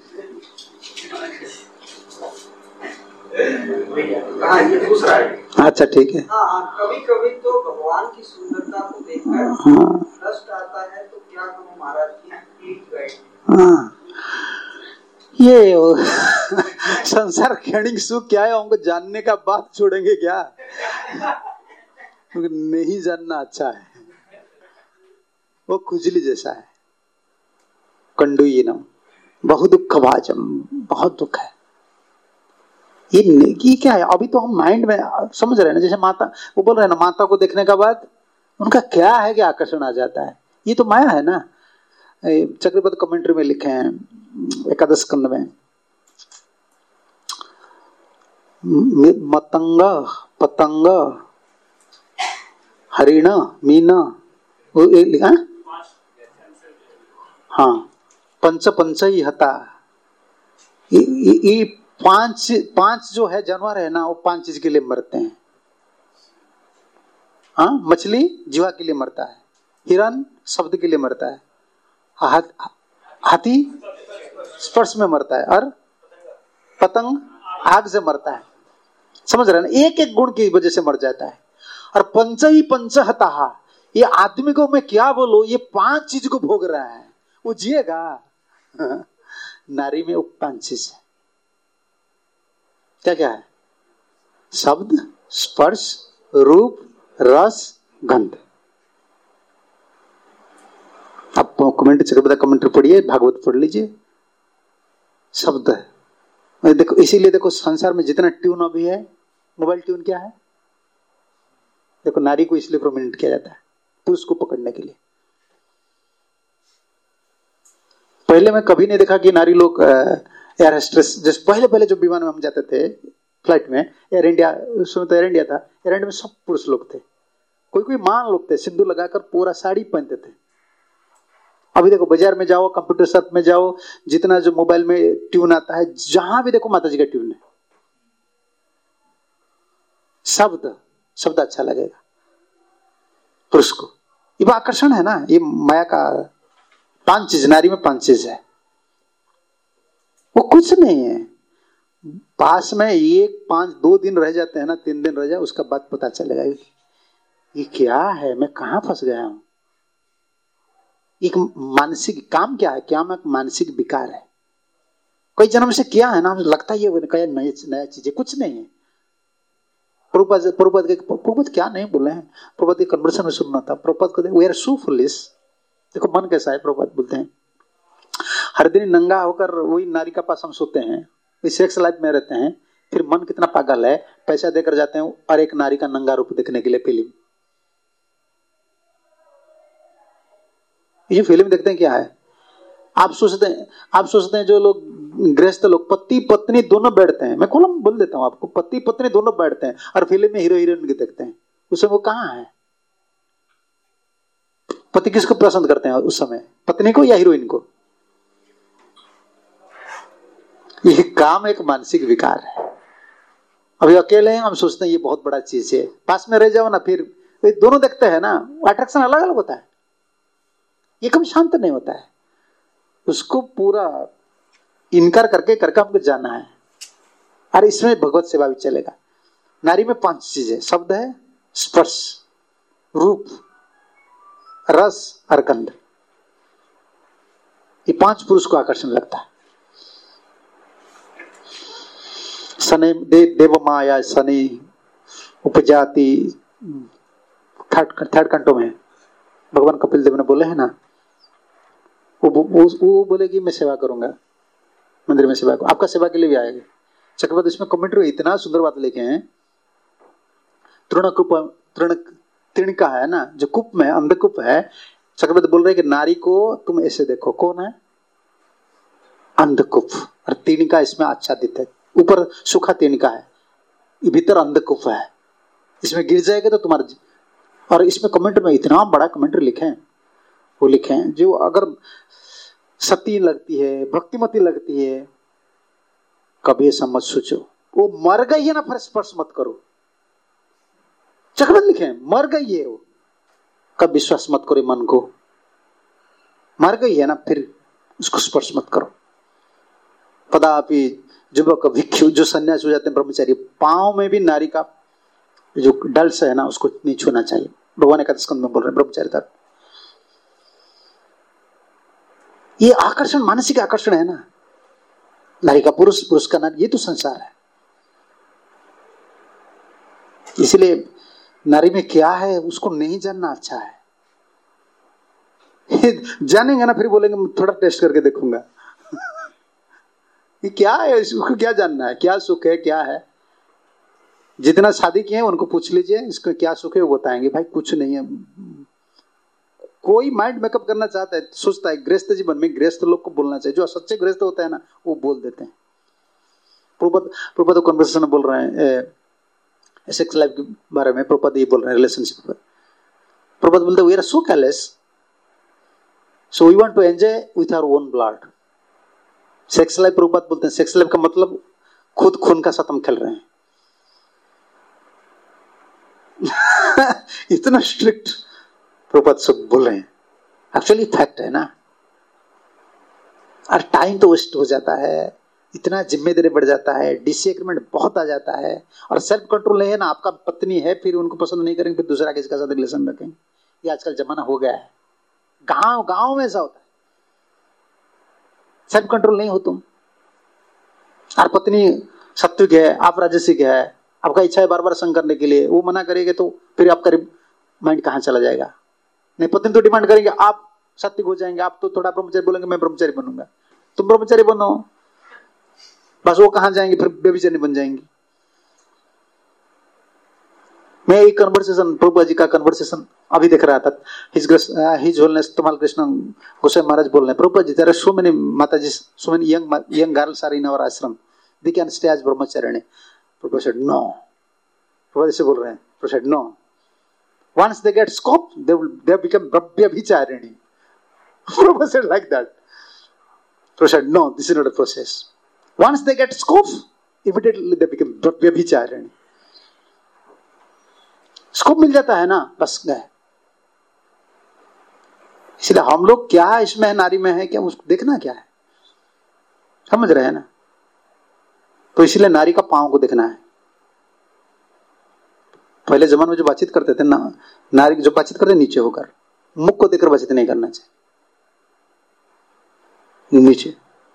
हाँ, ये दूसरा है। अच्छा ठीक है। हाँ, कभी कभी तो भगवान की सुंदरता को देखकर हाँ कष्ट आता है, तो क्या कहूँ महाराज जी, प्लीज गाइड। हाँ, ये संसार क्षणिक सुख क्या है हमको जानने का बात छोड़ेंगे क्या? क्योंकि नहीं जानना अच्छा है। वो खुजली जैसा है, कंडुयिनम, बहुत दुख भाजम, बहुत दुख है। ये ये क्या है? अभी तो हम माइंड में समझ रहे हैं ना, जैसे माता वो बोल रहे हैं ना, माता को देखने के बाद उनका क्या है कि आकर्षण आ जाता है। ये तो माया है ना। चक्रपति कमेंट्री में लिखे हैं एकादश स्कंद में, मतंग पतंग हरिण मीन, लिखा हाँ, पंच पंच ही हता। ये पांच पांच जो है जानवर है ना, वो पांच चीज के लिए मरते हैं। हाँ, मछली जीवा के लिए मरता है, हिरन शब्द के लिए मरता है, हाथी स्पर्श में मरता है, और पतंग आग से मरता है। समझ रहे हैं ना? एक एक गुण की वजह से मर जाता है। और पंच ही पंचहता, ये आदमी को मैं क्या बोलूं, ये पांच चीज को भोग रहा है, वो जिएगा? नारी में वो पांच चीज है। क्या क्या है? शब्द, स्पर्श, रूप, रस, गंध। आप कमेंट चक्रपति कमेंट्री पढ़िए, भागवत पढ़ लीजिए। शब्द है, देखो, इसीलिए देखो संसार में जितना ट्यून अभी है, मोबाइल ट्यून क्या है? देखो, नारी को इसलिए प्रोमिनेंट किया जाता है पुरुष को पकड़ने के लिए। पहले मैं कभी नहीं देखा कि नारी लोग एयर होस्टेस, जैसे पहले पहले जो विमान में हम जाते थे फ्लाइट में, एयर इंडिया, उसमें तो एयर इंडिया था, एयर इंडिया में सब पुरुष लोग थे, कोई कोई मान लोग थे, सिंदूर लगाकर पूरा साड़ी पहनते थे। अभी देखो बाजार में जाओ, कंप्यूटर शॉप में जाओ, जितना जो मोबाइल में ट्यून आता है, जहां भी देखो माता जी का ट्यून है। शब्द शब्द अच्छा लगेगा पुरुष को, ये आकर्षण है ना, ये माया का। पांच चीज, नारी में पांच चीज है, वो कुछ नहीं है। पास में एक पांच दो दिन रह जाते हैं ना, तीन दिन रह जाए, उसका बाद पता चलेगा ये क्या है, मैं कहां फंस गया हूं। एक मानसिक काम क्या है? क्या एक मानसिक विकार है, कई जन्म से किया है ना, हमें लगता है ये नया नया चीज है, कुछ नहीं है। प्रभुपाद प्रभुपाद के प्रभुपाद क्या नहीं बोले हैं, प्रभुपाद के कन्वर्सेशन में सुनना था। प्रभुपाद को वी आर सो फुलिश। देखो मन कैसा है, प्रभुपाद बोलते हैं हर दिन नंगा होकर वही नारी का पास हम सोते हैं, वही सेक्स लाइफ में रहते हैं, फिर मन कितना पागल है, पैसा देकर जाते हैं और एक नारी का नंगा रूप देखने के लिए फिल्म। ये फिल्म देखते हैं क्या है? आप सोचते हैं आप सोचते हैं जो लोग गृहस्थ लोग पति पत्नी दोनों बैठते हैं, मैं कॉलम बोल देता हूं आपको, पति पत्नी दोनों बैठते हैं और फिल्म में हीरो हीरोइन की देखते हैं, उस समय वो कहां है? पति किसको पसंद करते हैं उस समय, पत्नी को या हीरोइन को? ये काम एक मानसिक विकार है। अभी अकेले हैं, हम सोचते हैं ये बहुत बड़ा चीज है, पास में रह जाओ ना, फिर दोनों देखते हैं ना, अट्रैक्शन अलग अलग होता है, ये कभी शांत नहीं होता है। उसको पूरा इनकार करके करके हमको जाना है। अरे इसमें भगवत सेवा भी चलेगा। नारी में पांच चीजें, शब्द है, स्पर्श, रूप, रस और गंध, ये पांच पुरुष को आकर्षण लगता है। शनि दे, देव माया शनि उपजाति, थर्ड थर्ड कंटो में भगवान कपिल देव ने बोले हैं ना, वो वो, वो बोलेगी मैं सेवा करूंगा, मंदिर में सेवा करूंगा, आपका सेवा के लिए भी आएगा। चक्रवर्ती इसमें कमेंट्री इतना सुंदर बात लिखे हैं, तृणकुप तृण तिणका है ना, जो कुप में अंधकूप है, चक्रवर्ती बोल रहे कि नारी को तुम ऐसे देखो, कौन है? अंधकूप, और तिणका इसमें आच्छादित है, ऊपर सूखा तिणका है, भीतर अंधकूप है, इसमें गिर जाएगा तो तुम्हारा। और इसमें कमेंट में इतना बड़ा कमेंट लिखे हैं, वो लिखे हैं जो अगर सती लगती है, भक्तिमती लगती है, कभी ऐसा मत सोचो वो मर गई है ना, फिर स्पर्श मत करो। चक्रवर्ती लिखे हैं मर गई है वो, कब विश्वास मत करो मन को, मर गई है ना, फिर उसको स्पर्श मत करो। कदापि युवक भिक्षु जो सन्यास हो जाते हैं ब्रह्मचारी, पांव में भी नारी का जो डल्स है ना उसको नहीं छूना चाहिए। भगवान एकादश स्कंद में बोल रहे हैं ब्रह्मचारी धर्म। ये आकर्षण मानसिक आकर्षण है ना, नारी का पुरुष, पुरुष का नारी, ये तो संसार है। इसलिए नारी में क्या है उसको नहीं जानना अच्छा है। जानेंगे ना फिर बोलेंगे थोड़ा टेस्ट करके देखूंगा। ये क्या है, इसको क्या जानना है, क्या सुख है, क्या है। जितना शादी किए हैं उनको पूछ लीजिए इसका क्या सुख है, वो बताएंगे भाई कुछ नहीं है। कोई माइंड मेकअप करना चाहता है, सोचता है गृहस्थ जीवन में गृहस्थ लोग को बोलना चाहिए, जो सच्चे गृहस्थ होता है ना वो बोल देते हैं। प्रभुपाद प्रभुपाद कन्वर्सेशन में बोल रहे हैं सेक्स लाइफ के बारे में, प्रभुपाद ये बोल रहे हैं रिलेशनशिप पर। प्रभुपाद बोलते we are so careless, so we want to enjoy with our own blood. Sex life, Prabhupada बोलते हैं सेक्स लाइफ का मतलब खुद खून का साथ हम खेल रहे हैं। इतना स्ट्रिक्ट प्रभुपाद सब बोल रहे हैं, एक्चुअली फैक्ट है ना। और टाइम तो वेस्ट हो जाता है, इतना जिम्मेदारी बढ़ जाता है, डिसएग्रीमेंट बहुत आ जाता है, और सेल्फ कंट्रोल नहीं है ना। आपका पत्नी है, फिर उनको पसंद नहीं करेंगे, फिर दूसरा किसी का साथ रिलेशन रखेंगे। ये आजकल जमाना हो गया है, गांव गांव में ऐसा होता है। सेल्फ कंट्रोल नहीं हो तुम, और पत्नी सात्विक है, आप राजसिक है, आपका इच्छा है बार बार संग करने के लिए, वो मना करेंगे तो फिर आपका माइंड कहाँ चला जाएगा। नहीं, पत्नी तो डिमांड करेंगे, आप सात्विक हो जाएंगे, आप तो थोड़ा ब्रह्मचारी बोलेंगे मैं ब्रह्मचारी बनूंगा, तुम ब्रह्मचारी बनो, बस वो कहाँ जाएंगे फिर बेबीचरी बन जाएंगी। मैं एक कन्वर्सेशन, प्रभुपाद जी का कन्वर्सेशन अभी देख रहा था। हिज हिज होलनेस तमाल कृष्ण गोसाई महाराज बोल रहे हैं, Prabhupada ji there are so many mataji, so many young young girls are in our ashram, they can stay as brahmacharini. Prabhupada said no, Prabhupada से बोल रहे हैं, Prabhupada said no, once they get scope they will they become brahmacharya. Prabhupada said like that. Prabhupada said no, this is not a process. Once they get scope immediately they become brahmacharya. Scope मिल जाता है ना, बस गए। इसलिए हम लोग क्या इसमें है, नारी में है क्या, उसको देखना क्या है, समझ रहे हैं ना। तो इसलिए नारी का पांव को देखना है। पहले जमाने में जो बातचीत करते थे ना, नारी जो बातचीत करते नीचे होकर, मुख को देखकर बातचीत नहीं करना चाहिए, नीचे।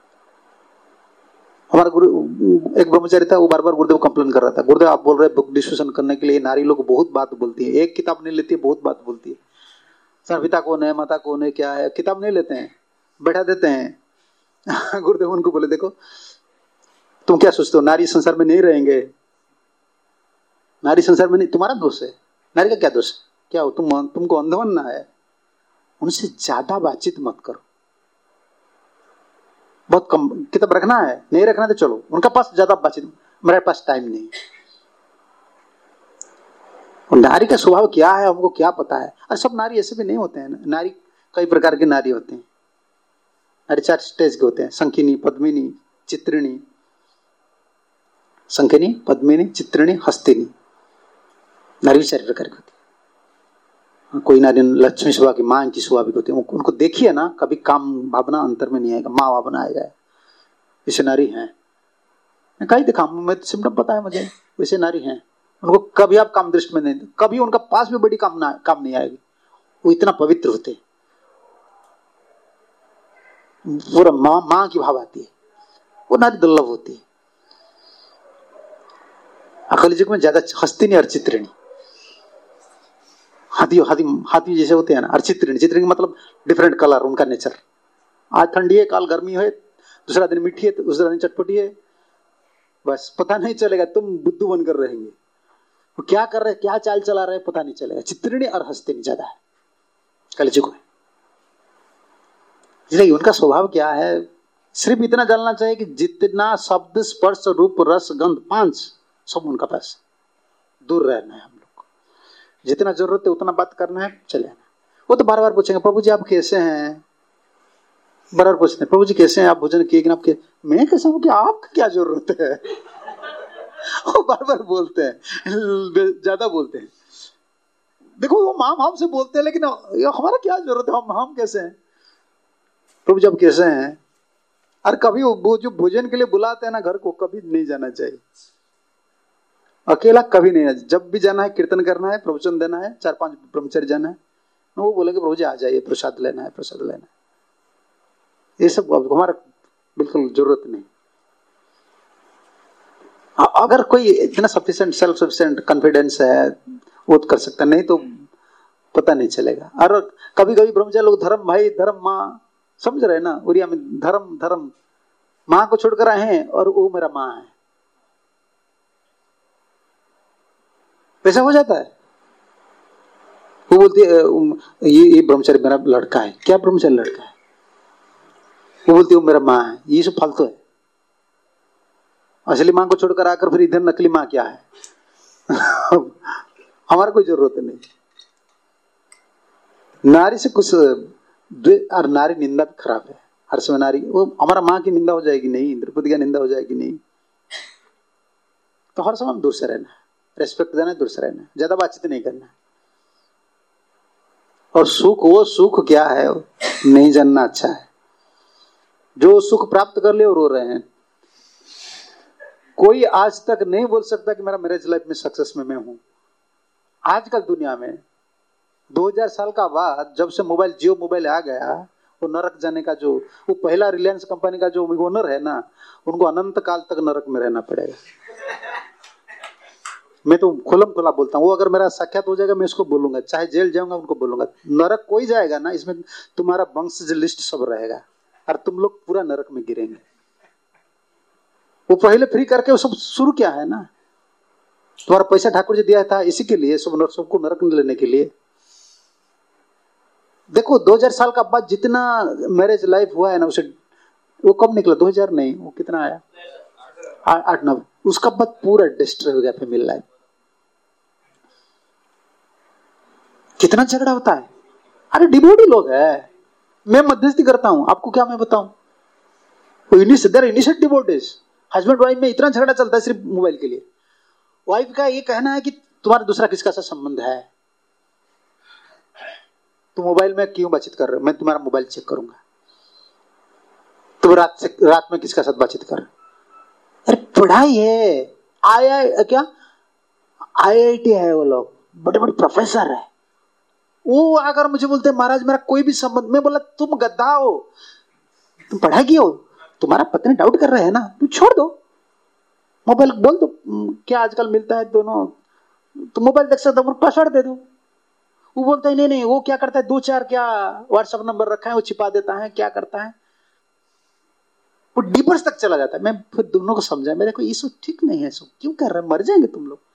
हमारा गुरु एक ब्रह्मचारी था, वो बार बार गुरुदेव कंप्लेन कर रहा था, गुरुदेव आप बोल रहे हैं बुक डिस्कशन करने के लिए नारी लोग बहुत बात बोलती है, एक किताब नहीं लेती है, बहुत बात बोलती है। सर पिता कौन है, माता कौन है, क्या है, किताब नहीं लेते हैं, बैठा देते हैं। गुरुदेव उनको बोले देखो तुम क्या सोचते हो, नारी संसार में नहीं रहेंगे, नारी संसार में नहीं, तुम्हारा दोष है, नारी का क्या दोष है, क्या हो तुम, तुमको अंध बनना है। उनसे ज्यादा बातचीत मत करो, बहुत कम किताब रखना है, नहीं रखना तो चलो, उनका पास ज्यादा बातचीत, मेरे पास टाइम नहीं। और नारी का स्वभाव क्या है हमको क्या पता है। और सब नारी ऐसे भी नहीं होते हैं, नारी कई प्रकार के नारी होते हैं, नारी चार स्टेज के होते हैं, संखिनी, पद्मिनी, चित्रिणी, संखिनी, पद्मिनी, चित्रिणी, हस्तिनी। नारी चार प्रकार की होती है। कोई नारी लक्ष्मी स्वभाव की, मां की स्वाभाविक होती है, उनको देखिए ना कभी काम भावना अंतर में नहीं आएगा, माँ भावना आएगा, ऐसे नारी हैं। कहीं देखा मैं तो सिम्टम पता है मुझे, वैसे नारी हैं, उनको कभी आप काम दृष्टि में नहीं, कभी उनका पास में बड़ी काम ना काम नहीं आएगी, वो इतना पवित्र होते, पूरा माँ माँ की भाव आती है, वो नारी दुर्लभ होती है। अकल युग में ज्यादा हस्तिनी और चित्रिणी, हाथी हाथी हाथी जैसे होते हैं ना, और चित्रिणी, चित्रिणी मतलब डिफरेंट कलर, उनका नेचर, आज ठंडी है, काल गर्मी है, दूसरा दिन मीठी है, दूसरा दिन चटपटी है, बस पता नहीं चलेगा, तुम बुद्धू बनकर रहेंगे। वो क्या कर रहे, क्या चाल चला रहे पता नहीं चलेगा। चित्रिणी और हस्तिनी ज्यादा है कलयुग में, इसलिए उनका स्वभाव क्या है, सिर्फ इतना जानना चाहिए कि जितना शब्द स्पर्श रूप रस गंध पांच सब उनका पास, दूर रहना है हम लोग को, जितना जरूरत है उतना बात करना है, चले आना। वो तो बार बार पूछेंगे प्रभु जी आप कैसे हैं, बार बार पूछते हैं प्रभु जी कैसे हैं, आप भोजन किए कि ना, आपके मैं कैसा हूं कि आपका क्या जरूरत है। वो बार बार बोलते हैं, ज्यादा बोलते हैं। देखो वो माम हम से बोलते हैं, लेकिन हमारा क्या जरूरत है, हम हम कैसे हैं, प्रभु जब कैसे हैं। और कभी वो जो भोजन के लिए बुलाते हैं ना घर को, कभी नहीं जाना चाहिए अकेला, कभी नहीं। जब भी जाना है कीर्तन करना है, प्रवचन देना है, चार पांच ब्रह्मचारी जाना है, वो बोलेंगे प्रभु जी आ जाइए, प्रसाद लेना है, प्रसाद लेना है। ये सब हमारा बिल्कुल जरूरत नहीं। अगर कोई इतना सफिशिएंट सेल्फ सफिशिएंट कॉन्फिडेंस है वो तो कर सकता, नहीं तो पता नहीं चलेगा। और कभी कभी ब्रह्मचारी लोग धर्म भाई धर्म माँ, समझ रहे ना, उड़िया में धर्म धर्म माँ को छोड़कर आए हैं और वो मेरा माँ है, वैसा हो जाता है। वो बोलती है ये ये ब्रह्मचारी मेरा लड़का है, क्या ब्रह्मचारी लड़का है, वो बोलती है वो मेरा माँ है, ये सब फालतू है। असली माँ को छोड़कर आकर फिर इधर नकली माँ क्या है। हमारा कोई जरूरत नहीं। नारी से कुछ, और नारी निंदा भी खराब है हर समय। नारी वो हमारा माँ की निंदा हो जाएगी नहीं, द्रौपदी की निंदा हो जाएगी नहीं, तो हर समय दूर से रहना है, रेस्पेक्ट देना है, दूर से रहना है, ज्यादा बातचीत नहीं करना है। और सुख, वो सुख क्या है नहीं जानना अच्छा है। जो सुख प्राप्त कर ले वो रो रहे हैं। कोई आज तक नहीं बोल सकता कि मेरा मैरिज लाइफ में सक्सेस में मैं हूं। आजकल दुनिया में दो हज़ार साल का बाद जब से मोबाइल, जियो मोबाइल आ गया, वो नरक जाने का जो वो पहला रिलायंस कंपनी का जो ओनर है ना, उनको अनंत काल तक नरक में रहना पड़ेगा। मैं तो खुलम खुला बोलता हूँ, वो अगर मेरा साक्षात हो जाएगा मैं इसको बोलूंगा, चाहे जेल जाऊंगा उनको बोलूंगा। नरक कोई जाएगा ना, इसमें तुम्हारा वंश लिस्ट सब रहेगा और तुम लोग पूरा नरक में गिरेंगे। वो पहले फ्री करके वो सब शुरू किया है ना, तुम्हारा पैसा ठाकुर जी दिया था इसी के लिए, सब सबको नरक में लेने के लिए। देखो दो हज़ार साल का बाद जितना मैरिज लाइफ हुआ है ना, उसे वो कब निकला, दो हज़ार नहीं, वो कितना आया, आठ नौ, उसका बाद पूरा डिस्ट्रॉय हो गया फैमिली लाइफ। कितना झगड़ा होता है। अरे डिवोटी लोग है, मैं मध्यस्थी करता हूं, आपको क्या मैं बताऊं, इनिशिएट डिवोटीज, हस्बैंड वाइफ में इतना झगड़ा चलता है सिर्फ मोबाइल के लिए। वाइफ का ये कहना है कि तुम्हारा दूसरा किसका सा संबंध है, तुम मोबाइल में क्यों बातचीत कर रहे हो, मैं तुम्हारा मोबाइल चेक करूंगा। तुम रात से रात में किसका साथ बातचीत कर रहे हो। अरे पढ़ाई है, आई आई क्या आई आई टी है, वो लोग बड़े बड़े प्रोफेसर है, वो अगर मुझे बोलते महाराज मेरा कोई भी संबंध, मैं बोला तुम गद्दा हो, तुम पढ़ाई की हो, तुम्हारा पत्नी डाउट कर रहे हैं ना, तुम छोड़ दो मोबाइल, बोल दो क्या आजकल मिलता है दोनों, तो मोबाइल देख सकते हो, पासवर्ड दे दो। वो बोलता है नहीं नहीं, वो क्या करता है, दो चार क्या व्हाट्सएप नंबर रखा है वो छिपा देता है, क्या करता है, वो डिवर्स तक चला जाता है। मैं फिर दोनों को समझा, मेरे को ये सब ठीक नहीं है, सब क्यों कर रहे हैं, मर जाएंगे तुम लोग।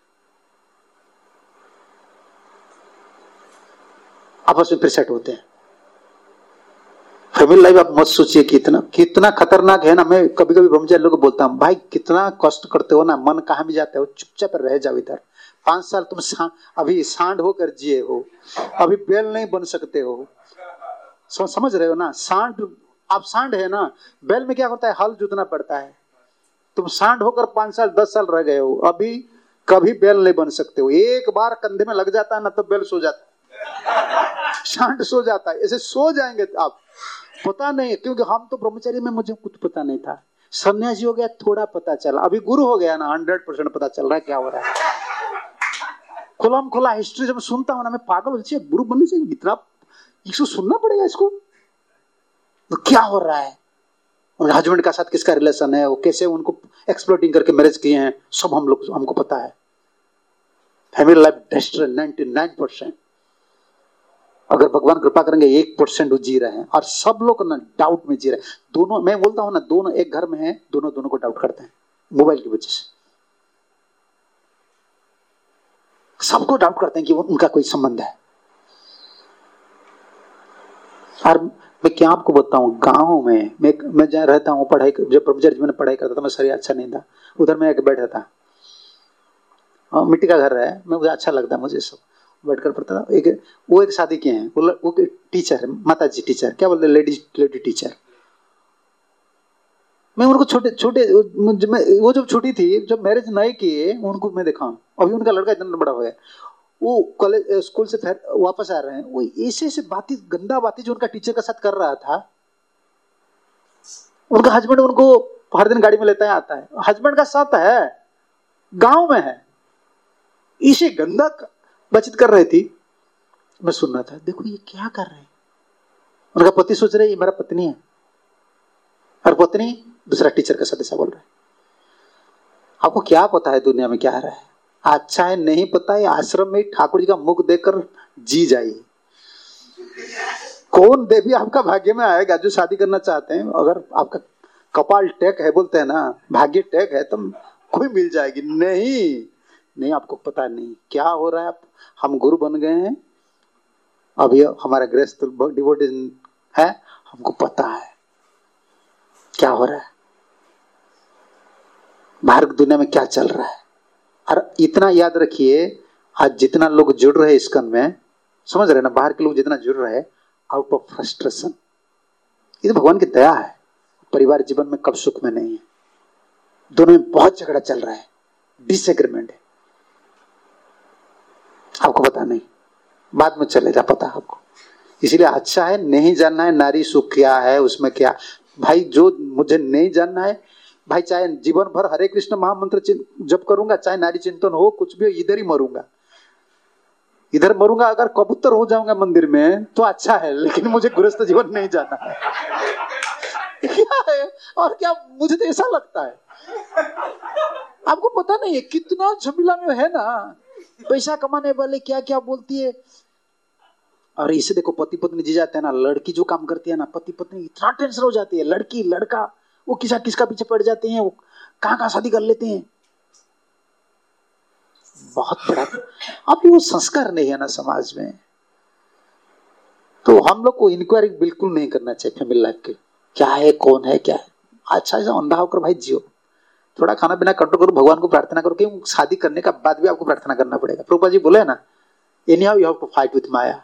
आपस में फिर सेट होते हैं। फैमिली लाइफ आप मत सोचिए कितना कितना खतरनाक है ना। मैं कभी कभी ब्रह्मचारी लोगों को बोलता हूँ, भाई कितना कष्ट करते हो ना, मन कहाँ भी जाते हो, चुपचाप रह जाओ इधर। पांच साल तुम सा, अभी सांड होकर जिए हो, अभी बैल नहीं बन सकते हो, समझ रहे हो ना। सांड, आप सांड है ना, बैल में क्या होता है, हल जोतना पड़ता है। तुम सांड होकर पांच साल दस साल रह गए हो, अभी कभी बैल नहीं बन सकते हो। एक बार कंधे में लग जाता है ना तो बैल सो जाता है, सांड सो जाता है, ऐसे सो जाएंगे आप, पता नहीं। क्योंकि हम तो ब्रह्मचर्य में मुझे कुछ पता नहीं था, सन्यासी हो गया थोड़ा पता चला, अभी गुरु हो गया ना हंड्रेड परसेंट पता चल रहा है क्या हो रहा है। खुला खुला हिस्ट्री जब सुनता हूं ना मैं पागल हो जाती, गुरु बनने से इतना इसको सुनना पड़ेगा इसको, तो क्या हो रहा है, और हस्बैंड का साथ किसका रिलेशन है, वो कैसे उनको एक्सप्लोटिंग करके मैरिज किए हैं, सब हम लोग हमको पता है। Family life destroy ninety nine percent. अगर भगवान कृपा करेंगे एक परसेंट जी रहे हैं, और सब लोग ना डाउट में जी रहे हैं। दोनों, मैं बोलता हूं ना, दोनों एक घर में है, दोनों दोनों को डाउट करते हैं मोबाइल की वजह से। सबको डाउट करते हैं कि वो उनका कोई संबंध है। और मैं क्या आपको बताऊं, गांव में मैं मैं जहाँ रहता हूँ, पढ़ाई जब ब्रह्मचर्य जीवन में पढ़ाई करता था, मैं शरीर अच्छा नहीं था, उधर मैं एक बैठा था, और मिट्टी का घर है, मैं मुझे अच्छा लगता मुझे सब बैठकर पढ़ता था। एक वो एक शादी किए हैं, वो वो टीचर है, माता जी टीचर, क्या बोलते हैं, लेडी लेडी टीचर। मैं उनको छोटे छोटे वो जब छोटी थी, जब मैरिज नहीं किए, उनको मैं देखा, अभी उनका लड़का इतना बड़ा हो गया, वो कॉलेज स्कूल से फिर वापस आ रहे हैं, वो ऐसे ऐसे बातें, गंदा बातें जो उनका टीचर का साथ कर रहा था। उनका हस्बैंड उनको हर दिन गाड़ी में लेता है, आता है, हस्बैंड का साथ है, गांव में है, इसे गंदा बातचीत कर रही थी। मैं सुन रहा था, देखो ये क्या कर रहे हैं। उनका पति सोच रहे ये मेरा पत्नी है, और पत्नी दूसरा टीचर का साथ ऐसा बोल रहा है। आपको क्या पता है दुनिया में क्या आ रहा है? अच्छा है नहीं पता है, आश्रम में ठाकुर जी का मुख देखकर जी जाइए। कौन देवी आपका भाग्य में आएगा जो शादी करना चाहते हैं? अगर आपका कपाल टेक है, बोलते हैं ना, भाग्य टेक है, तो कोई मिल जाएगी। नहीं नहीं, आपको पता नहीं क्या हो रहा है। आप हम गुरु बन गए हैं, अभी हमारा गृहस्थ डिवोटी है, हमको पता है क्या हो रहा है, बाहर दुनिया में क्या चल रहा है। और इतना याद रखिए, आज जितना लोग जुड़ रहे इस्कन में, समझ रहे ना, बाहर के लोग जितना जुड़ रहे आउट ऑफ फ्रस्ट्रेशन, ये तो भगवान की दया है। परिवार जीवन में कब सुख में नहीं है, दोनों में बहुत झगड़ा चल रहा है, डिसएग्रीमेंट है। आपको पता नहीं, बाद में चलेगा पता आपको। इसीलिए अच्छा है नहीं जानना है नारी सुख क्या है, उसमें क्या भाई, जो मुझे नहीं जानना है भाई, चाहे जीवन भर हरे कृष्ण महामंत्र जप करूंगा, चाहे नारी चिंतन हो, कुछ भी, इधर ही मरूंगा, इधर मरूंगा। अगर कबूतर हो जाऊंगा मंदिर में तो अच्छा है, लेकिन मुझे गृहस्थ जीवन नहीं जाना है। क्या है और क्या, मुझे तो ऐसा लगता है। आपको पता नहीं है कितना झमेला में है ना, पैसा कमाने वाले क्या क्या बोलती है। और इसे देखो, पति पत्नी जी जाते हैं ना, लड़की जो काम करती है ना, पति पत्नी इतना टेंशन हो जाती है, लड़की लड़का वो किसा किसका पीछे पड़ जाते हैं, वो कहाँ कहाँ शादी कर लेते हैं। बहुत बड़ा अभी वो संस्कार नहीं है ना समाज में, तो हम लोग को इंक्वायरी बिल्कुल नहीं करना चाहिए फैमिली लाइफ के, क्या है कौन है क्या है। अच्छा ऐसा अंधा होकर भाई जियो, थोड़ा खाना पीना कंट्रोल करो, भगवान को प्रार्थना करो, क्योंकि शादी करने का बाद भी आपको प्रार्थना करना पड़ेगा। प्रभुपाद जी बोले ना, anyhow you have to fight with maya.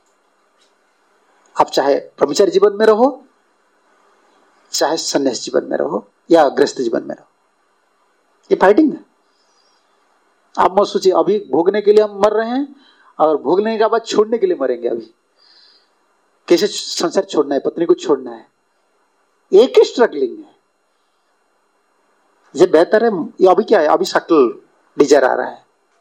आप चाहे ब्रह्मचर्य जीवन में रहो, चाहे संन्यास जीवन में रहो, या गृहस्थ जीवन में रहो, ये फाइटिंग है। आप मत सोचिए अभी भोगने के लिए हम मर रहे हैं और भोगने के बाद छोड़ने के लिए मरेंगे। अभी कैसे संसार छोड़ना है, पत्नी को छोड़ना है, एक ही स्ट्रगलिंग है। ये बेहतर है, ये अभी क्या है, अभी सटल डिजायर आ रहा है,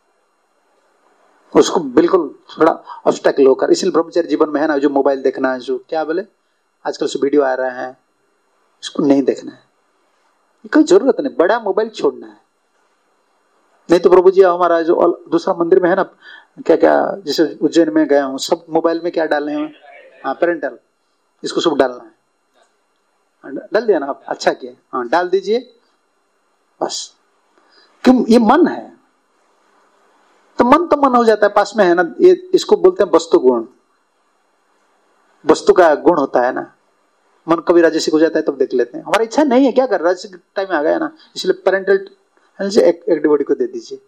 उसको बिल्कुल थोड़ा ऑब्स्टेकल होकर, इसलिए ब्रह्मचर्य जीवन में है ना, जो मोबाइल देखना है, जो क्या बोले आजकल जो वीडियो आ रहे हैं, इसको नहीं देखना है, कोई जरूरत नहीं। बड़ा मोबाइल छोड़ना है। नहीं तो प्रभु जी हमारा जो दूसरा मंदिर में है ना, क्या क्या, जैसे उज्जैन में गया हूँ, सब मोबाइल में क्या डालने हैं, हाँ पेरेंटल, इसको सब डालना है, डाल दिया ना आप, अच्छा किया, हाँ डाल दीजिए बस। क्यों, ये मन है, तो मन तो मन हो जाता है, पास में है ना, ये इसको बोलते हैं वस्तु गुण, वस्तु का गुण होता है ना। मन कभी राजसिक हो जाता है तब तो देख लेते हैं, हमारी इच्छा नहीं है, क्या कर राजसिक टाइम आ गया ना, इसलिए पेरेंटल एक, एक डिवोटी को दे दीजिए।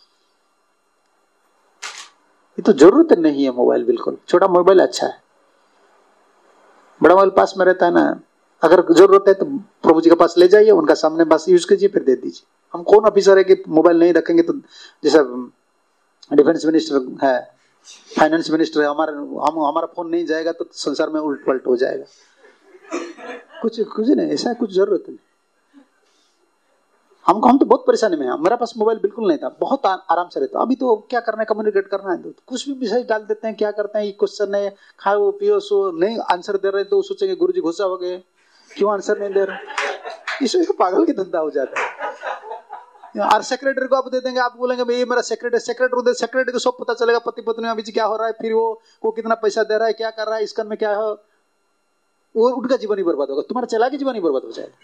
ये तो जरूरत नहीं है मोबाइल, बिल्कुल छोटा मोबाइल अच्छा है, बड़ा मोबाइल पास में रहता है ना, अगर जरूरत है तो प्रभु जी के पास ले जाइए, उनका सामने बस यूज कीजिए, फिर दे दीजिए। हम कौन ऑफिसर है कि मोबाइल नहीं रखेंगे, तो जैसा डिफेंस मिनिस्टर है, फाइनेंस मिनिस्टर है, हमारा हम हमारा फोन नहीं जाएगा तो संसार में उल्ट पलट हो जाएगा। कुछ कुछ नहीं, ऐसा कुछ जरूरत नहीं हमको। हम तो बहुत परेशानी में हैं, मेरा पास मोबाइल बिल्कुल नहीं था, बहुत आ, आराम से रहता। अभी तो क्या करना है, कम्युनिकेट करना है, तो कुछ भी मैसेज डाल देते हैं, क्या करते हैं, ये क्वेश्चन है, खाओ पियो सो, नहीं आंसर दे रहे तो सोचेंगे गुरु जी गुस्सा हो गए, क्यों आंसर नहीं दे रहे। इसमें पागल की धंधा हो जाता है। और सेक्रेटरी को आप दे देंगे, आप बोलेंगे ये मेरा सेक्रेटरी, सेक्रेटरी सेक्रेटरी को सब पता चलेगा पति पत्नी में बीच क्या हो रहा है, फिर वो को कितना पैसा दे रहा है, क्या कर रहा है, इसकन में क्या है, वो उनका जीवन ही बर्बाद होगा, तुम्हारा चला के जीवन ही बर्बाद हो जाएगा।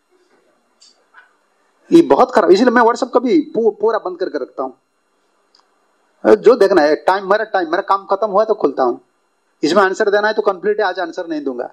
ये बहुत खराब, इसलिए मैं व्हाट्सएप कभी पूरा बंद करके रखता हूँ। जो देखना है टाइम, मेरा टाइम, मेरा काम खत्म हुआ तो खुलता हूं। इसमें आंसर देना है तो कंप्लीट है, आज आंसर नहीं दूंगा,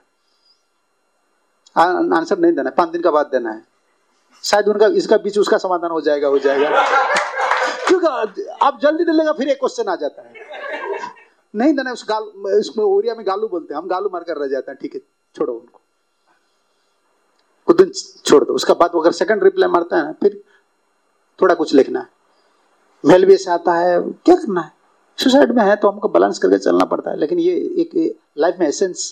आंसर नहीं देना है, पांच दिन का बाद देना है, शायद उनका इसका बीच उसका समाधान हो जाएगा हो जाएगा क्योंकि आप जल्दी दे लेगा फिर एक क्वेश्चन आ जाता है, नहीं देना उस गाल, इसमें ओरिया में गालू बोलते हैं हम, गालू मार कर रह जाते हैं, ठीक है छोड़ो उनको, कुछ दिन छोड़ दो, उसका बाद अगर सेकंड रिप्लाई मारता है फिर थोड़ा कुछ लिखना है, मेल भी ऐसे आता है, क्या करना है, सुसाइड में है तो हमको बैलेंस करके चलना पड़ता है, लेकिन ये एक लाइफ में एसेंस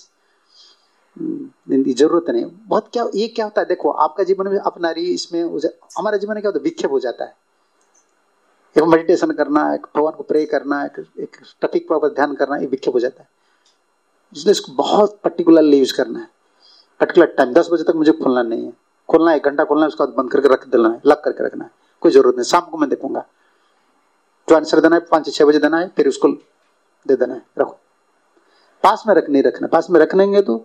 जरूरत नहीं बहुत। क्या ये क्या होता है, देखो आपका जीवन में अपना रही, इसमें हमारा जीवन में क्या होता है, विक्षेप हो जाता है, एक मेडिटेशन करना, एक भगवान को प्रे करना, एक, एक टॉपिक पर ध्यान करना, ये विक्षेप हो जाता है, इसलिए इसको बहुत पर्टिकुलरली यूज करना है, पर्टिकुलर टाइम, दस बजे तक मुझे खोलना नहीं है, खोलना है एक घंटा खोलना है, उसका बंद करके रख देना है, लॉक करके रखना है, कोई जरूरत नहीं, शाम को मैं देखूंगा, जो आंसर देना है पांच छह बजे देना है, फिर उसको दे देना है, रखो, पास में रख नहीं रखना, पास में रखेंगे तो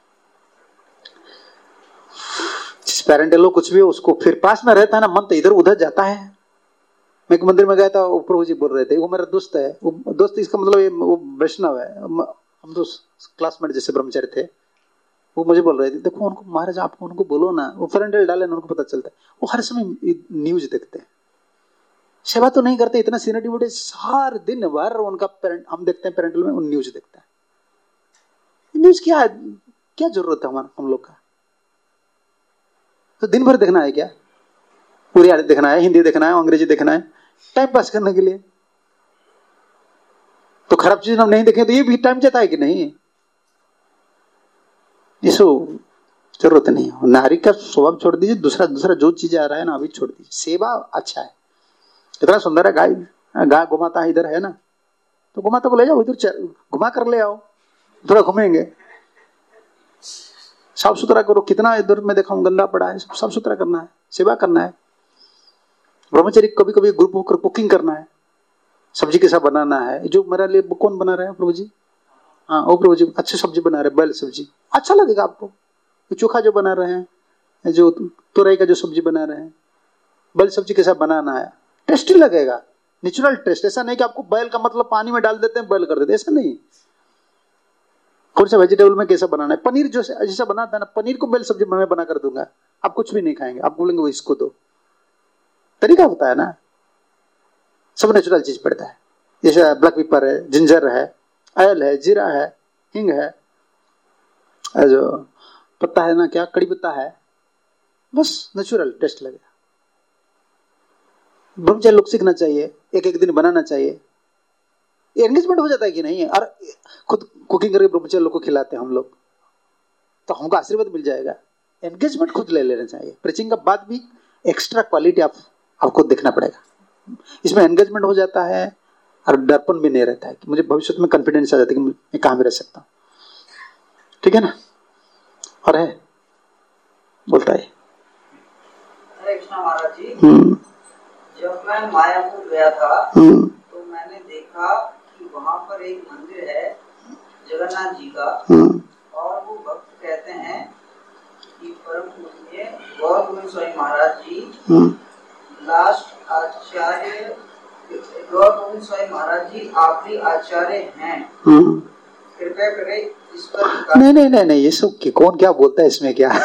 जिस पेरेंट लोग कुछ भी हो उसको फिर पास में रहता है ना, मन तो इधर उधर जाता है। मैं एक मंदिर में गया था, वो प्रभु जी बोल रहे थे, वो मेरा दोस्त है, वो दोस्त इसका मतलब ये वो वैष्णव है, हम तो क्लासमेट जैसे ब्रह्मचारी थे, वो मुझे बोल रहे थे देखो उनको महाराज आप उनको बोलो ना, वो पेरेंटल डाले ना, उनको पता चलता है, वो हर समय न्यूज देखते हैं, सेवा तो नहीं करते, इतना सीनियर डिवोटी हर दिन भर उनका पेरेंट, हम देखते हैं पेरेंटल में उन न्यूज देखता है, न्यूज क्या क्या जरूरत है हमारा हम लोग का, तो दिन भर देखना है क्या, उड़िया देखना है, हिंदी देखना है, अंग्रेजी देखना है, टाइम पास करने के लिए, तो खराब चीज हम नहीं देखें तो ये भी टाइम जाता है कि नहीं, इसको जरूरत नहीं है। नारी का स्वभाव छोड़ दीजिए, दूसरा दूसरा जो चीज आ रहा है ना अभी छोड़ दीजिए, सेवा अच्छा है, इतना सुंदर है, गाय गाय घुमाता है इधर है ना, तो घुमाता को ले जाओ इधर, घुमा कर ले आओ, थोड़ा घूमेंगे, साफ सुथरा करो, कितना इधर में देखा हूं गंदा पड़ा है, सब साफ सुथरा करना है, सेवा करना है, ब्रह्मचर्य कभी कभी ग्रुप होकर कुकिंग करना है, सब्जी कैसा बनाना है, जो मेरे लिए कौन बना रहे हैं प्रभु जी, हाँ ओ प्रभु जी अच्छी सब्जी बना रहे हैं, बैल सब्जी अच्छा लगेगा आपको, चोखा जो बना रहे हैं, जो तुरई का जो सब्जी बना रहे हैं, बैल सब्जी कैसा बनाना है, टेस्टी लगेगा, नेचुरल टेस्ट, ऐसा नहीं कि आपको बैल का मतलब पानी में डाल देते हैं बैल कर देते हैं, ऐसा नहीं, कौन सा वेजिटेबल में कैसा बनाना है, पनीर जो जैसा बनाता है ना, पनीर को बैल सब्जी मैं बना कर दूंगा, आप कुछ भी नहीं खाएंगे, आप बोलेंगे वो इसको दो, तरीका होता है ना, सब नेचुरल चीज पड़ता है, जैसे ब्लैक पेपर है, जिंजर है, ऑयल है, जीरा है, हिंग है, जो पत्ता है ना क्या कड़ी पत्ता है, बस नेचुरल टेस्ट लगेगा। ब्रह्मचर्य लोग सीखना चाहिए, एक एक दिन बनाना चाहिए, एंगेजमेंट हो जाता है कि नहीं, और खुद कुकिंग करके ब्रह्मचर्य लोग को खिलाते हैं हम लोग, तो हमको आशीर्वाद मिल जाएगा, एंगेजमेंट खुद ले लेना चाहिए, प्रीचिंग का बाद भी एक्स्ट्रा क्वालिटी आप आपको देखना पड़ेगा, इसमें एंगेजमेंट हो जाता है और डरपन भी नहीं रहता है कि मुझे भविष्य में कॉन्फिडेंस आ जाता है कि मैं कहां में रह सकता हूं, ठीक है ना, और है बोलता है हरे कृष्णा महाराज जी, हम्म जब मैं मायापुर गया था हम्म तो मैंने देखा कि वहाँ पर एक मंदिर है जगन्नाथ जी का, हम्म और वो भक्त कहते हैं कि परम पूज्य गौर गोविंद स्वामी महाराज जी हम्म लास्ट आचार्य, गौर गोविंद स्वामी महाराज जी आखिरी आचार्य हैं, हम्म कृपया करें इस पर। नहीं नहीं नहीं नहीं ये सब कि कौन क्या बोलता है इसमें क्या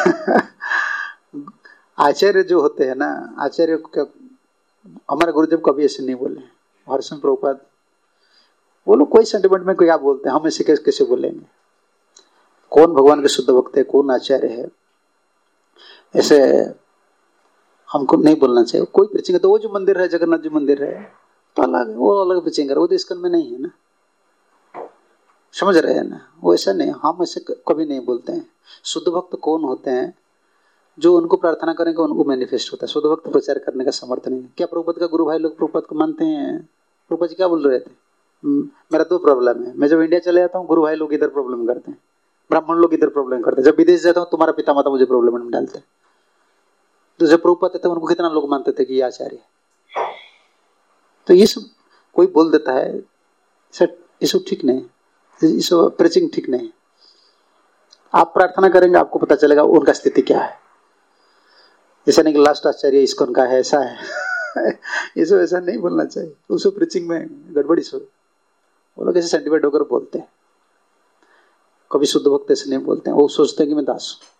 आचार्य जो होते हैं ना, आचार्य क्या, हमारे गुरुदेव कभी ऐसे नहीं बोले, हरिशन प्रभुपाद वो लोग कोई सेंटिमेंट में क्या बोलते हैं, हम ऐसे कैसे कैसे बोलेंगे, कौन भगवान के शुद्ध भक्त है, कौन आचार्य है, ऐसे हमको नहीं बोलना चाहिए। कोई प्रीचिंग है तो वो जो मंदिर है जगन्नाथ जी मंदिर है तो अलग, वो अलग प्रीचिंग है, वो तो इसकन में नहीं है ना, समझ रहे हैं ना, वो ऐसा नहीं, हम ऐसे कभी नहीं बोलते हैं। शुद्ध भक्त कौन होते हैं, जो उनको प्रार्थना करेंगे उनको मैनिफेस्ट होता है, शुद्ध भक्त प्रचार करने का समर्थ नहीं है। क्या प्रभुपाद का गुरु भाई लोग प्रभुपाद को मानते हैं? प्रभुपाद जी क्या बोल रहे थे, मेरा दो प्रॉब्लम है, मैं जब इंडिया चले जाता हूँ गुरु भाई लोग इधर प्रॉब्लम करते हैं, ब्राह्मण लोग इधर प्रॉब्लम करते हैं, जब विदेश जाता हूँ तुम्हारा पिता माता मुझे प्रॉब्लम में डालते हैं। तो जब प्रभुपाद थे उनको कितना लोग मानते थे कि ये आचार्य है, तो ये सब कोई बोल देता है, ये सब ठीक नहीं, ये सब प्रीचिंग ठीक नहीं। आप प्रार्थना करेंगे आपको पता चलेगा उनका स्थिति क्या है, ऐसा नहीं कि लास्ट आचार्य इसको उनका है ऐसा है ये सब ऐसा नहीं बोलना चाहिए। उसको प्रीचिंग में गड़बड़ी सो वो लोग ऐसे सेंटिमेंट होकर बोलते हैं, कभी शुद्ध भक्त ऐसे नहीं बोलते हैं। वो सोचते हैं कि मैं दास हूं,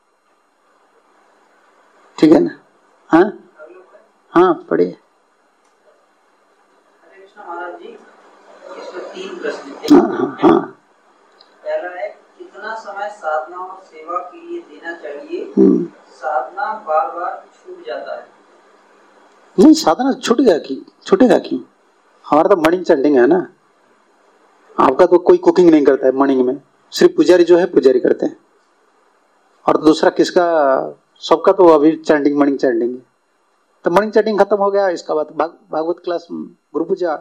ठीक है ना। हाँ हाँ पढ़िए। हरे कृष्ण महाराज जी, इसमें तीन प्रश्न थे। हाँ हाँ हाँ। पहला है, कितना समय साधना और सेवा के लिए देना चाहिए? साधना बार बार छूट जाता है। नहीं, साधना छूट गया कि छूटेगा क्यों? हमारा तो मॉर्निंग चैंटिंग है ना। आपका तो कोई कुकिंग नहीं करता है मॉर्निंग में, सिर्फ पुजारी जो है पुजारी करते हैं। और दूसरा किसका, सबका तो अभी चैंटिंग मॉर्निंग चैंटिंग है। तो मॉर्निंग चैंटिंग खत्म हो गया, इसका बाद भाग, भागवत क्लास, गुरु पूजा।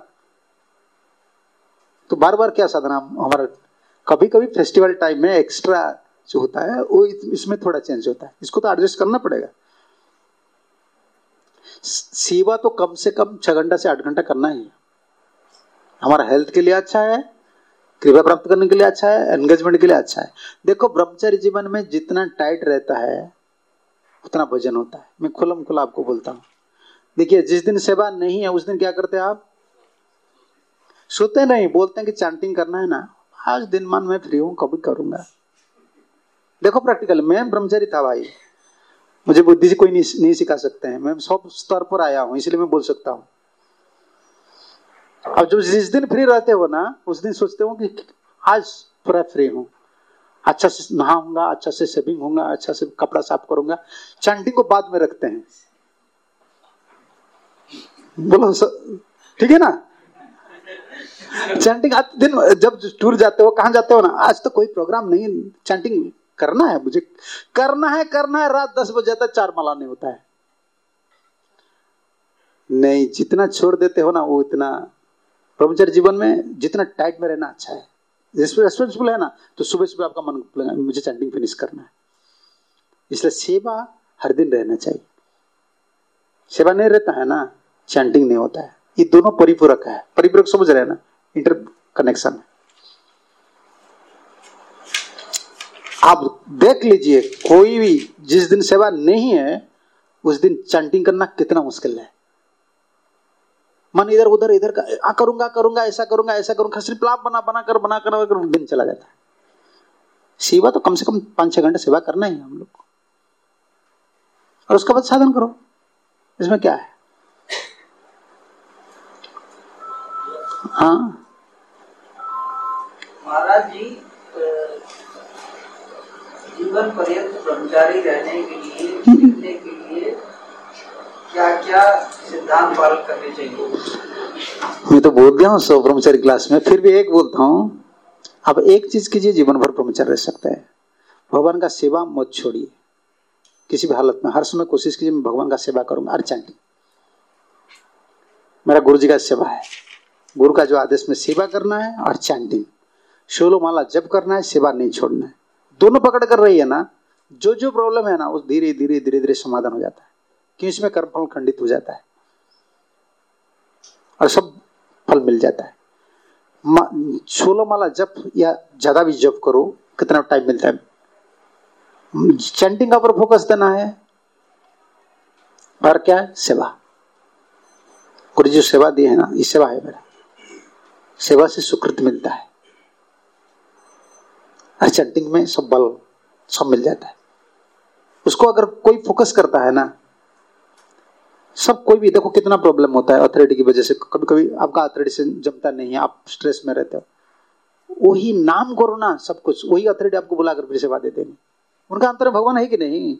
तो बार बार क्या साधना हमारा? कभी कभी फेस्टिवल टाइम में एक्स्ट्रा जो होता है वो इसमें थोड़ा चेंज होता है, इसको तो एडजस्ट करना पड़ेगा। सेवा तो कम से कम छह घंटा से आठ घंटा करना ही है। हमारा हेल्थ के लिए अच्छा है, कृपा प्राप्त करने के लिए अच्छा है, एंगेजमेंट के लिए अच्छा है। देखो, ब्रह्मचर्य जीवन में जितना टाइट रहता है उतना भजन होता है। मैं खुलम खुला आपको बोलता हूँ। देखिए, जिस दिन सेवा नहीं है उस दिन क्या करते हैं आप? सोते नहीं, बोलते हैं कि चैंटिंग करना है ना, आज दिन मान मैं फ्री हूं, कभी करूंगा। देखो प्रैक्टिकल, मैं ब्रह्मचारी था भाई, मुझे बुद्धि से कोई नहीं, नहीं सिखा सकते हैं। मैं सब स्तर पर आया हूं, इसलिए मैं बोल सकता हूं। अब जो जिस दिन फ्री रहते हो ना, उस दिन सोचते हो कि आज पूरा फ्री हूं, अच्छा से नहाऊंगा, अच्छा से शेविंग होगा, अच्छा से कपड़ा साफ करूंगा। चैंटिंग को बाद में रखते हैं। बोलो ठीक है ना। चैंटिंग दिन जब टूर जाते हो, कहां जाते हो ना, आज तो कोई प्रोग्राम नहीं, चैंटिंग करना है, मुझे करना है करना है। रात दस बजे तक चार माला नहीं होता है। नहीं, जितना छोड़ देते हो ना वो इतना, ब्रह्मचर्य जीवन में जितना टाइट में रहना अच्छा है। रेस्पॉन्सिबल है ना, तो सुबह सुबह आपका मन लगा मुझे चैंटिंग फिनिश करना है। इसलिए सेवा हर दिन रहना चाहिए। सेवा नहीं रहता है ना, चैंटिंग नहीं होता है। ये दोनों परिपूरक है। परिपूरक समझ रहे हैं ना, इंटर कनेक्शन है। आप देख लीजिए, कोई भी जिस दिन सेवा नहीं है उस दिन चैंटिंग करना कितना मुश्किल है। मन इधर उधर इधर का, आ, करूंगा करूंगा ऐसा करूंगा ऐसा करूंगा, सिर्फ प्लान बना बना कर बना कर, कर दिन चला जाता है। सेवा तो कम से कम पांच छह घंटे सेवा करना ही है हम लोग को, और उसके बाद साधन करो। इसमें क्या है? हाँ महाराज जी, जीवन पर्यंत ब्रह्मचारी रहने के लिए, जीने के लिए क्या क्या सिद्धांत पालन करने चाहिए? मैं तो बोल दिया हूँ सौ ब्रह्मचारी क्लास में, फिर भी एक बोलता हूँ। अब एक चीज कीजिए, जीवन भर ब्रह्मचारी रह सकते हैं। भगवान का सेवा मत छोड़िए किसी भी हालत में। हर समय कोशिश कीजिए मैं भगवान का सेवा करूंगा। और चैंटिंग मेरा गुरु जी का सेवा है, गुरु का जो आदेश में सेवा करना है, और चैंटिंग सोलो माला जप करना है, सेवा नहीं छोड़ना है। दोनों पकड़ कर रही है ना, जो जो प्रॉब्लम है ना उस धीरे धीरे धीरे धीरे समाधान हो जाता है, क्योंकि इसमें कर्मफल खंडित हो जाता है और सब फल मिल जाता है। सोलो माला जप या ज्यादा भी जप करो, कितना टाइम मिलता है? चैंटिंग का पर फोकस देना है, और क्या है? सेवा। गुरु जी सेवा दी है ना, ये सेवा है मेरा। सेवा से सुकृत मिलता है, और चैंटिंग में सब बल सब मिल जाता है। उसको अगर कोई फोकस करता है ना, सब कोई भी, देखो कितना प्रॉब्लम होता है अथॉरिटी की वजह से। कभी कभी आपका अथॉरिटी से जमता नहीं है, आप स्ट्रेस में रहते हो, वही नाम करो ना, सब कुछ वही अथॉरिटी आपको बुलाकर फिर सेवा देते हैं। उनका अंतर भगवान है कि नहीं?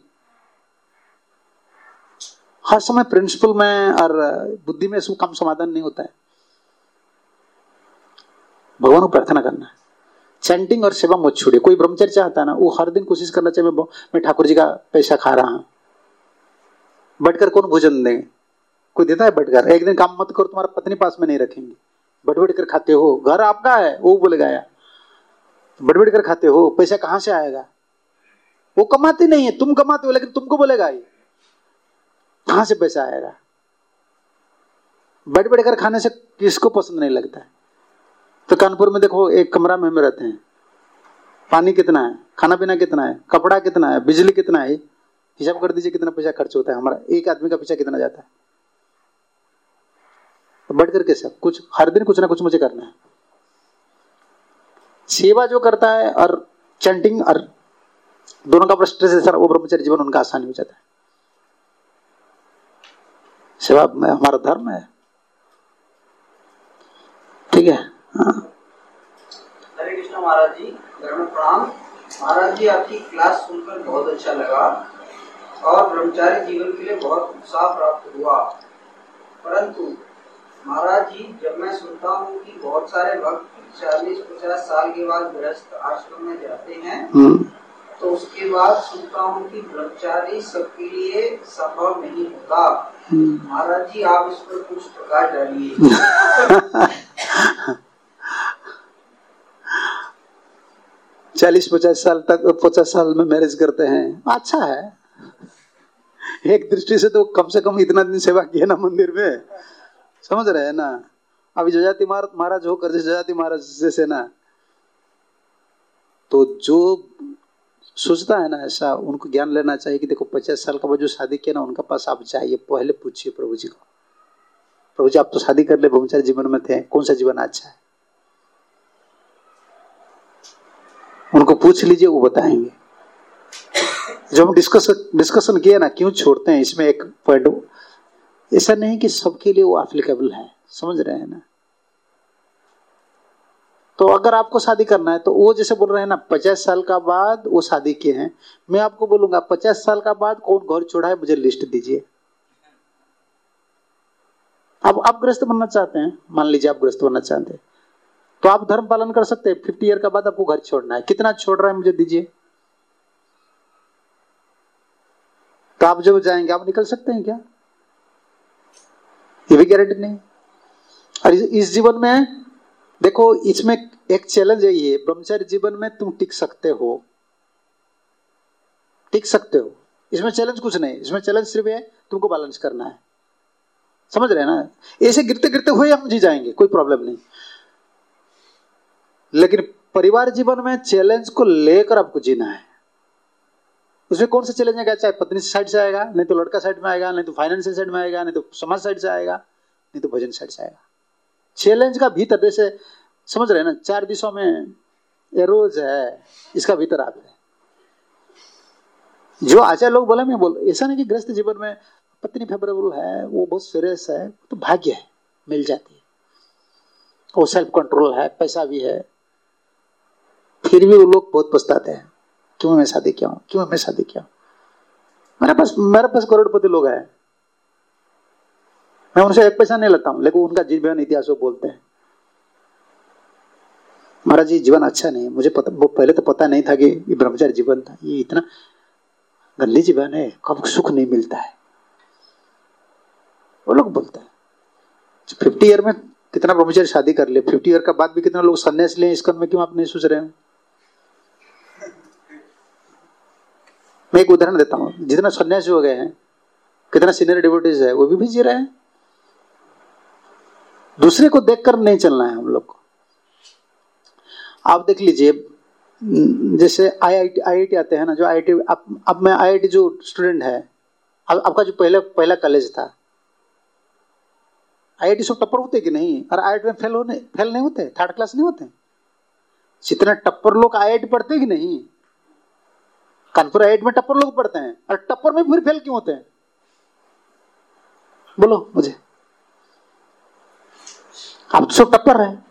हर समय प्रिंसिपल में और बुद्धि में सब कम समाधान नहीं होता है। भगवान को प्रार्थना करना है। चैंटिंग और सेवा मत छोड़िए। कोई ब्रह्मचर्य चाहता है ना, वो हर दिन कोशिश करना चाहिए मैं मैं ठाकुर जी का पैसा खा रहा हूं। बैठकर कौन भोजन देंगे? कोई देता है बैठकर? एक दिन काम मत करो, तुम्हारा पत्नी पास में नहीं रखेंगे। बैठ बैठ कर खाते हो, घर आपका है, वो बोलेगा यार बैठ बैठ कर खाते हो, पैसा कहां से आएगा? वो कमाते नहीं है, तुम कमाते हो, लेकिन तुमको बोलेगा ये कहां से पैसा आएगा? बैठ बैठ कर खाने से किसको पसंद नहीं लगता है? तो कानपुर में देखो, एक कमरा में हम रहते हैं, पानी कितना है, खाना पीना कितना है, कपड़ा कितना है, बिजली कितना है, हिसाब कर दीजिए कितना पैसा खर्च होता है हमारा। एक आदमी का पैसा कितना जाता है? तो बढ़ करके सब कुछ, हर दिन कुछ ना कुछ मुझे करना है। सेवा जो करता है और चैंटिंग और दोनों का स्ट्रेस है सर, वो ब्रह्मचर्य जीवन उनका आसान हो जाता है। सेवा में हमारा धर्म है, ठीक है। हाँ। हरे कृष्ण महाराज जी, धर्म प्रणाम। महाराज जी, आपकी क्लास सुनकर बहुत अच्छा लगा और ब्रह्मचारी जीवन के लिए बहुत उत्साह प्राप्त हुआ। परंतु महाराज जी, जब मैं सुनता हूँ कि बहुत सारे भक्त चालीस पचास साल के बाद गृहस्थ आश्रम में जाते हैं, तो उसके बाद सुनता हूँ कि ब्रह्मचारी सबके लिए संभव नहीं होता। महाराज जी, आप इस पर कुछ प्रकाश डालिए। चालीस पचास साल तक, पचास साल में मैरिज करते हैं, अच्छा है। एक दृष्टि से तो कम से कम इतना दिन सेवा किया ना मंदिर में, समझ रहे हैं ना। अभी जजाति महाराज होकर जजाति महाराज जैसे ना, तो जो सोचता है ना ऐसा, उनको ज्ञान लेना चाहिए कि देखो पचास साल का बाद जो शादी किया ना, उनका पास आप जाइए, पहले पूछिए प्रभु जी को, प्रभु जी आप तो शादी कर ले, ब्रह्मचारी जीवन में थे, कौन सा जीवन अच्छा है, उनको पूछ लीजिए, वो बताएंगे। जब हम डिस्कस डिस्कशन किया ना क्यों छोड़ते हैं, इसमें एक पॉइंट, ऐसा नहीं कि सबके लिए वो एप्लीकेबल है, समझ रहे हैं ना। तो अगर आपको शादी करना है तो वो जैसे बोल रहे हैं ना पचास साल का बाद वो शादी किए हैं, मैं आपको बोलूंगा पचास साल का बाद कौन घर छोड़ा है मुझे लिस्ट दीजिए। अब आप गृहस्थ बनना चाहते हैं, मान लीजिए आप गृहस्थ बनना चाहते हैं, तो आप धर्म पालन कर सकते हैं। फिफ्टी ईयर का बाद आपको घर छोड़ना है, कितना छोड़ रहा है मुझे दीजिए, तो आप जब जाएंगे आप निकल सकते हैं क्या, ये भी गारंटी नहीं। और इस जीवन में देखो, इसमें एक चैलेंज है, ये ब्रह्मचर्य जीवन में तुम टिक सकते हो, टिक सकते हो, इसमें चैलेंज कुछ नहीं, इसमें चैलेंज सिर्फ है तुमको बैलेंस करना है, समझ रहे हैं ना। ऐसे गिरते गिरते हुए हम जी जाएंगे, कोई प्रॉब्लम नहीं, लेकिन परिवार जीवन में चैलेंज को लेकर आपको जीना है। उसमें कौन सा चैलेंज आएगा, चाहे पत्नी साइड से आएगा, नहीं तो लड़का साइड में आएगा, नहीं तो फाइनेंशियल साइड में आएगा, नहीं तो समाज साइड से आएगा, नहीं तो भजन साइड से आएगा। चैलेंज का भीतर, जैसे समझ रहे हैं ना, चार दिशों में एरोज है, इसका भीतर आप है। जो आचार्य लोग बोले मैं बोल, ऐसा नहीं कि गृहस्थ जीवन में पत्नी फेवरेबल है, वो बहुत सीरियस है, तो भाग्य है, मिल जाती है, वो सेल्फ कंट्रोल है, पैसा भी है, फिर भी वो लोग बहुत पछताते हैं, क्यों मैं शादी किया हूँ, क्यों मैं शादी किया हूँ। मेरे पास मेरे पास करोड़पति लोग हैं, मैं उनसे एक पैसा नहीं लेता हूं, लेकिन उनका जीवन इतिहास वो बोलते हैं, महाराज जी जीवन अच्छा नहीं है, मुझे पता, वो पहले तो पता नहीं था कि ये ब्रह्मचारी जीवन था, ये इतना गंदी जीवन है, कब सुख नहीं मिलता है, वो लोग बोलते हैं। फिफ्टी ईयर में कितना ब्रह्मचारी शादी कर ले, फिफ्टी ईयर का बाद भी कितना लोग संन्यास ले, इसका में क्यों आप नहीं सोच रहे हैं। मैं एक उदाहरण देता हूँ, जितना सन्यासी हो गए हैं, कितना सीनियर डिवोटीज है, वो भी, भी जी रहे हैं। दूसरे को देखकर नहीं चलना है हम लोग को। आप देख लीजिए, जैसे आई I T I I T आते हैं ना, जो आई आई टी, अब अब मैं आई आई टी जो स्टूडेंट है, अब आपका जो पहले पहला कॉलेज था, आई आई टी सब टप्पर होते कि नहीं, और आई आई टी में फेल होने फेल नहीं होते, थर्ड क्लास नहीं होते, जितना टप्पर लोग आई आई टी पढ़ते कि नहीं, कानपुर आई आई टी में टप्पर लोग पढ़ते हैं, और टप्पर में फिर फेल क्यों होते हैं, बोलो मुझे। आप तो सब टप्पर है,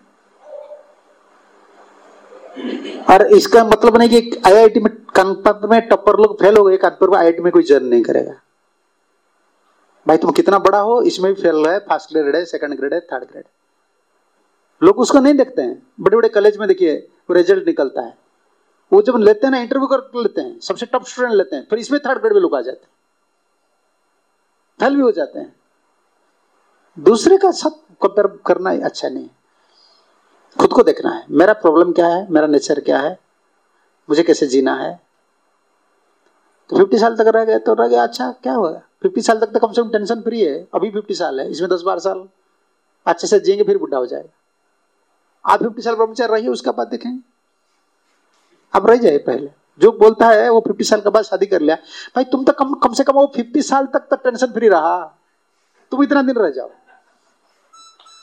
और इसका मतलब नहीं कि आई आई टी में, कानपुर में टप्पर लोग फेल हो गए, कानपुर में आई आई टी में कोई जर्न नहीं करेगा। भाई तुम कितना बड़ा हो, इसमें भी फेल है, फर्स्ट ग्रेड है, सेकंड ग्रेड है, थर्ड ग्रेड, लोग उसको नहीं देखते हैं। बड़े बड़े कॉलेज में देखिए रिजल्ट निकलता है, वो जब लेते हैं ना, इंटरव्यू कर लेते हैं, सबसे टॉप स्टूडेंट लेते हैं, फिर इसमें थर्ड ग्रेड में लोग आ जाते हैं, फेल भी हो जाते हैं। दूसरे का साथ कंपेयर करना अच्छा नहीं है, खुद को देखना है, मेरा प्रॉब्लम क्या है, मेरा नेचर क्या है, मुझे कैसे जीना है। तो फिफ्टी साल तक रह गए तो रह गया, अच्छा क्या होगा, फिफ्टी साल तक तो कम से कम टेंशन फ्री है। अभी फिफ्टी साल है, इसमें दस बारह साल अच्छे से जिएंगे, फिर बुढ़ा हो जाएगा। आप फिफ्टी साल ब्रह्मचारी रहिए, उसका बाद देखेंगे, आप रह जाए। पहले जो बोलता है वो फिफ्टी साल के बाद शादी कर लिया, भाई तुम तो कम कम से कम वो फिफ्टी साल तक तो टेंशन फ्री रहा, तुम इतना दिन रह जाओ।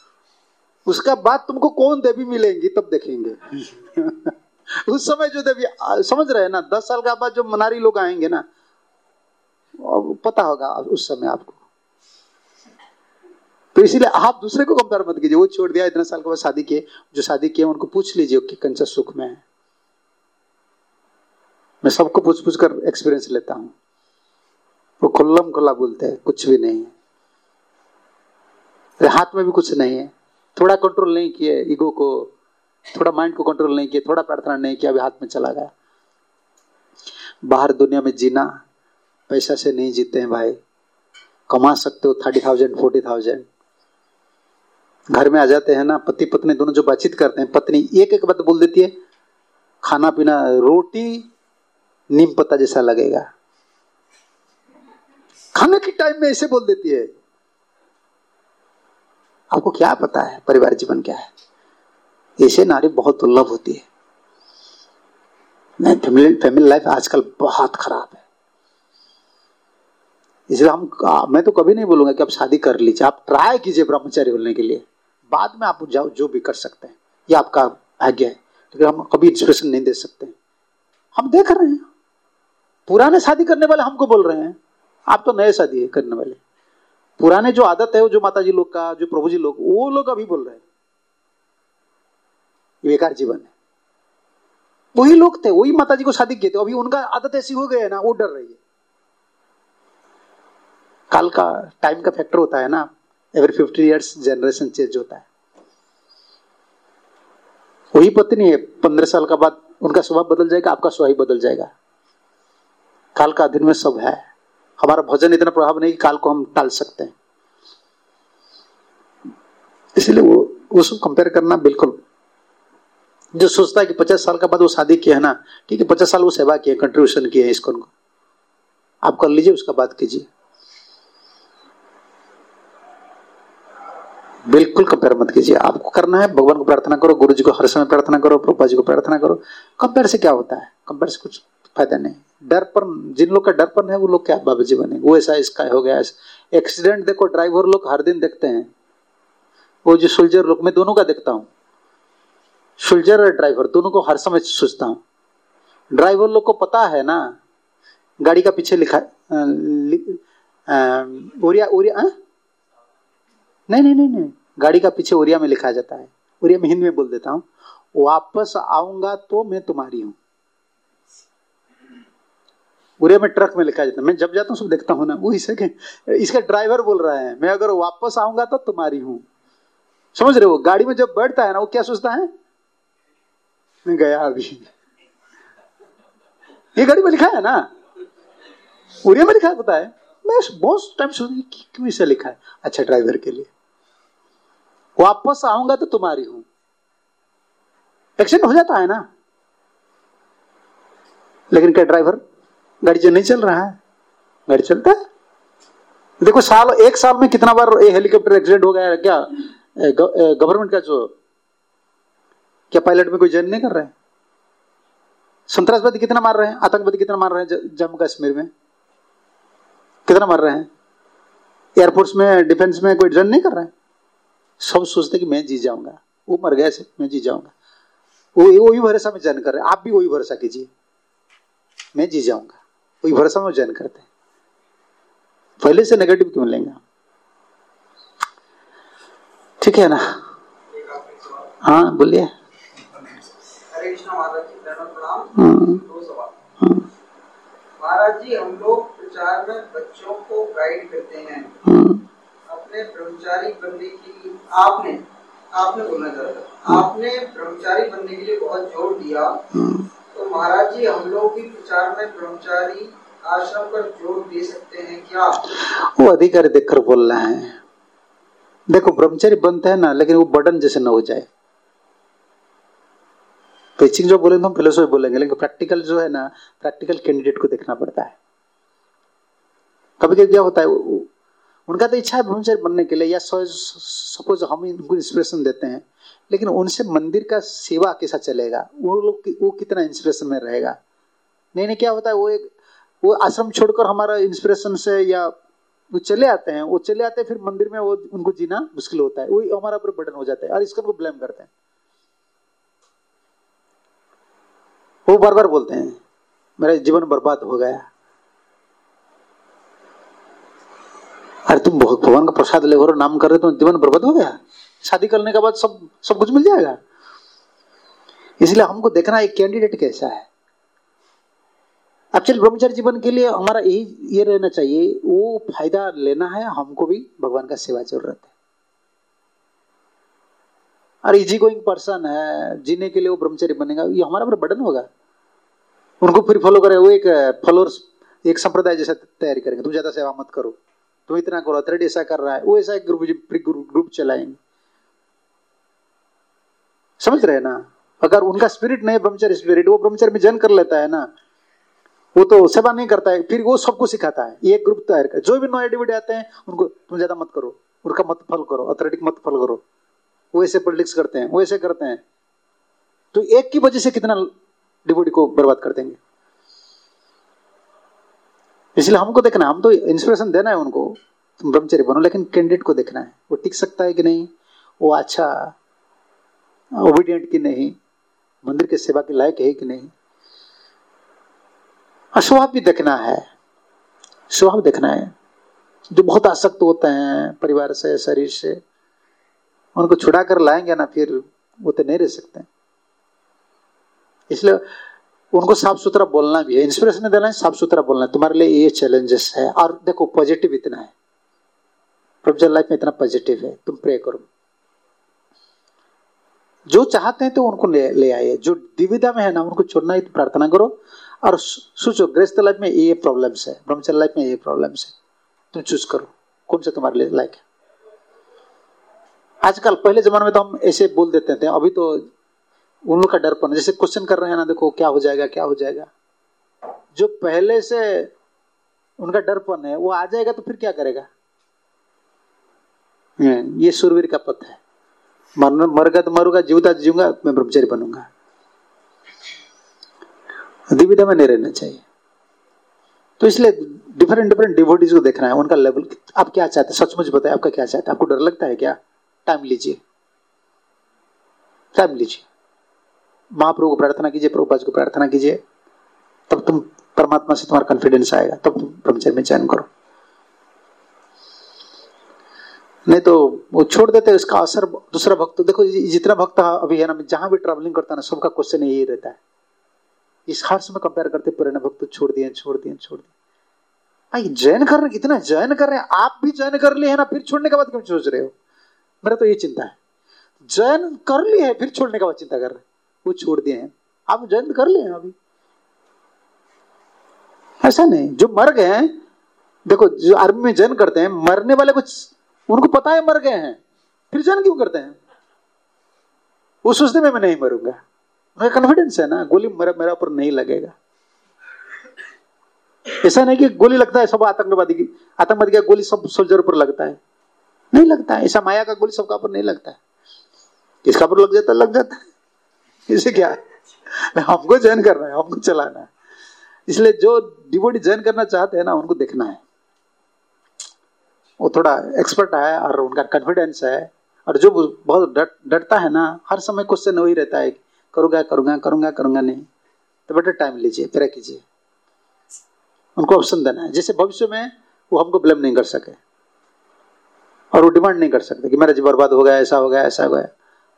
उसका बाद तुमको कौन देवी मिलेंगी तब देखेंगे। उस समय जो देवी, समझ रहे हैं ना, दस साल का बाद जो मनारी लोग आएंगे ना, पता होगा उस समय आपको। तो इसीलिए आप दूसरे को कंपेयर मत कीजिए। वो छोड़ दिया, इतने साल के बाद शादी किए, जो शादी किए उनको पूछ लीजिए कि कौन सा सुख में है। मैं सबको पूछ पूछ कर एक्सपीरियंस लेता हूं। वो खुल्लम खुल्ला बोलते हैं, कुछ भी नहीं है, हाथ में भी कुछ नहीं है। थोड़ा कंट्रोल नहीं किए ईगो को, थोड़ा माइंड को कंट्रोल नहीं किए, थोड़ा प्रार्थना नहीं किया, अभी हाथ में चला गया। बाहर दुनिया में जीना पैसा से नहीं जीते हैं भाई। कमा सकते हो थर्टी थाउजेंड फोर्टी थाउजेंड, घर में आ जाते हैं ना, पति पत्नी दोनों जो बातचीत करते हैं, पत्नी एक एक बात बोल देती है, खाना पीना रोटी नीम पत्ता जैसा लगेगा, खाने के टाइम में ऐसे बोल देती है। आपको क्या पता है परिवार जीवन क्या है? ऐसे नारी बहुत दुर्लभ होती है। नहीं, फैमिली फैमिली लाइफ आजकल बहुत खराब है। इसलिए हम, मैं तो कभी नहीं बोलूंगा कि आप शादी कर लीजिए, आप ट्राई कीजिए ब्रह्मचारी होने के लिए, बाद में आप जाओ जो भी कर सकते हैं, ये आपका भाग्य है। लेकिन हम कभी इंस्पिरेशन नहीं दे सकते। हम देख रहे हैं पुराने शादी करने वाले हमको बोल रहे हैं, आप तो नए शादी करने वाले। पुराने जो आदत है, वो जो माता जी लोग का, जो प्रभु जी लोग, वो लोग अभी बोल रहे हैं बेकार जीवन है। वही लोग थे, वही माता जी को शादी किए थे, अभी उनका आदत ऐसी हो गई है ना, वो डर रही है। काल का, टाइम का फैक्टर होता है ना, every fifty years generation change होता है। वही पत्नी है, पंद्रह साल का बाद उनका स्वभाव बदल जाएगा, आपका स्वभाव बदल जाएगा। काल का अधीन में सब है। हमारा भजन इतना प्रभाव नहीं कि काल को हम टाल सकते हैं। इसलिए वो वो सब कंपेयर करना बिल्कुल, जो सोचता है कि पचास साल का बाद वो शादी किया है ना, ठीक है, पचास साल वो सेवा किए, कंट्रीब्यूशन किए इसको, उनको आप कर लीजिए, उसका बात कीजिए। बिल्कुल कंपेयर मत कीजिए। आपको करना है, भगवान को प्रार्थना करो, गुरु जी को हर समय प्रार्थना करो, प्रभुपा जी को प्रार्थना करो। कंपेयर से क्या होता है? कंपेयर से कुछ फायदा नहीं। डर पर, जिन लोग का डर पर है वो लोग क्या बाबा जी बने, वो ऐसा इसका हो गया। एक्सीडेंट देखो, ड्राइवर लोग हर दिन देखते हैं, वो जो सोल्जर लोग, मैं दोनों का देखता हूँ, सोल्जर और ड्राइवर दोनों को हर समय सोचता हूँ। ड्राइवर लोग को पता है ना, गाड़ी का पीछे लिखा ओरिया ओरिया आ? नहीं नहीं नहीं नहीं गाड़ी का पीछे ओरिया में लिखा जाता है। ओरिया में हिंदी में बोल देता हूँ, वापस आऊंगा तो मैं तुम्हारी हूं। ओरिया में ट्रक में लिखा जाता है। मैं जब जाता हूँ सब देखता हूँ ना, वो इसे इसका ड्राइवर बोल रहा है, मैं अगर वापस आऊंगा तो तुम्हारी हूं। समझ रहे हो? गाड़ी में जब बैठता है ना, वो क्या सोचता है, मैं गया अभी। ये गाड़ी में लिखा है ना, ओरिया में लिखा है, पता है। मैं बहुत टाइम सोच क्यों इसे लिखा है। अच्छा, ड्राइवर के लिए, वापस आऊंगा तो तुम्हारी हूं। एक्सीडेंट हो जाता है ना, लेकिन क्या ड्राइवर, गाड़ी जो नहीं चल रहा है, गाड़ी चलता है। देखो साल, एक साल में कितना बार ये हेलीकॉप्टर एक्सीडेंट हो गया है क्या? गवर्नमेंट का जो, क्या पायलट में कोई जॉइन नहीं कर रहे हैं? संतरासवादी कितना मार रहे हैं, आतंकवादी कितना मार रहे हैं जम्मू कश्मीर में, कितना मार रहे हैं? एयरफोर्स में, डिफेंस में कोई जॉइन नहीं कर रहा है। सब सोचते कि मैं जी जाऊंगा, वो मर गया से मैं जी जाऊंगा, वो वही भरोसा में जॉइन कर रहे हैं। आप भी वही भरोसा कीजिए, मैं जी जाऊंगा, वही भरोसा में जॉइन करते हैं। पहले से नेगेटिव क्यों लेंगे? ठीक है ना? हाँ बोलिए। हरे कृष्ण महाराज जी, प्रणाम। दो सवाल। महाराज जी, हम लोग प्रचार में बच्चों को गाइड करते हैं, अपने ब्रह्मचारी बनने के लिए। आपने आपने बोलना चाहता आपने ब्रह्मचारी बनने के लिए बहुत जोर दिया, तो महाराज जी हम लोग भी प्रचार में ब्रह्मचारी आश्रम पर जोर दे सकते हैं क्या? वो अधिकारी देखकर बोल रहे हैं। देखो, ब्रह्मचारी बनते हैं ना, लेकिन वो बर्डन जैसे न हो जाए। टीचिंग जो बोलेंगे हम फिलोसॉफी बोलेंगे, लेकिन प्रैक्टिकल जो है ना, प्रैक्टिकल कैंडिडेट को देखना पड़ता है। कभी कभी क्या होता है, उनका तो इच्छा है ब्रह्मचारी बनने के लिए, या सपोज हम इनको इंस्पिरेशन देते हैं, लेकिन उनसे मंदिर का सेवा कैसा चलेगा, वो लोग वो कितना इंस्पिरेशन में रहेगा। नहीं नहीं क्या होता है, वो एक वो आश्रम छोड़कर हमारा इंस्पिरेशन से या वो चले आते हैं, वो चले आते हैं फिर मंदिर में वो उनको जीना मुश्किल होता है, वही हमारा ऊपर बर्डन हो जाता है और इसको उनको ब्लेम करते हैं। वो बार बार बोलते हैं मेरा जीवन बर्बाद हो गया। अरे तुम भगवान का प्रसाद ले और नाम कर रहे तो जीवन बर्बाद हो गया? शादी करने के बाद सब सब कुछ मिल जाएगा? इसलिए हमको देखना एक कैंडिडेट कैसा है। अब चल ब्रह्मचर्य जीवन के लिए हमारा यही ये रहना चाहिए, वो फायदा लेना है, हमको भी भगवान का सेवा जरूरत है। और इजी गोइंग पर्सन है, जीने के लिए वो ब्रह्मचर्य बनेगा, ये हमारा पर बर्डन होगा। उनको फिर फॉलो करे, वो एक फॉलोअर्स एक संप्रदाय जैसा तैयारी करेंगे, तुम ज्यादा सेवा मत करो, तुम इतना करो, अथॉरिटी ऐसा कर रहा है, वो ऐसा एक ग्रुप ग्रुप चलाएंगे। समझ रहे हैं ना? अगर उनका स्पिरिट नहीं ब्रह्मचर्य स्पिरिट, वो ब्रह्मचर्य में जन कर लेता है ना, वो तो सेवा नहीं करता है, फिर वो सबको सिखाता है। ये ग्रुप तैयार कर, जो भी नए डिविड आते हैं उनको तुम ज्यादा मत करो, उनका मत फॉलो करो, अथॉरिटी मत फॉलो करो, वो ऐसे पॉलिटिक्स करते हैं, वो ऐसे करते हैं, तो एक की वजह से कितना डिवोटी को बर्बाद कर देंगे। इसलिए हमको देखना, हम तो इंस्पिरेशन देना है उनको, तुम ब्रह्मचर्य बनो, लेकिन कैंडिडेट को देखना है वो टिक सकता है कि नहीं, वो अच्छा ओबीडियंट कि नहीं, मंदिर के सेवा के लायक है कि नहीं। स्वभाव भी देखना है, स्वभाव देखना है। जो बहुत आसक्त होते हैं परिवार से, शरीर से, उनको छुड़ा कर लाएंगे ना, फिर वो तो नहीं रह सकते। इसलिए उनको साफ सुथरा बोलना भी है, इंस्पिरेशन देना है, साफ सुथरा बोलना है, तुम्हारे लिए ये चैलेंजेस है। और देखो पॉजिटिव इतना है, प्रोफेशनल लाइफ में इतना पॉजिटिव है, तुम प्रे करो, जो चाहते हैं तो उनको ले, ले आइए, जो दुविधा में है ना उनको छोड़ना ही, तो प्रार्थना करो और सोचो गृहस्थ लाइफ में ये प्रॉब्लम्स है, ब्रह्मचर्य लाइफ में ये प्रॉब्लम्स है, तुम चूज करो कौन सा तुम्हारे लिए लायक है। आजकल पहले जमाने में तो हम ऐसे बोल देते थे, अभी तो उन लोग का डरपन, जैसे क्वेश्चन कर रहे हैं ना, देखो क्या हो जाएगा क्या हो जाएगा, जो पहले से उनका डरपन है वो आ जाएगा तो फिर क्या करेगा। ये सूरवीर का पथ है, मरना मरगा तो मरूंगा, जीवता जीऊंगा, मैं ब्रह्मचारी बनूंगा। दुविधा में नहीं रहना चाहिए। तो इसलिए डिफरेंट डिफरेंट डिवोटीज को देखना है, उनका लेवल, आप क्या चाहते हैं, सचमुच बताए आपका क्या चाहते हैं। आपको डर लगता है क्या, टाइम लीजिए, टाइम लीजिए, महाप्रभु को प्रार्थना कीजिए, प्रभुपाद को प्रार्थना कीजिए, तब तुम परमात्मा से तुम्हारा कॉन्फिडेंस आएगा, तब तुम ब्रह्मचर्य में चयन करो। नहीं तो वो छोड़ देते हैं, उसका असर दूसरा भक्त, देखो जितना भक्त अभी है ना, जहां भी ट्रैवलिंग करता है ना, सबका क्वेश्चन यही रहता है, इस हर समय कंपेयर करते पुराने भक्त छोड़ दिए छोड़ दिए छोड़ दिए। भाई जैन कर रहे, इतना जैन कर रहे हैं, आप भी जैन कर लिए है ना, फिर छोड़ने के बाद क्यों सोच रहे हो। मेरा तो ये चिंता है, जैन कर लिए है फिर छोड़ने के बाद चिंता कर रहे हैं, वो छोड़ दिए हैं, आप जैन कर लिए हैं अभी। ऐसा नहीं, जो मर गए हैं, देखो जो आर्मी में जैन करते हैं, मरने वाले कुछ उनको पता है मर गए हैं, फिर जैन क्यों करते हैं, वो सोचते मैं मैं नहीं मरूंगा, उनका कॉन्फिडेंस है ना, गोली मेरा मेरा ऊपर नहीं लगेगा। ऐसा नहीं कि गोली लगता है सब आतंकवादी की, आतंकवादी का गोली सब सोल्जर पर लगता है, नहीं लगता है। ऐसा माया का गोली सबका ऊपर नहीं लगता है, किसका ऊपर लग जाता है लग जाता है, इसे क्या है, हमको जॉइन करना है, हमको चलाना है। इसलिए जो डिवोटी जॉइन करना चाहते हैं ना, उनको देखना है, वो थोड़ा एक्सपर्ट है और उनका कॉन्फिडेंस है। और जो बहुत डरता है ना, हर समय क्वेश्चन वही रहता है, करूंगा करूंगा करूंगा करूंगा नहीं, तो बेटा टाइम लीजिए, प्रे कीजिए, उनको ऑप्शन देना है। जैसे भविष्य में वो हमको ब्लेम नहीं कर सके और वो डिमांड नहीं कर सकते कि मेरा जीवन बर्बाद हो गया, ऐसा हो गया ऐसा हो गया।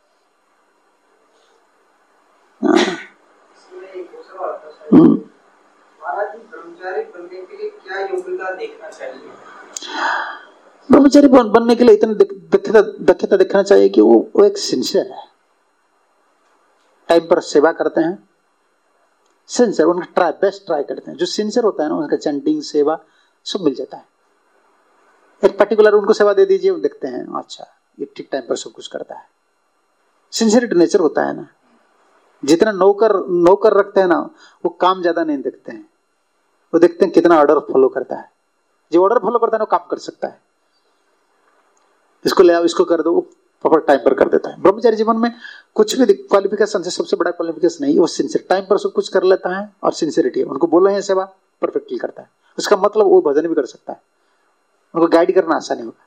ब्रह्मचारी बनने के लिए क्या योग्यता देखना चाहिए? ब्रह्मचारी बनने के लिए इतनी दक्षता दक्षता देखना चाहिए कि वो, वो एक सिंसियर है, टाइम पर सेवा करते हैं, सिंसियर, उनका ट्राई बेस्ट ट्राई करते हैं। जो सिंसियर होता है ना, उनका चैंटिंग सेवा सब मिल जाता है। एक पर्टिकुलर उनको सेवा दे दीजिए, वो देखते हैं अच्छा ये ठीक टाइम पर सब कुछ करता है। सिंसियरिटी नेचर होता है ना। जितना नौकर नौकर रखते हैं ना, वो काम ज्यादा नहीं देखते हैं, वो देखते हैं कितना ऑर्डर फॉलो करता है। जो ऑर्डर फॉलो करता है ना, वो काम कर सकता है, इसको ले आओ इसको कर दो, वो प्रॉपर टाइम पर कर देता है। ब्रह्मचारी जीवन में कुछ भी क्वालिफिकेशन से सबसे बड़ा क्वालिफिकेशन नहीं, वो सिंसियर, टाइम पर सब कुछ कर लेता है और सिंसियरिटी है। उनको बोल रहे हैं सेवा, परफेक्टली करता है। उसका मतलब वो भजन भी कर सकता है, उनको गाइड करना आसानी होगा।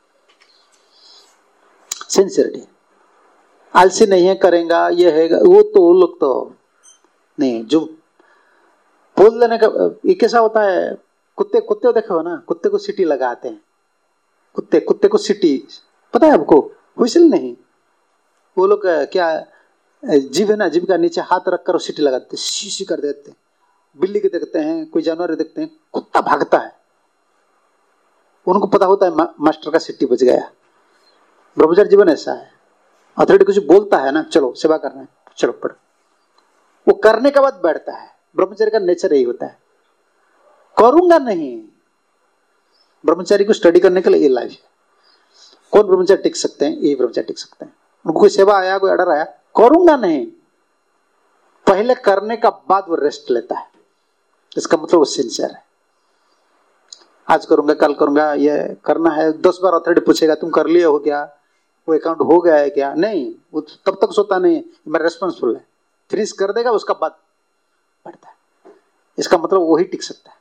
सिंसियरिटी, आलसी नहीं है, करेगा ये है वो, तो वो लोग तो नहीं, जो बोल देने का। ये कैसा होता है, कुत्ते कुत्ते देखो ना, कुत्ते को सीटी लगाते हैं, कुत्ते कुत्ते को सीटी, पता है आपको, हुइसल नहीं, वो लोग क्या जीभ है ना, जीभ का नीचे हाथ रखकर सीटी लगाते, शी कर देते। बिल्ली के देखते हैं, कोई जानवर देखते हैं, कुत्ता भागता है, उनको पता होता है मा, मास्टर का सीटी बज गया। ब्रह्मचारी जीवन ऐसा है, अथॉरिटी कुछ बोलता है ना, चलो सेवा करना है, चलो पढ़ो, वो करने के बाद बैठता है। ब्रह्मचारी का नेचर यही होता है, करूंगा नहीं। ब्रह्मचारी को स्टडी करने के लिए ये लाइफ है। कौन ब्रह्मचारी टिक सकते हैं? यही ब्रह्मचारी टिक सकते हैं। उनको कोई सेवा आया, कोई ऑर्डर आया, करूंगा नहीं, पहले करने का बाद वो रेस्ट लेता है। इसका मतलब वो सिंसियर है। आज करूंगा, कल करूंगा, ये करना है, दस बार अथॉरिटी पूछेगा तुम कर लिए हो क्या, वो अकाउंट हो गया है क्या, नहीं, वो तब तक सोता नहीं, मैं रेस्पॉन्सिबल है, फ्रीज कर देगा, उसका बाद बढ़ता है। इसका मतलब वही टिक सकता है।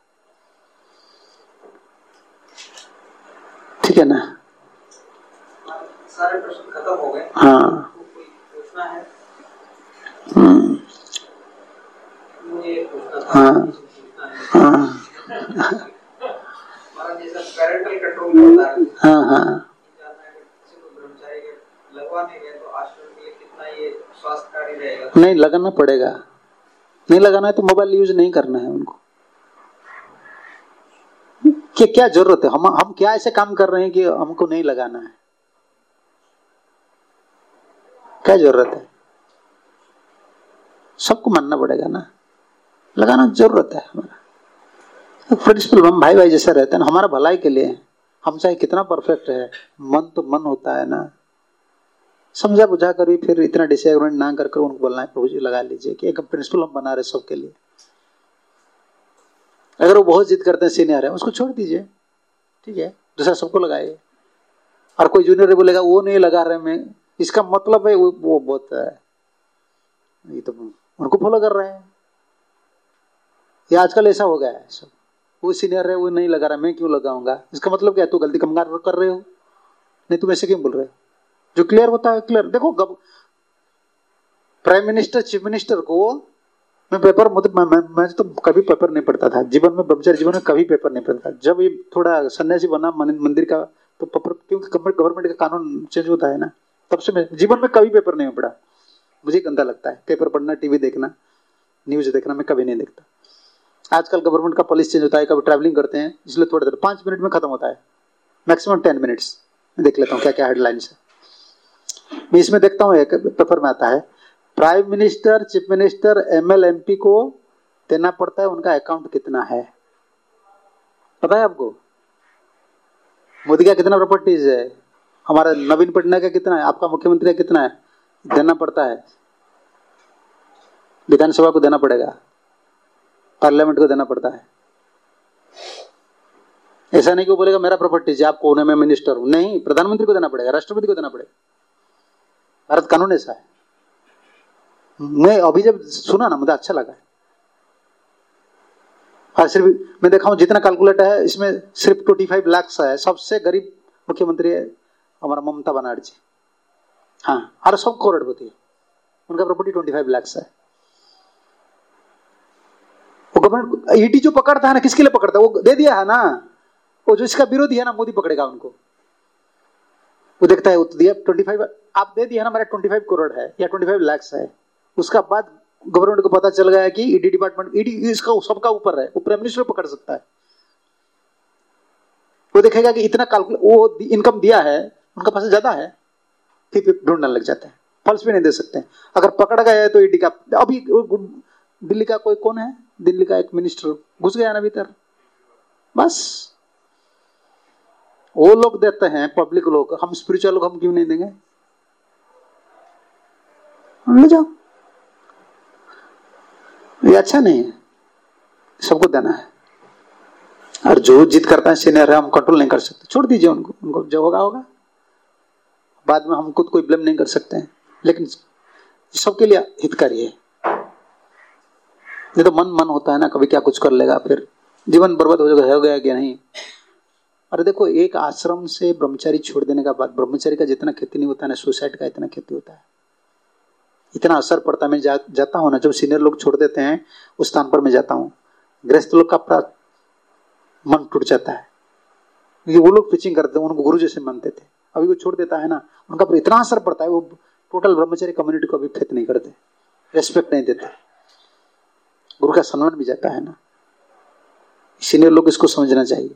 ठीक है ना? सारे प्रश्न खत्म हो गए। हाँ, कोई पूछना है? हम्म, मुझे पूछना था। हाँ, हाँ, हमारा जैसा पेरेंटल कंट्रोल होता है, हाँ, हाँ, किसी को ब्रह्मचारी के लगवाने गए तो आश्रम के लिए कितना ये स्वास्थ्यकारी रहेगा? नहीं लगाना पड़ेगा, नहीं लगाना है तो मोबाइल यूज नहीं करना है उनको। कि क्या जरूरत है, हम हम क्या ऐसे काम कर रहे हैं कि हमको नहीं लगाना है? क्या जरूरत है? सबको मानना पड़ेगा ना, लगाना जरूरत है। हमारा प्रिंसिपल हम भाई भाई जैसा रहते हैं, हमारा भलाई के लिए। हम चाहे कितना परफेक्ट है, मन तो मन होता है ना, समझा बुझा कर भी फिर इतना डिसएग्रीमेंट ना कर कर उनको बोलना है प्रभु जी लगा लीजिए, कि एक प्रिंसिपल हम बना रहे सबके लिए। अगर वो बहुत जिद करते हैं, सीनियर है, उसको छोड़ दीजिए, ठीक है, दूसरा सबको लगाइए। और कोई जूनियर बोलेगा वो नहीं लगा रहे मैं, इसका मतलब है वो, वो बहुत है, ये तो उनको फॉलो कर रहे हैं। ये आजकल ऐसा हो गया है सब, वो सीनियर है वो नहीं लगा रहा, मैं क्यों लगाऊंगा? इसका मतलब क्या है, तू गलती कम कर रहे हो, नहीं तुम ऐसे क्यों बोल रहे हो? जो क्लियर होता है क्लियर। देखो प्राइम मिनिस्टर, चीफ मिनिस्टर को मैं पेपर मतलब मैं, मैं, मैं तो कभी पेपर नहीं पढ़ता था जीवन में, ब्रह्मचारी जीवन में कभी पेपर नहीं पढ़ता था। जब ये थोड़ा सन्यासी बना मंदिर का तो पेपर, क्योंकि गवर्नमेंट का कानून चेंज होता है ना, तब से मैं जीवन में कभी पेपर नहीं पढ़ा। मुझे गंदा लगता है पेपर पढ़ना, टीवी देखना, न्यूज देखना, मैं कभी नहीं देखता। आजकल गवर्नमेंट का पॉलिसी चेंज होता है, कभी ट्रैवलिंग करते हैं, इसलिए थोड़ी देर पांच मिनट में खत्म होता है, मैक्सिमम टेन मिनट्स देख लेता हूँ क्या क्या हेडलाइंस है। मैं इसमें देखता हूँ, एक पेपर में आता है prime minister, chief minister, ML, MP को देना पड़ता है, उनका अकाउंट कितना है पता है आपको? मोदी का कितना प्रॉपर्टीज है, हमारा नवीन पटनायक का कितना है, आपका मुख्यमंत्री का कितना है, देना पड़ता है। विधानसभा को देना पड़ेगा, पार्लियामेंट को देना पड़ता है। ऐसा नहीं कि वो बोलेगा मेरा प्रॉपर्टीज है, आप कौन है, मैं मिनिस्टर हूं, नहीं, प्रधानमंत्री को देना पड़ेगा, राष्ट्रपति को देना पड़ेगा। भारत कानून ऐसा है। मैं अभी जब सुना ना मुझे अच्छा लगा। और सिर्फ मैं देखा हूं जितना कैलकुलेट है इसमें सिर्फ पच्चीस लाख है। सबसे गरीब मुख्यमंत्री है हमारा ममता बनर्जी, हाँ, और सब करोड़पति है, उनका प्रॉपर्टी पच्चीस लाख है। वो गवर्नमेंट ईडी जो पकड़ता है ना, किसके लिए पकड़ता है? वो दे दिया है ना, वो जो इसका विरोधी है ना, मोदी पकड़ेगा उनको। वो देखता है वो दिया पच्चीस, आप दे दिया ना, मेरा पच्चीस करोड़ है या पच्चीस लाख है। उसका बाद गवर्नमेंट को पता चल गया कि ईडी डिपार्टमेंट, ईडी इसका सबका ऊपर है, वो प्राइम मिनिस्टर पकड़ सकता है। वो देखेगा कि इतना कैलकुलेट वो इनकम दिया है, उनका पैसा ज्यादा है, फिर ढूंढने लग जाते हैं, फॉल्स भी नहीं दे सकते। अगर पकड़ गया है तो ईडी का, अभी दिल्ली का कोई कौन है, दिल्ली का एक मिनिस्टर घुस गया ना भीतर, बस वो लोग देते हैं, पब्लिक लोग, हम स्पिरिचुअल लोग हम क्यों नहीं देंगे? ले जाओ, ये अच्छा नहीं है, सबको देना है। और जो जिद करता है सीनियर है, हम कंट्रोल नहीं कर सकते, छोड़ दीजिए उनको, उनको जो होगा होगा, बाद में हम खुद कोई ब्लेम नहीं कर सकते हैं, लेकिन सबके लिए हितकारी है। नहीं तो मन मन होता है ना, कभी क्या कुछ कर लेगा, फिर जीवन बर्बाद हो जाएगा, हो गया कि नहीं। और देखो एक आश्रम से ब्रह्मचारी छोड़ देने का बाद ब्रह्मचारी का जितना खेती नहीं होता है ना, सुसाइड का इतना खेती होता है, इतना असर पड़ता है। मैं जा, जाता हूँ ना, जब सीनियर लोग छोड़ देते हैं उस स्थान पर मैं जाता हूँ, गृहस्थ लोग का पूरा मन टूट जाता है, क्योंकि वो लोग पिचिंग करते हैं, उनको गुरु जैसे मानते थे, अभी वो छोड़ देता है ना, उनका पर इतना असर पड़ता है, वो टोटल ब्रह्मचारी कम्युनिटी को अभी फेथ नहीं करते, रेस्पेक्ट नहीं देते, गुरु का सम्मान भी जाता है ना। सीनियर लोग इसको समझना चाहिए।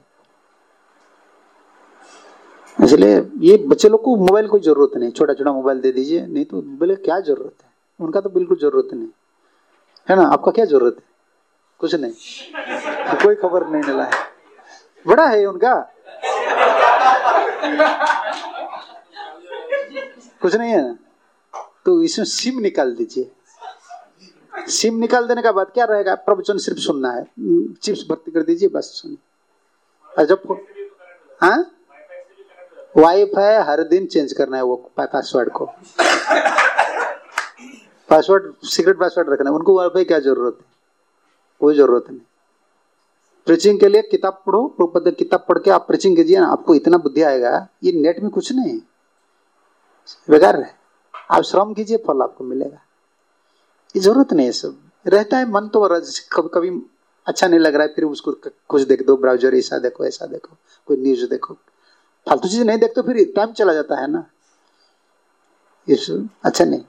इसलिए ये बच्चे लोग को मोबाइल कोई जरूरत नहीं, छोटा छोटा मोबाइल दे दीजिए, नहीं तो बोले क्या जरूरत है, उनका तो बिल्कुल जरूरत नहीं है ना। आपका क्या जरूरत है? कुछ नहीं, तो कोई खबर नहीं मिला है, बड़ा है उनका, कुछ नहीं है ना। तो इसमें सिम निकाल दीजिए, सिम निकाल देने का बाद क्या रहेगा, प्रवचन सिर्फ सुनना है, चिप्स भर्ती कर दीजिए बस सुनिए। और जब हाँ वाईफाई हर दिन चेंज करना है, वो पासवर्ड को पासवर्ड सीक्रेट पासवर्ड रखना है, उनको वाईफाई क्या जरूरत है, कोई जरूरत नहीं। प्रीचिंग के लिए किताब पढ़ो, प्रभुपद किताब पढ़ के आप प्रीचिंग कीजिए ना, आपको इतना बुद्धि आएगा, ये नेट में कुछ नहीं बेकार है। आप श्रम कीजिए, फल आपको मिलेगा, ये जरूरत नहीं है। सब रहता है मन तो कभी कभी अच्छा नहीं लग रहा है, फिर उसको कुछ देख दो, ब्राउजर ऐसा देखो ऐसा देखो, कोई न्यूज देखो, फालतू चीज नहीं देखते, फिर टाइम चला जाता है ना, ये अच्छा नहीं।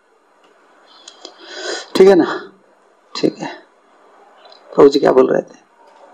ठीक है ना, ठीक है। प्रभु जी क्या बोल रहे थे?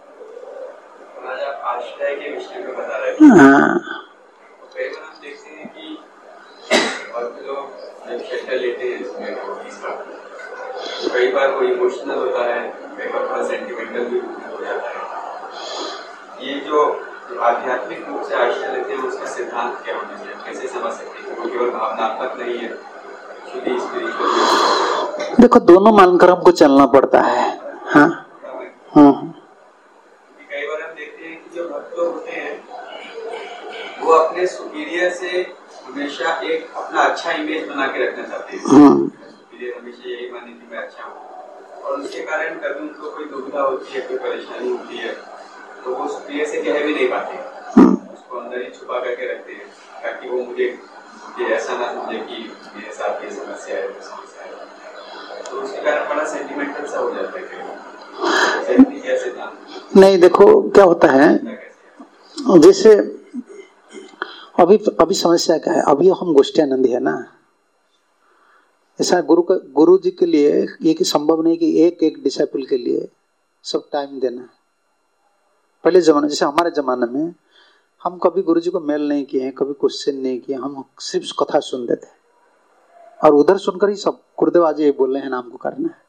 आश्रय के विषय में बता रहे थे। हाँ, कई बार हम देखते हैं कि और लोग जब शेल्टर लेते हैं इसमें तो कई बार वो इमोशनल होता है, कई बार थोड़ा सेंटिमेंटल भी हो जाता है। ये जो आध्यात्मिक रूप से आश्रय लेते हैं उसका सिद्धांत क्या होना चाहिए, कैसे समझ सकते हैं? वो केवल भावनात्मक नहीं है, शुद्ध स्पिरिचुअल। देखो दोनों मानकर हमको चलना पड़ता है। हाँ हाँ, कई बार हम देखते हैं कि जो भक्त लोग होते हैं वो अपने सुपीरियर से हमेशा एक अपना अच्छा इमेज बना के रखना चाहते हैं। सुपीरियर हमेशा यही माने कि मैं अच्छा हूँ, और उसके कारण कभी उनको कोई दुविधा होती है, कोई परेशानी होती है, तो वो सुपीरियर से कह भी नहीं पाते, उसको अंदर ही छुपा करके रखते हैं, ताकि वो मुझे ये ऐसा ना समझे कि मेरे साथ ये समस्या है, वो समस्या है। तो उसके कारण बड़ा सेंटिमेंटल सा हो जाता है। नहीं देखो क्या होता है, जैसे अभी अभी समस्या क्या है, अभी हम गोष्ठीआनंद है ना, ऐसा गुरु का गुरु जी के लिए ये कि संभव नहीं कि एक एक डिसाइपल के लिए सब टाइम देना। पहले जमाने जैसे हमारे जमाने में हम कभी गुरु जी को मेल नहीं किए, कभी क्वेश्चन नहीं किए, हम सिर्फ कथा सुनते थे और उधर सुनकर ही सब गुरुदेव आज ये बोल रहे हैं ना हमको करना है,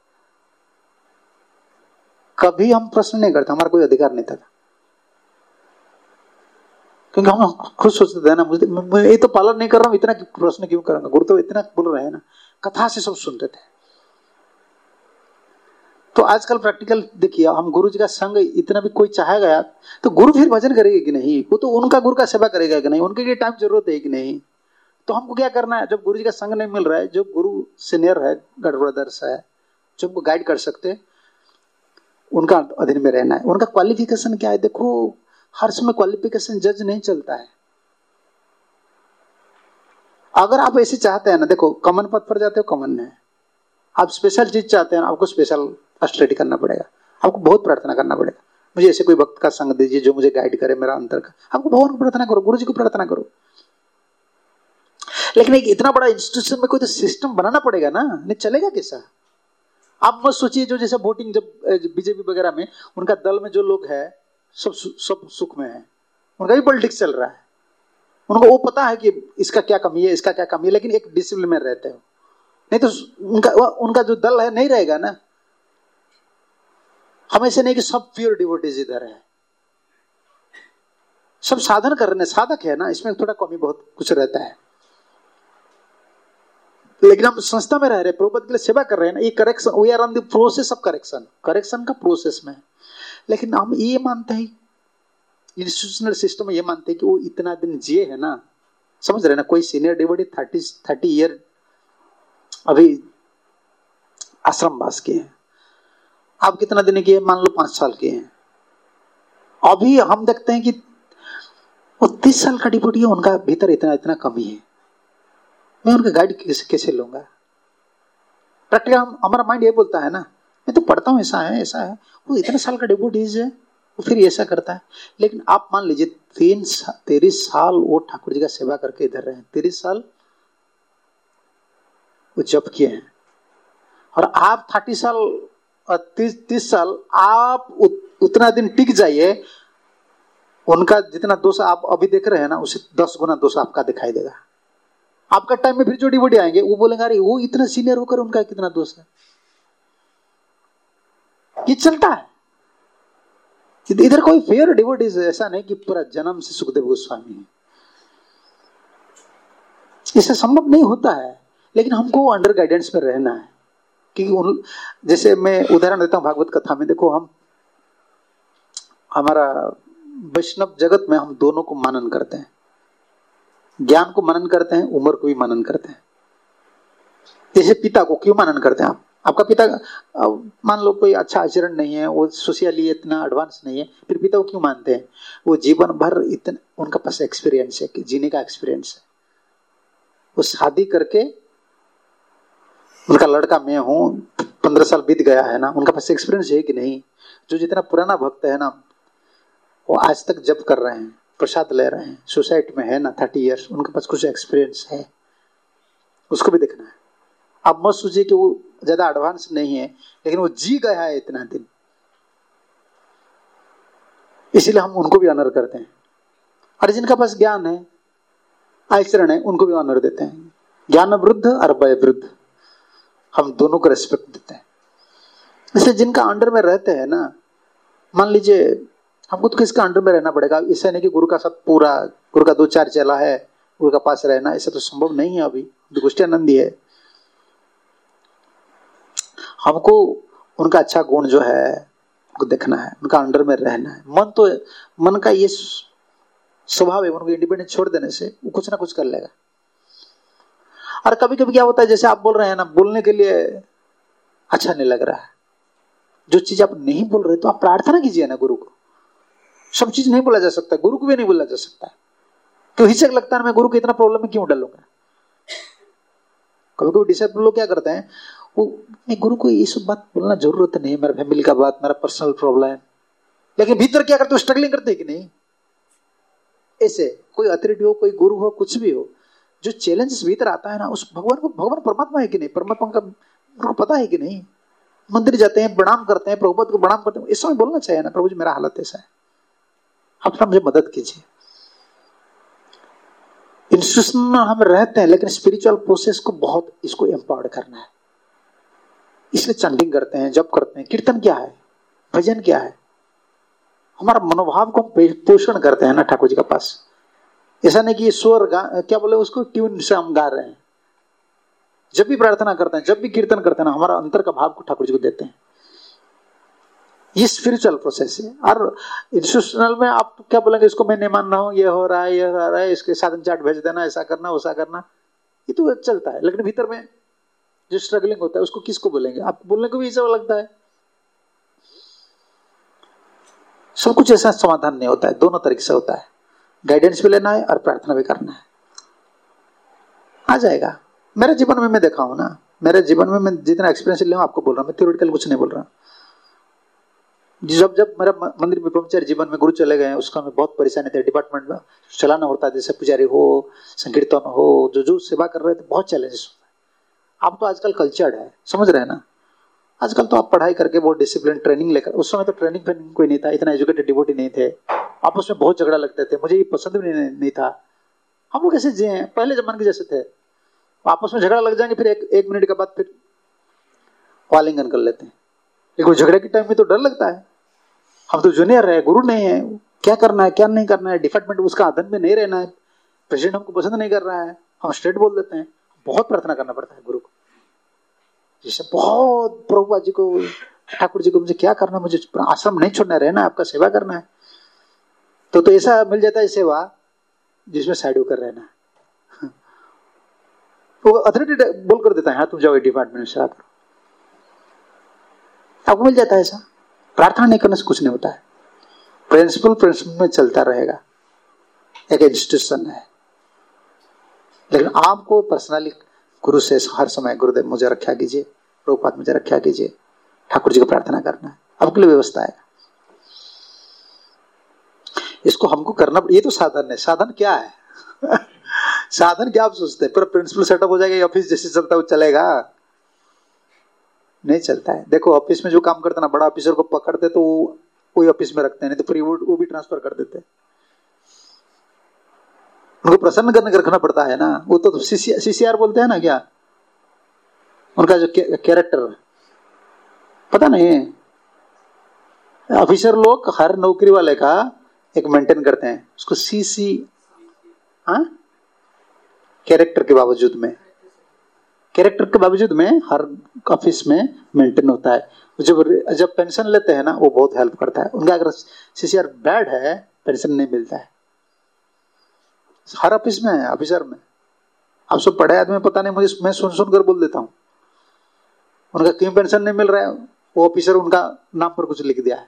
कभी हम प्रश्न नहीं करते, हमारा कोई अधिकार नहीं था, क्योंकि हम खुद सोचते थे ना मुझे मैं ये तो पालन नहीं कर रहा हूँ, इतना प्रश्न क्यों करूंगा, गुरु तो इतना बोल रहे हैं ना, कथा से सब सुनते थे। तो आजकल प्रैक्टिकल देखिए, हम गुरु जी का संग इतना भी कोई चाहेगा तो गुरु फिर भजन करेगा कि नहीं, वो तो उनका गुरु का सेवा करेगा कि नहीं, उनके लिए टाइम जरूरत है कि नहीं। तो हमको क्या करना है, जब गुरु जी का संग नहीं मिल रहा है, जो गुरु सीनियर है, गढ़ ब्रदर्स है, जो हमको गाइड कर सकते हैं, उनका अधीन में रहना है। उनका क्वालिफिकेशन क्या है, देखो हर समय क्वालिफिकेशन जज नहीं चलता है। अगर आप ऐसे चाहते हैं ना, देखो कॉमन पद पर जाते हो, कॉमन है, आप स्पेशल चीज चाहते हैं, आपको स्पेशल स्टडी करना पड़ेगा, आपको बहुत प्रार्थना करना पड़ेगा, मुझे ऐसे कोई भक्त का संग दीजिए जो मुझे गाइड करे मेरा अंतर का, आपको भगवान को प्रार्थना करो, गुरु जी को प्रार्थना करो। लेकिन एक इतना बड़ा इंस्टीट्यूशन में कोई तो सिस्टम बनाना पड़ेगा ना, नहीं चलेगा कैसा। आप मत सोचिए जो जैसे वोटिंग जब बीजेपी वगैरह में उनका दल में जो लोग है सब सब सुख में है, उनका भी पॉलिटिक्स चल रहा है, उनको वो पता है कि इसका क्या कमी है, इसका क्या कमी है, लेकिन एक डिसिप्लिन में रहते हो, नहीं तो उनका उनका जो दल है नहीं रहेगा ना। हम ऐसे नहीं कि सब प्योर डिवोटीज इधर है, सब साधन कर रहे हैं, साधक है ना, इसमें थोड़ा कमी बहुत कुछ रहता है, लेकिन हम संस्था में रह रहे, प्रभुपद के लिए सेवा कर रहे हैं ना, ये correction, we are on the process of correction, correction का प्रोसेस में। लेकिन हम ये मानते हैं, इंस्टीट्यूशनल सिस्टम में ये मानते हैं कि वो इतना दिन जिए है ना, समझ रहे ना, कोई senior devotee thirty thirty year अभी आश्रम वास किए हैं, आप कितना दिन किए, मान लो पांच साल किए हैं। अभी हम देखते हैं कि वो तीस साल का डिवोटी है, उनका भीतर इतना इतना कमी है, मैं उनका गाइड कैसे कैसे लूंगा? प्रैक्टिकल हमारा माइंड ये बोलता है ना, मैं तो पढ़ता हूँ ऐसा है ऐसा है, वो इतने साल का डिवोटीज है वो फिर ऐसा करता है। लेकिन आप मान लीजिए तीन तेईस साल वो ठाकुर जी का सेवा करके इधर रहे, तीस साल वो जप किए हैं, और आप तीस साल तीस तीस साल आप उत, उतना दिन टिक जाइए, उनका जितना दोष आप अभी देख रहे हैं ना, उसे दस गुना दोष आपका दिखाई देगा। आपका टाइम में फिर जो डिवोटी आएंगे वो बोलेंगे अरे वो इतना सीनियर होकर उनका कितना दोष है। ये चलता है इधर, कोई फेयर डिवोटीज ऐसा नहीं कि पूरा जन्म से सुखदेव गोस्वामी है, इससे संभव नहीं होता है। लेकिन हमको अंडर गाइडेंस में रहना है, क्योंकि उन जैसे मैं उदाहरण देता हूँ भागवत कथा में, देखो हम हमारा वैष्णव जगत में हम दोनों को मनन करते हैं, ज्ञान को मनन करते हैं, उम्र को भी मनन करते हैं। जैसे पिता को क्यों मनन करते हैं आप? आपका पिता मान लो कोई अच्छा आचरण नहीं है, वो सोशली इतना एडवांस नहीं है, फिर पिता को क्यों मानते हैं? वो जीवन भर इतना उनका पास एक्सपीरियंस है, जीने का एक्सपीरियंस है। वो शादी करके, उनका लड़का मैं हूं, पंद्रह साल बीत गया है ना, उनका पास एक्सपीरियंस है कि नहीं? जो जितना पुराना भक्त है ना, वो आज तक जप कर रहे हैं, प्रसाद ले रहे हैं, सोसाइटी में है ना थर्टी इयर्स, उनके पास कुछ एक्सपीरियंस है, उसको भी देखना है। आप मत सोचिए कि वो ज्यादा एडवांस नहीं है, लेकिन वो जी गया है इतना दिन, इसीलिए हम उनको भी ऑनर करते हैं। और जिनका पास ज्ञान है, आचरण है, उनको भी ऑनर देते हैं। ज्ञान वृद्ध और वय वृद्ध, हम दोनों को रेस्पेक्ट देते हैं। इसलिए जिनका अंडर में रहते हैं ना, मान लीजिए हमको तो किसका अंडर में रहना पड़ेगा? इससे नहीं कि गुरु का साथ पूरा, गुरु का दो चार चला है, गुरु का पास रहना, ऐसा तो संभव नहीं है। अभी गोष्ठानंदी है, हमको उनका अच्छा गुण जो है उनको देखना है, उनका अंडर में रहना है। मन तो मन का ये स्वभाव है, उनको इंडिपेंडेंस छोड़ देने से वो कुछ ना कुछ कर लेगा। और कभी कभी क्या होता है, जैसे आप बोल रहे हैं ना, बोलने के लिए अच्छा नहीं लग रहा है, जो चीज आप नहीं बोल रहे तो आप प्रार्थना कीजिए ना गुरु को। सब चीज नहीं बोला जा सकता, गुरु को भी नहीं बोला जा सकता, तो हिचक लगता है मैं गुरु को इतना प्रॉब्लम में क्यों डालूंगा। कभी कभी डिसाइपल लोग क्या करते हैं, वो मैं गुरु को ये सब बात बोलना जरूरत नहीं है, मेरा फैमिली का बात, मेरा पर्सनल प्रॉब्लम है, लेकिन भीतर क्या करते हो, स्ट्रगलिंग करते हैं कि नहीं। ऐसे कोई अथॉरिटी हो, कोई गुरु हो, कुछ भी हो, जो चैलेंजेस भीतर आता है ना, उस भगवान को, भगवान परमात्मा है कि नहीं, परमात्मा का उनको पता है कि नहीं। मंदिर जाते हैं, प्रणाम करते हैं, प्रभुपाद को प्रणाम करते हैं, इस समय बोलना चाहिए ना, प्रभु जी मेरा हालत ऐसा है, आप मुझे मदद कीजिए। इंस्टीट्यूशन में हम रहते हैं, लेकिन स्पिरिचुअल प्रोसेस को बहुत इसको एम्पावर्ड करना है, इसलिए चैंटिंग करते हैं, जप करते हैं। कीर्तन क्या है, भजन क्या है, हमारा मनोभाव को पोषण करते हैं ना ठाकुर जी के पास। ऐसा नहीं कि स्वर क्या बोले उसको, ट्यून से हम गा रहे हैं। जब भी प्रार्थना करते हैं, जब भी कीर्तन करते हैं ना, हमारा अंतर का भाव को ठाकुर जी को देते हैं। ये स्पिरिचुअल प्रोसेस है। और इंस्टीट्यूशनल में आप क्या बोलेंगे, इसको मैं नहीं मान रहा हूँ, ये हो रहा है, ये हो रहा है, इसके साधन चार्ट भेज देना, ऐसा करना वैसा करना, ये तो चलता है। लेकिन भीतर में जो स्ट्रगलिंग होता है उसको किसको बोलेंगे? आपको बोलने को भी ऐसा लगता है। सब कुछ ऐसा समाधान नहीं होता है, दोनों तरीके से होता है। गाइडेंस भी लेना है और प्रार्थना भी करना है, आ जाएगा। मेरे जीवन में मैं देखा हूं ना, मेरे जीवन में मैं जितना एक्सपीरियंस ले आपको बोल रहा हूं, मैं थ्योरेटिकल कुछ नहीं बोल रहा। जब जब मेरा मंदिर में ब्रह्मचारी जीवन में गुरु चले गए, उसका में बहुत परेशानी थी, डिपार्टमेंट में चलाना होता है, जैसे पुजारी हो, संकीर्तन हो, जो जो सेवा कर रहे थे, बहुत चैलेंजेस होता है। आप तो आजकल कल्चर्ड है, समझ रहे हैं ना, आजकल तो आप पढ़ाई करके बहुत डिसिप्लिन ट्रेनिंग लेकर, उस समय तो ट्रेनिंग ट्रेनिंग कोई नहीं था, इतना एजुकेटेड डिवोटी नहीं थे, आपस में बहुत झगड़ा लगते थे, मुझे ये पसंद भी नहीं, नहीं था। हम लोग ऐसे जिए पहले जमाने के जैसे थे, आपस में झगड़ा लग जाएंगे, फिर एक, एक मिनट के बाद फिर वालिंगन कर लेते हैं। लेकिन झगड़े के टाइम में तो डर लगता है, हम तो जूनियर है, गुरु नहीं है, क्या करना है क्या नहीं करना है, डिपार्टमेंट उसका अधीन में नहीं रहना है, प्रेसिडेंट हमको पसंद नहीं कर रहा है, हम स्ट्रेट बोल देते हैं। बहुत प्रार्थना करना पड़ता है गुरु को, जैसे बहुत प्रभुपाद जी को, ठाकुर जी को, मुझे क्या करना, मुझे आश्रम नहीं छोड़ना, रहना आपका सेवा करना है। तो तो ऐसा मिल जाता है सेवा जिसमें साइड होकर रहना है। वो अथॉरिटी बोल कर देता है, हाँ तुम जाओ डिपार्टमेंट से आकर, आपको मिल जाता है ऐसा। प्रार्थना नहीं करने से कुछ नहीं होता है, प्रिंसिपल प्रिंसिपल में चलता रहेगा। एक इंस्टीट्यूशन है। लेकिन आपको पर्सनली गुरु से हर समय गुरुदेव मुझे रक्षा कीजिए, प्रभुपाद मुझे रक्षा कीजिए, ठाकुर जी को प्रार्थना करना है, आपके लिए व्यवस्था है। इसको हमको करना, ये तो साधन है। साधन क्या है? साधन क्या आप सोचते हैं? पूरा प्रिंसिपल सेटअप हो जाएगा, ऑफिस जैसे चलता है वो चलेगा? नहीं चलता है। देखो ऑफिस में जो काम करते ना, बड़ा ऑफिसर को पकड़ते तो कोई ऑफिस में रखते हैं, नहीं तो फिर वो, वो भी ट्रांसफर कर देते हैं। उनको प्रसन्न करने रखना पड़ता है ना। वो तो सीसीआर बोलते हैं ना, क्या उनका जो कैरेक्टर पता नहीं। ऑफिसर लोग हर नौकरी वाले का एक मेंटेन करते हैं, उसको सीसी, हाँ, कैरेक्टर के बावजूद में, कैरेक्टर के बावजूद में हर ऑफिस में मेंटेन होता है। जब जब पेंशन लेते हैं ना, वो बहुत हेल्प करता है उनका। अगर सीसीआर बैड है, पेंशन नहीं मिलता है। हर ऑफिस में है, ऑफिसर में। आप सब पढ़े आदमी पता नहीं, मुझे मैं सुन सुन कर बोल देता हूँ उनका क्यों पेंशन नहीं मिल रहा है। वो ऑफिसर उनका नाम पर कुछ लिख दिया है।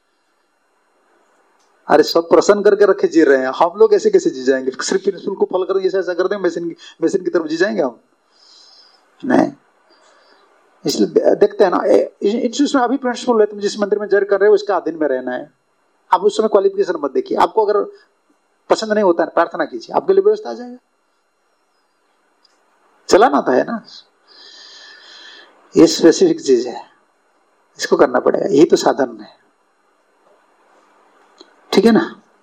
अरे सब प्रसन्न करके रखे जी रहे हैं, हम लोग ऐसे कैसे जी जाएंगे? सिर्फ प्रिंसिपल को फॉलो कर ऐसा ऐसा कर देंगे, मशीन मशीन की तरफ जी जाएंगे हम? नहीं। इसलिए देखते हैं ना, इंस्टीट्यूशन अभी प्रिंसिपल है, तुम जिस मंदिर में जर कर रहे हो उसका अधीन में रहना है। आप उस समय क्वालिफिकेशन मत देखिए। आपको अगर पसंद नहीं होता है, प्रार्थना कीजिए, आपके लिए व्यवस्था आ जाएगा। चलाना तो है ना, ये स्पेसिफिक चीज है, इसको करना पड़ेगा। यही तो साधन है, ठीक है ना।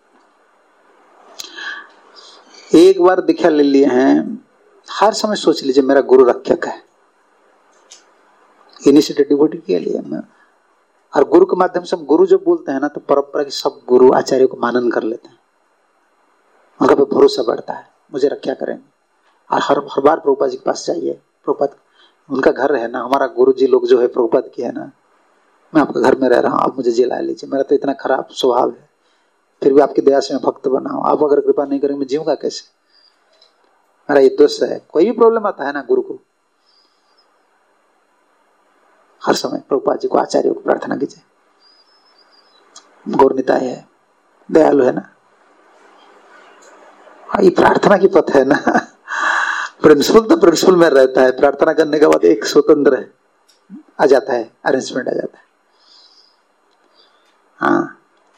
एक बार दीक्षा ले लिए हैं, हर समय सोच लीजिए मेरा गुरु रक्षक है। इनिशिएटिव डिवोटी के लिए मैं, और गुरु के माध्यम से हम गुरु जब बोलते हैं ना, तो परंपरा के सब गुरु आचार्य को मानन कर लेते हैं, उनका पे भरोसा बढ़ता है, मुझे रक्षा करेंगे। और हर हर बार प्रभुपाद जी के पास जाइए, प्रभुपाद उनका घर है ना, हमारा गुरु जी लोग जो है प्रभुपाद की है ना, मैं आपके घर में रह रहा हूँ, आप मुझे जिला लीजिए, मेरा तो इतना खराब स्वभाव है, फिर भी आपकी दया से मैं भक्त बना हूं, आप अगर कृपा नहीं करेंगे मैं जीऊंगा कैसे? मेरा ये दोष है। कोई भी प्रॉब्लम आता है ना, गुरु को हर समय प्रभुपाद जी को, आचार्य को प्रार्थना कीजिए। गौरनिताय है, दयालु है ना, ये प्रार्थना की पथ है ना। प्रिंसिपल तो प्रिंसिपल में रहता है, प्रार्थना करने के बाद एक स्वतंत्र है, आ जाता है, अरेंजमेंट आ जाता है। हाँ,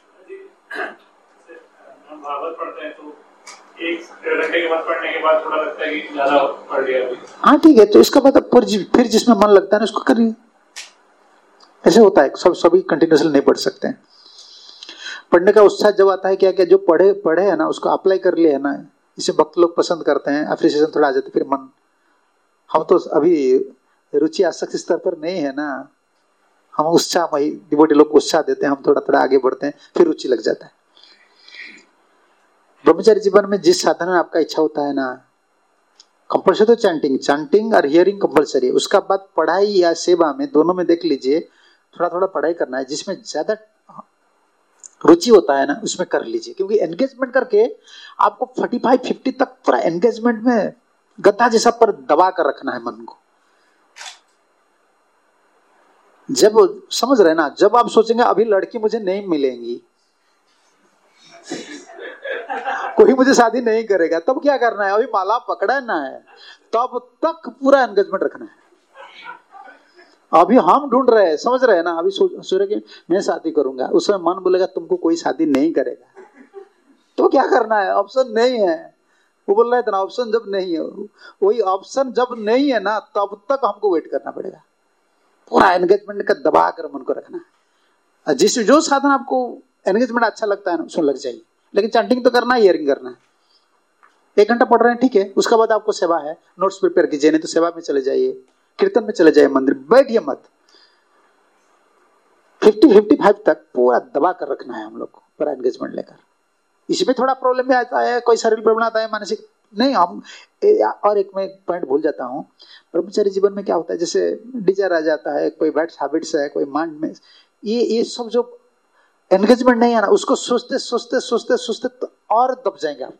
भागवत पढ़ते हैं तो एक घंटे के बाद पढ़ने के बाद थोड़ा लगता है कि ज्यादा पढ़ लिया अभी। हाँ ठीक है, तो इसका मतलब फिर जिसमें मन लगता है ना उसको करिए। ऐसे होता है, सब सभी कंटिन्यूअसली नहीं पढ़ सकते हैं। पढ़ने का उत्साह जब आता है, क्या क्या जो पढ़े पढ़े है ना उसको अप्लाई कर लिए है ना, इसे भक्त लोग पसंद करते हैं, अप्रिसिएशन थोड़ा आ जाता है, फिर मन, हम तो अभी रुचि आसक्ति स्तर पर नहीं है ना, हम उत्साह वही डिवोटी लोग को उत्साह देते हैं, हम थोड़ा थोड़ा आगे बढ़ते हैं, फिर रुचि लग जाता है। ब्रह्मचारी जीवन में जिस साधन में आपका इच्छा होता है ना, कंपल्सरी तो चैंटिंग चैंटिंग और हियरिंग कंपल्सरी है। उसका बाद पढ़ाई या सेवा में दोनों में देख लीजिए, थोड़ा थोड़ा पढ़ाई करना है, जिसमें ज्यादा रुचि होता है ना उसमें कर लीजिए, क्योंकि एंगेजमेंट करके आपको पैंतालीस पचास तक पूरा एंगेजमेंट में गद्दा जैसा पर दबा कर रखना है मन को। जब समझ रहे ना, जब आप सोचेंगे अभी लड़की मुझे नहीं मिलेंगी, कोई मुझे शादी नहीं करेगा, तब क्या करना है? अभी माला पकड़ना है, तब तक पूरा एंगेजमेंट रखना है। अभी हम ढूंढ रहे हैं, समझ रहे हैं ना, अभी सोच रहे कि मैं शादी करूंगा, उसमें मन बोलेगा तुमको कोई शादी नहीं करेगा, तो क्या करना है? ऑप्शन नहीं है। वो बोल रहे थे ना, ऑप्शन जब नहीं है, वही ऑप्शन जब नहीं है ना, तब तक हमको वेट करना पड़ेगा। पूरा एंगेजमेंट का दबा कर मन को रखना है। जिस जो साधन आपको एंगेजमेंट अच्छा लगता है ना, उसमें लग जाइए। लेकिन चैंटिंग तो करना है, हियरिंग करना है। एक घंटा पढ़ रहे हैं, ठीक है, उसका बाद आपको सेवा है, नोट्स प्रिपेयर कीजिए, नहीं तो सेवा में चले जाइए, कीर्तन में चले जाइए, मंदिर बैठिए मत। फिफ्टी फिफ्टी फाइव तक पूरा दबा कर रखना है हम लोग को, पूरा एंगेजमेंट लेकर। इसमें थोड़ा प्रॉब्लम भी आता है, कोई शारीरिक प्रॉब्लम आता है, मानसिक नहीं। हम और एक मैं पॉइंट भूल जाता हूँ, ब्रह्मचारी जीवन में क्या होता है, जैसे डिजायर आ जाता है, कोई बैड हैबिट्स है, कोई माइंड में ये ये सब जो एंगेजमेंट नहीं है ना, उसको सोचते सोचते सोचते सोचते तो और दब जाएंगे आप।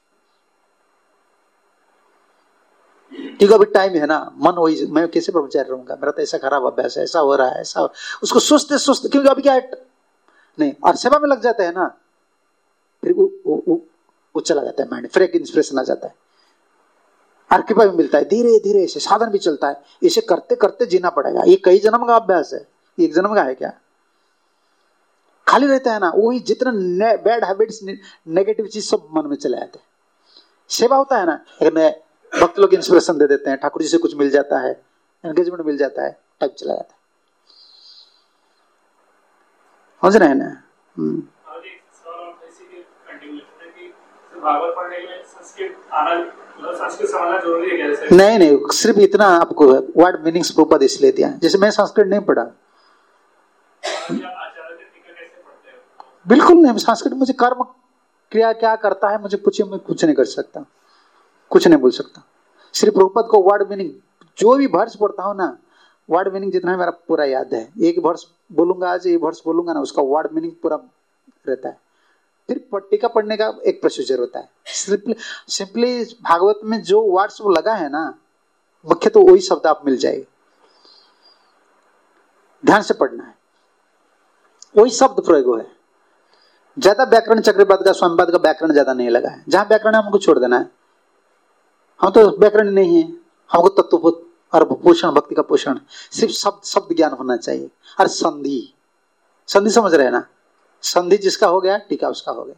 ठीक है, अभी टाइम है ना, मन वही, मैं कैसे ब्रह्मचारी रहूंगा, मेरा तो ऐसा खराब अभ्यास है, ऐसा हो रहा है, ऐसा, उसको सोचते सोचते, क्योंकि अभी क्या है नहीं, और सेवा में लग जाते हैं ना, फिर वो, वो, वो, वो कुछ चला जाता है माइंड, फिर एक इंस्पिरेशन आ जाता है और कृपा भी मिलता है, धीरे धीरे ऐसे साधन भी चलता है। इसे करते करते जीना पड़ेगा। ये कई जन्म का अभ्यास है, एक जन्म का है क्या? खाली रहता है ना, वही जितना बैड हैबिट्स नेगेटिव चीज सब मन में चले आते हैं। सेवा होता है ना, एक भक्त लोग इंस्पिरेशन दे देते हैं, ठाकुर जी से कुछ मिल जाता है, एंगेजमेंट मिल जाता है, टाइप चला जाता है। समझ रहे हैं ना? भागवत पढ़ने के लिए संस्कृत आना, मतलब संस्कृत समझना जरूरी है क्या? जैसे नहीं नहीं, सिर्फ इतना आपको वर्ड मीनिंग्स प्रॉपर इसलिए दिया। जैसे मैं संस्कृत नहीं पढ़ा, बिल्कुल नहीं, संस्कृत मुझे कर्म क्रिया क्या करता है मुझे पूछिए, मैं कुछ नहीं कर सकता, कुछ नहीं बोल सकता। सिर्फ प्रभुपद को वर्ड मीनिंग, जो भी वर्ड्स पढ़ता हूँ ना, वर्ड मीनिंग जितना है मेरा पूरा याद है। एक वर्ड्स बोलूंगा आज, ये वर्ड्स बोलूंगा ना, उसका वर्ड मीनिंग पूरा रहता है। फिर टीका पढ़ने का एक प्रोसीजर होता है। सिंपली सिंपली भागवत में जो वर्ड्स वो लगा है ना, मुख्य तो वही शब्द आप मिल जाएगा, ध्यान से पढ़ना है, वही शब्द प्रयोग है। ज्यादा व्याकरण चक्रवाद का स्वामीवाद का व्याकरण ज्यादा नहीं लगा है। जहां व्याकरण है हमको छोड़ देना है, हम तो व्याकरण नहीं है, हमको तत्व और पोषण, भक्ति का पोषण, सिर्फ शब्द शब्द ज्ञान होना चाहिए। और संधि, संधि समझ रहे हैं ना? संधि जिसका हो गया टीका उसका हो गया।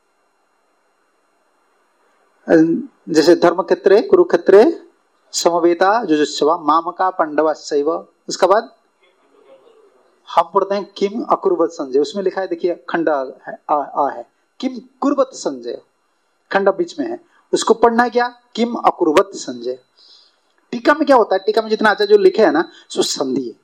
जैसे धर्म क्षेत्रे कुरुक्षेत्रे समवेता जुजुत्सवा मामका पांडवा शैव, उसके बाद हम पढ़ते हैं किम अकुर्वत संजय, उसमें लिखा है देखिए खंड है, आ, आ है किम कुर्वत संजय, खंड बीच में है, उसको पढ़ना है क्या? किम अकुर्वत संजय। टीका में क्या होता है? टीका में जितना आचार्य जो लिखे है ना, सो संधि है।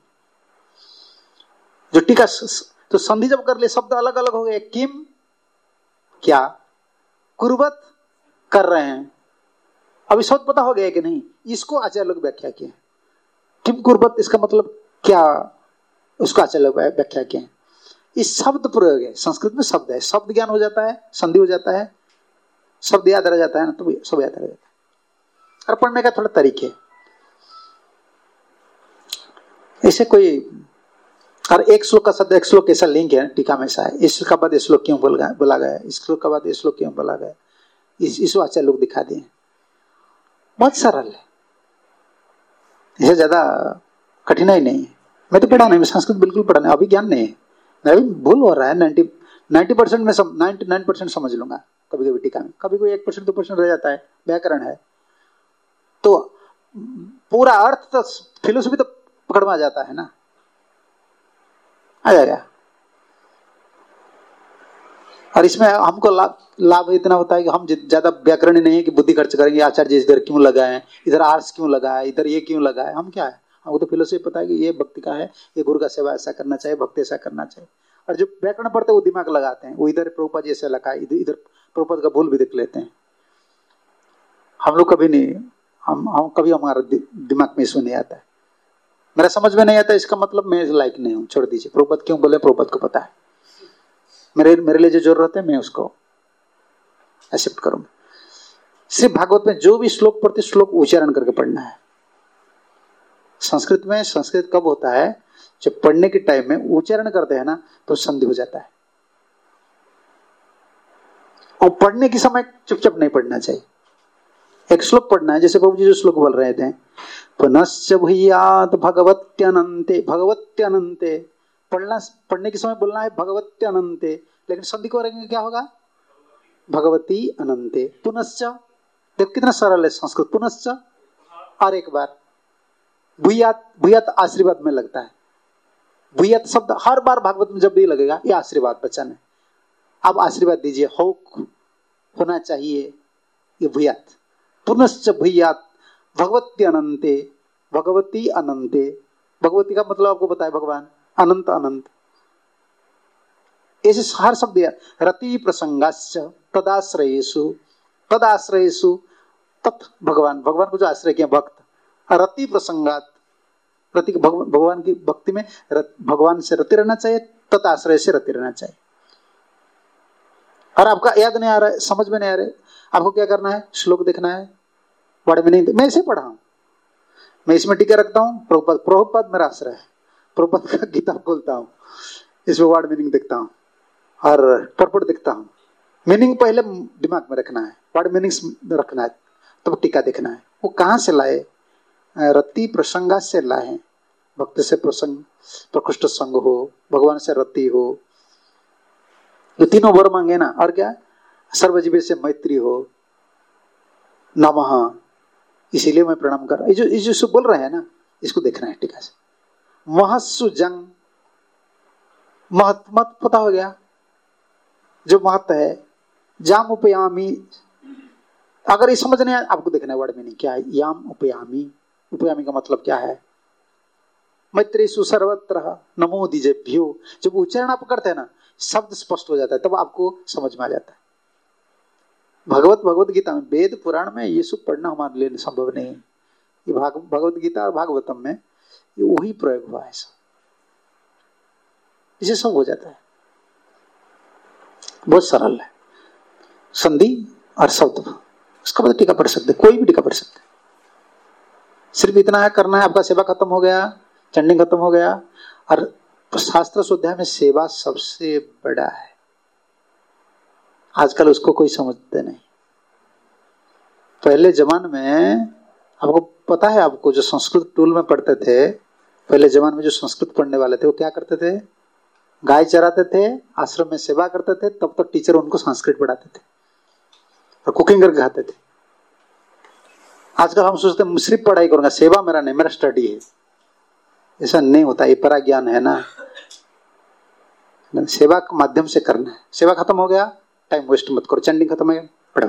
जो टीका तो संधि जब कर ले, शब्द अलग अलग हो गए। किम क्या, कुर्वत कर रहे हैं, अभी शब्द पता हो गया कि नहीं? इसको आचार्य लोग व्याख्या किए। किम कुर्वत इसका मतलब क्या, उसको आचार्य लोग व्याख्या किए। इस शब्द प्रयोग है, संस्कृत में शब्द है, शब्द ज्ञान हो जाता है, संधि हो जाता है, शब्द याद रह जाता है ना, तो सब याद रह जाता है। और पढ़ने का थोड़ा तरीके ऐसे कोई, और एक श्लोक का शब्द एक श्लोक ऐसा लिंक है टीका में, ऐसा है इस श्लोक के बाद इस श्लोक क्यों बोला गया, इस श्लोक के बाद इस श्लोक क्यों बोला गया, इस इसको आचार्य लोग दिखा दिए। बहुत सरल है, यह ज्यादा कठिनाई नहीं है। मैं तो पढ़ा नहीं, मैं संस्कृत बिल्कुल पढ़ा नहीं, अभी ज्ञान नहीं है, मैं भी भूल हो रहा है। नाइन्टी नाइन्टी परसेंट में सम, नाइन्टी नाइन परसेंट समझ लूंगा कभी कभी टीका में, कभी कोई एक परसेंट दो परसेंट रह जाता है, व्याकरण है तो पूरा अर्थ तो फिलोसफी तो पकड़ में आ जाता है ना, आ जाएगा। और इसमें हमको लाभ लाभ इतना होता है कि हम ज्यादा व्याकरण नहीं है कि बुद्धि खर्च करेंगे, आचार्य जी इधर क्यों लगाए, इधर आर्ट्स क्यों लगाए, इधर ये क्यों लगाए, हम क्या है, हमको तो फिलोसफी पता है कि ये भक्ति का है, ये गुरु का सेवा ऐसा करना चाहिए, भक्ति ऐसा करना चाहिए। और जो व्याकरण पढ़ते हैं वो दिमाग लगाते हैं, वो इधर प्रभुपाद जी ऐसा लगा है, इधर इधर प्रभुपाद का भूल भी देख लेते हैं। हम लोग कभी नहीं, हम हम कभी हमारा दिमाग में इसमें नहीं आता है, मेरा समझ में नहीं आता, इसका मतलब मैं लायक नहीं हूँ, छोड़ दीजिए। प्रभुपाद क्यों बोले, प्रभुपाद को पता है, मेरे मेरे लिए जो जरूरत है मैं उसको एक्सेप्ट करूंगा। सिर्फ भागवत में जो भी श्लोक प्रति श्लोक उच्चारण करके पढ़ना है। संस्कृत में संस्कृत कब होता है, जब पढ़ने के टाइम में उच्चारण करते हैं ना तो संधि हो जाता है, और पढ़ने के समय चुपचाप नहीं पढ़ना चाहिए। एक श्लोक पढ़ना है, जैसे प्रभु जी जो श्लोक बोल रहे थे, पुनश्च भूयात् भगवत्यनन्ते, भगवत्यनन्ते, पढ़ना पढ़ने के समय बोलना है भगवत्यनन्ते, लेकिन संधि को करेंगे क्या होगा, भगवती अनंते। पुनश्च, देखो कितना सरल है संस्कृत, पुनश्च, और एक बार भूयात, भूयात आशीर्वाद में लगता है, भूयात शब्द हर बार भागवत में जब भी लगेगा ये आशीर्वाद वचन है, आप आशीर्वाद दीजिए, हो होना चाहिए, ये भूयात। पुनश्च भूयात भगवती अनंते, भगवती अनंते, भगवती का मतलब आपको बताए भगवान, अनंत अनंत, ऐसे हर शब्द यार। रति प्रसंगाश्च तदाश्रयेषु, तदाश्रयेषु तत् भगवान, भगवान को जो आश्रय किया भक्त, रति प्रसंगात, रति भगवान की भक्ति में भगवान से रति रहना चाहिए, तदाश्रय से रति रहना चाहिए। और आपका याद नहीं आ रहा है, समझ में नहीं आ रहा है, आपको क्या करना है, श्लोक देखना है, वर्ड में नहीं, मैं इसे पढ़ा हूं, मैं इसमें टीका रखता हूँ, प्रभुपाद प्रभुपाद मेरा आश्रय है, प्रभुपाद का गीता खोलता हूँ, इसमें वर्ड मीनिंग देखता हूँ और परपट देखता हूँ, मीनिंग पहले दिमाग में रखना है, वर्ड मीनिंग्स रखना है, तब तो टीका देखना है। वो कहाँ से लाए? रति प्रसंगा से लाए। भक्त से प्रसंग प्रकृष्ट संग हो, भगवान से रति हो, ये तीनों वर मांगे ना। और क्या? सर्वजीव से मैत्री हो, नमः, इसीलिए मैं प्रणाम कर रहा। ये जो ये जो बोल रहे हैं ना, इसको देखना है टीका से। महस्सु जंग, महत्व मत पता हो गया जो महत्व है। जाम उपयामी, अगर ये समझ नहीं आया आपको देखना है वर्ड मीनिंग क्या है। याम उपयामी, उपयामी का मतलब क्या है? मैत्रीसु सर्वत्र नमो द्विजेभ्यो। जब उच्चारण आप करते हैं ना, शब्द स्पष्ट हो जाता है, तब आपको समझ में आ जाता है। भगवत भगवत गीता में, वेद पुराण में ये सब पढ़ना हमारे लिए संभव नहीं है। ये भाग भगवत गीता और भागवतम में ये वही प्रयोग हुआ है, सब इसे सब हो जाता है। बहुत सरल है, संधि और शब्द, उसका बाद टीका पढ़ सकते, कोई भी टीका पढ़ सकते। सिर्फ इतना है करना है, आपका सेवा खत्म हो गया, चंडिंग खत्म हो गया। और शास्त्र स्वाध्याय में सेवा सबसे बड़ा है। आजकल उसको कोई समझते नहीं। पहले जमाने में आपको पता है, आपको जो संस्कृत टूल में पढ़ते थे, पहले जमाने में जो संस्कृत पढ़ने वाले थे वो क्या करते थे? गाय चराते थे, आश्रम में सेवा करते थे, तब तक तो टीचर उनको संस्कृत पढ़ाते थे और कुकिंग करके खाते थे। आजकल हम सोचते हैं सिर्फ पढ़ाई करूंगा, सेवा मेरा नहीं, मेरा स्टडी है। ऐसा नहीं होता, ये परा ज्ञान है ना। सेवा के माध्यम से करना है। सेवा खत्म हो गया, टाइम वेस्ट मत करो, चंडिंग खत्म हो गया, पढ़ो,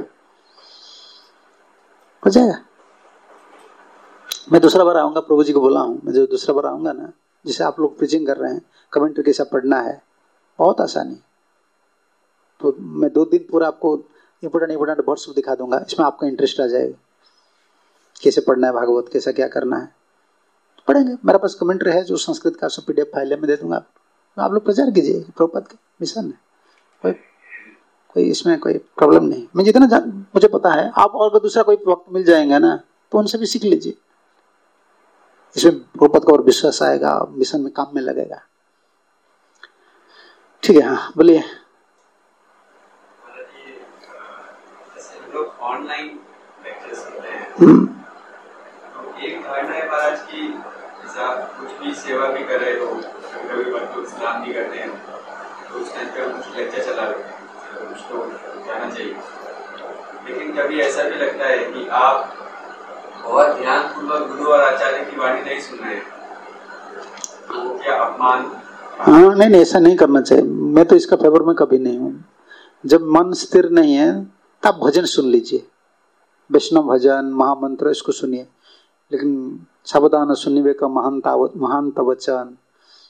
हो जाएगा। मैं दूसरा बार आऊंगा, प्रभु जी को बोला हूं, मैं जो दूसरा बार आऊंगा ना, जिसे आप लोग प्रीचिंग कर रहे हैं, कमेंट्री कैसा पढ़ना है, बहुत आसानी। तो मैं दो दिन पूरा आपको इंपोर्टेंट इंपोर्टेंट वर्ड्स दिखा दूंगा, इसमें आपका इंटरेस्ट आ जाएगा। कैसे पढ़ना है भागवत, कैसा क्या करना है, तो पढ़ेंगे। मेरे पास कमेंट्री है जो संस्कृत का, सब पीडीएफ फाइल में दे दूंगा, आप लोग प्रचार कीजिए। प्रभुपाद का मिशन है, कोई कोई इसमें कोई प्रॉब्लम नहीं। मैं जितना मुझे पता है, आप और अगर दूसरा कोई वक्त मिल जाएगा ना, तो उनसे भी सीख लीजिए। इसमें प्रभुपाद का और विश्वास आएगा, मिशन में काम में लगेगा। ठीक है, हाँ बोलिए। ऑनलाइन लेक्चर्स होते हैं, तो एक धारणा है महाराज की, जैसा कुछ भी सेवा भी कर रहे हो, कभी कभी बच्चों स्नान भी करते हैं, तो उस टाइम पे कुछ लेक्चर चला रहे हैं, कुछ तो जाना चाहिए। लेकिन कभी ऐसा भी लगता है कि आप बहुत ध्यानपूर्वक गुरु और आचार्य की वाणी नहीं सुन रहे, तो क्या अपमान? हाँ नहीं नहीं, ऐसा नहीं करना चाहिए। मैं तो इसका फेवर में कभी नहीं हूँ। जब मन स्थिर नहीं है तब भजन सुन लीजिए, वैष्णव भजन, महामंत्र, इसको सुनिए। लेकिन सावधान सुनिवे का महानता महानता वचन,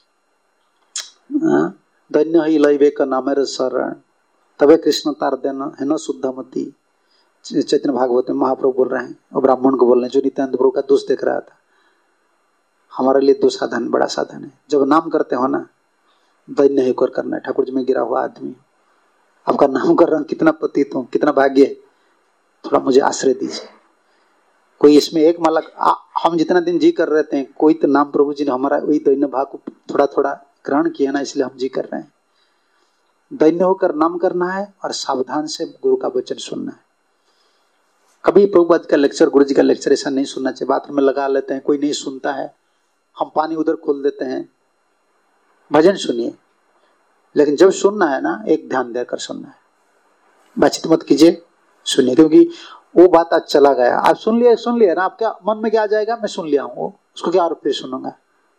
धन्य ही लैवे का नामेर शरण, तबे कृष्ण तार देना है न शुद्धमती। चैतन्य भागवत में महाप्रभु बोल रहे हैं और ब्राह्मण को बोल रहे हैं जो नित्यानंद प्रभु का दोष देख रहा था। हमारे लिए दो साधन बड़ा साधन है। जब नाम करते हो ना, धन्य होकर करना है। ठाकुर जी में गिरा हुआ आदमी, आपका नाम कर रहा हूं, कितना पतित हूं, कितना भाग्य है, थोड़ा मुझे आश्रय दीजिए। कोई इसमें एक माला, हम जितना दिन जी कर रहे थे, कोई तो नाम प्रभु जी ने हमारा वही दैन्य भाग को थोड़ा थोड़ा ग्रहण किया ना, इसलिए हम जी कर रहे हैं। दैन्य होकर नाम करना है और सावधान से गुरु का वचन सुनना है। कभी प्रभुपाद का लेक्चर, गुरु जी का लेक्चर ऐसा नहीं सुनना चाहिए। बाथरूम में लगा लेते हैं, कोई नहीं सुनता है, हम पानी उधर खोल देते हैं। भजन सुनिए, लेकिन जब सुनना है ना, एक ध्यान देकर सुनना है। बातचीत मत कीजिए, सुनिए, क्योंकि वो बात आज चला गया। आप सुन लिया सुन लिया ना, आप क्या मन में क्या आ जाएगा, मैं सुन लिया हूँ, उसको क्या और फिर सुनूंगा,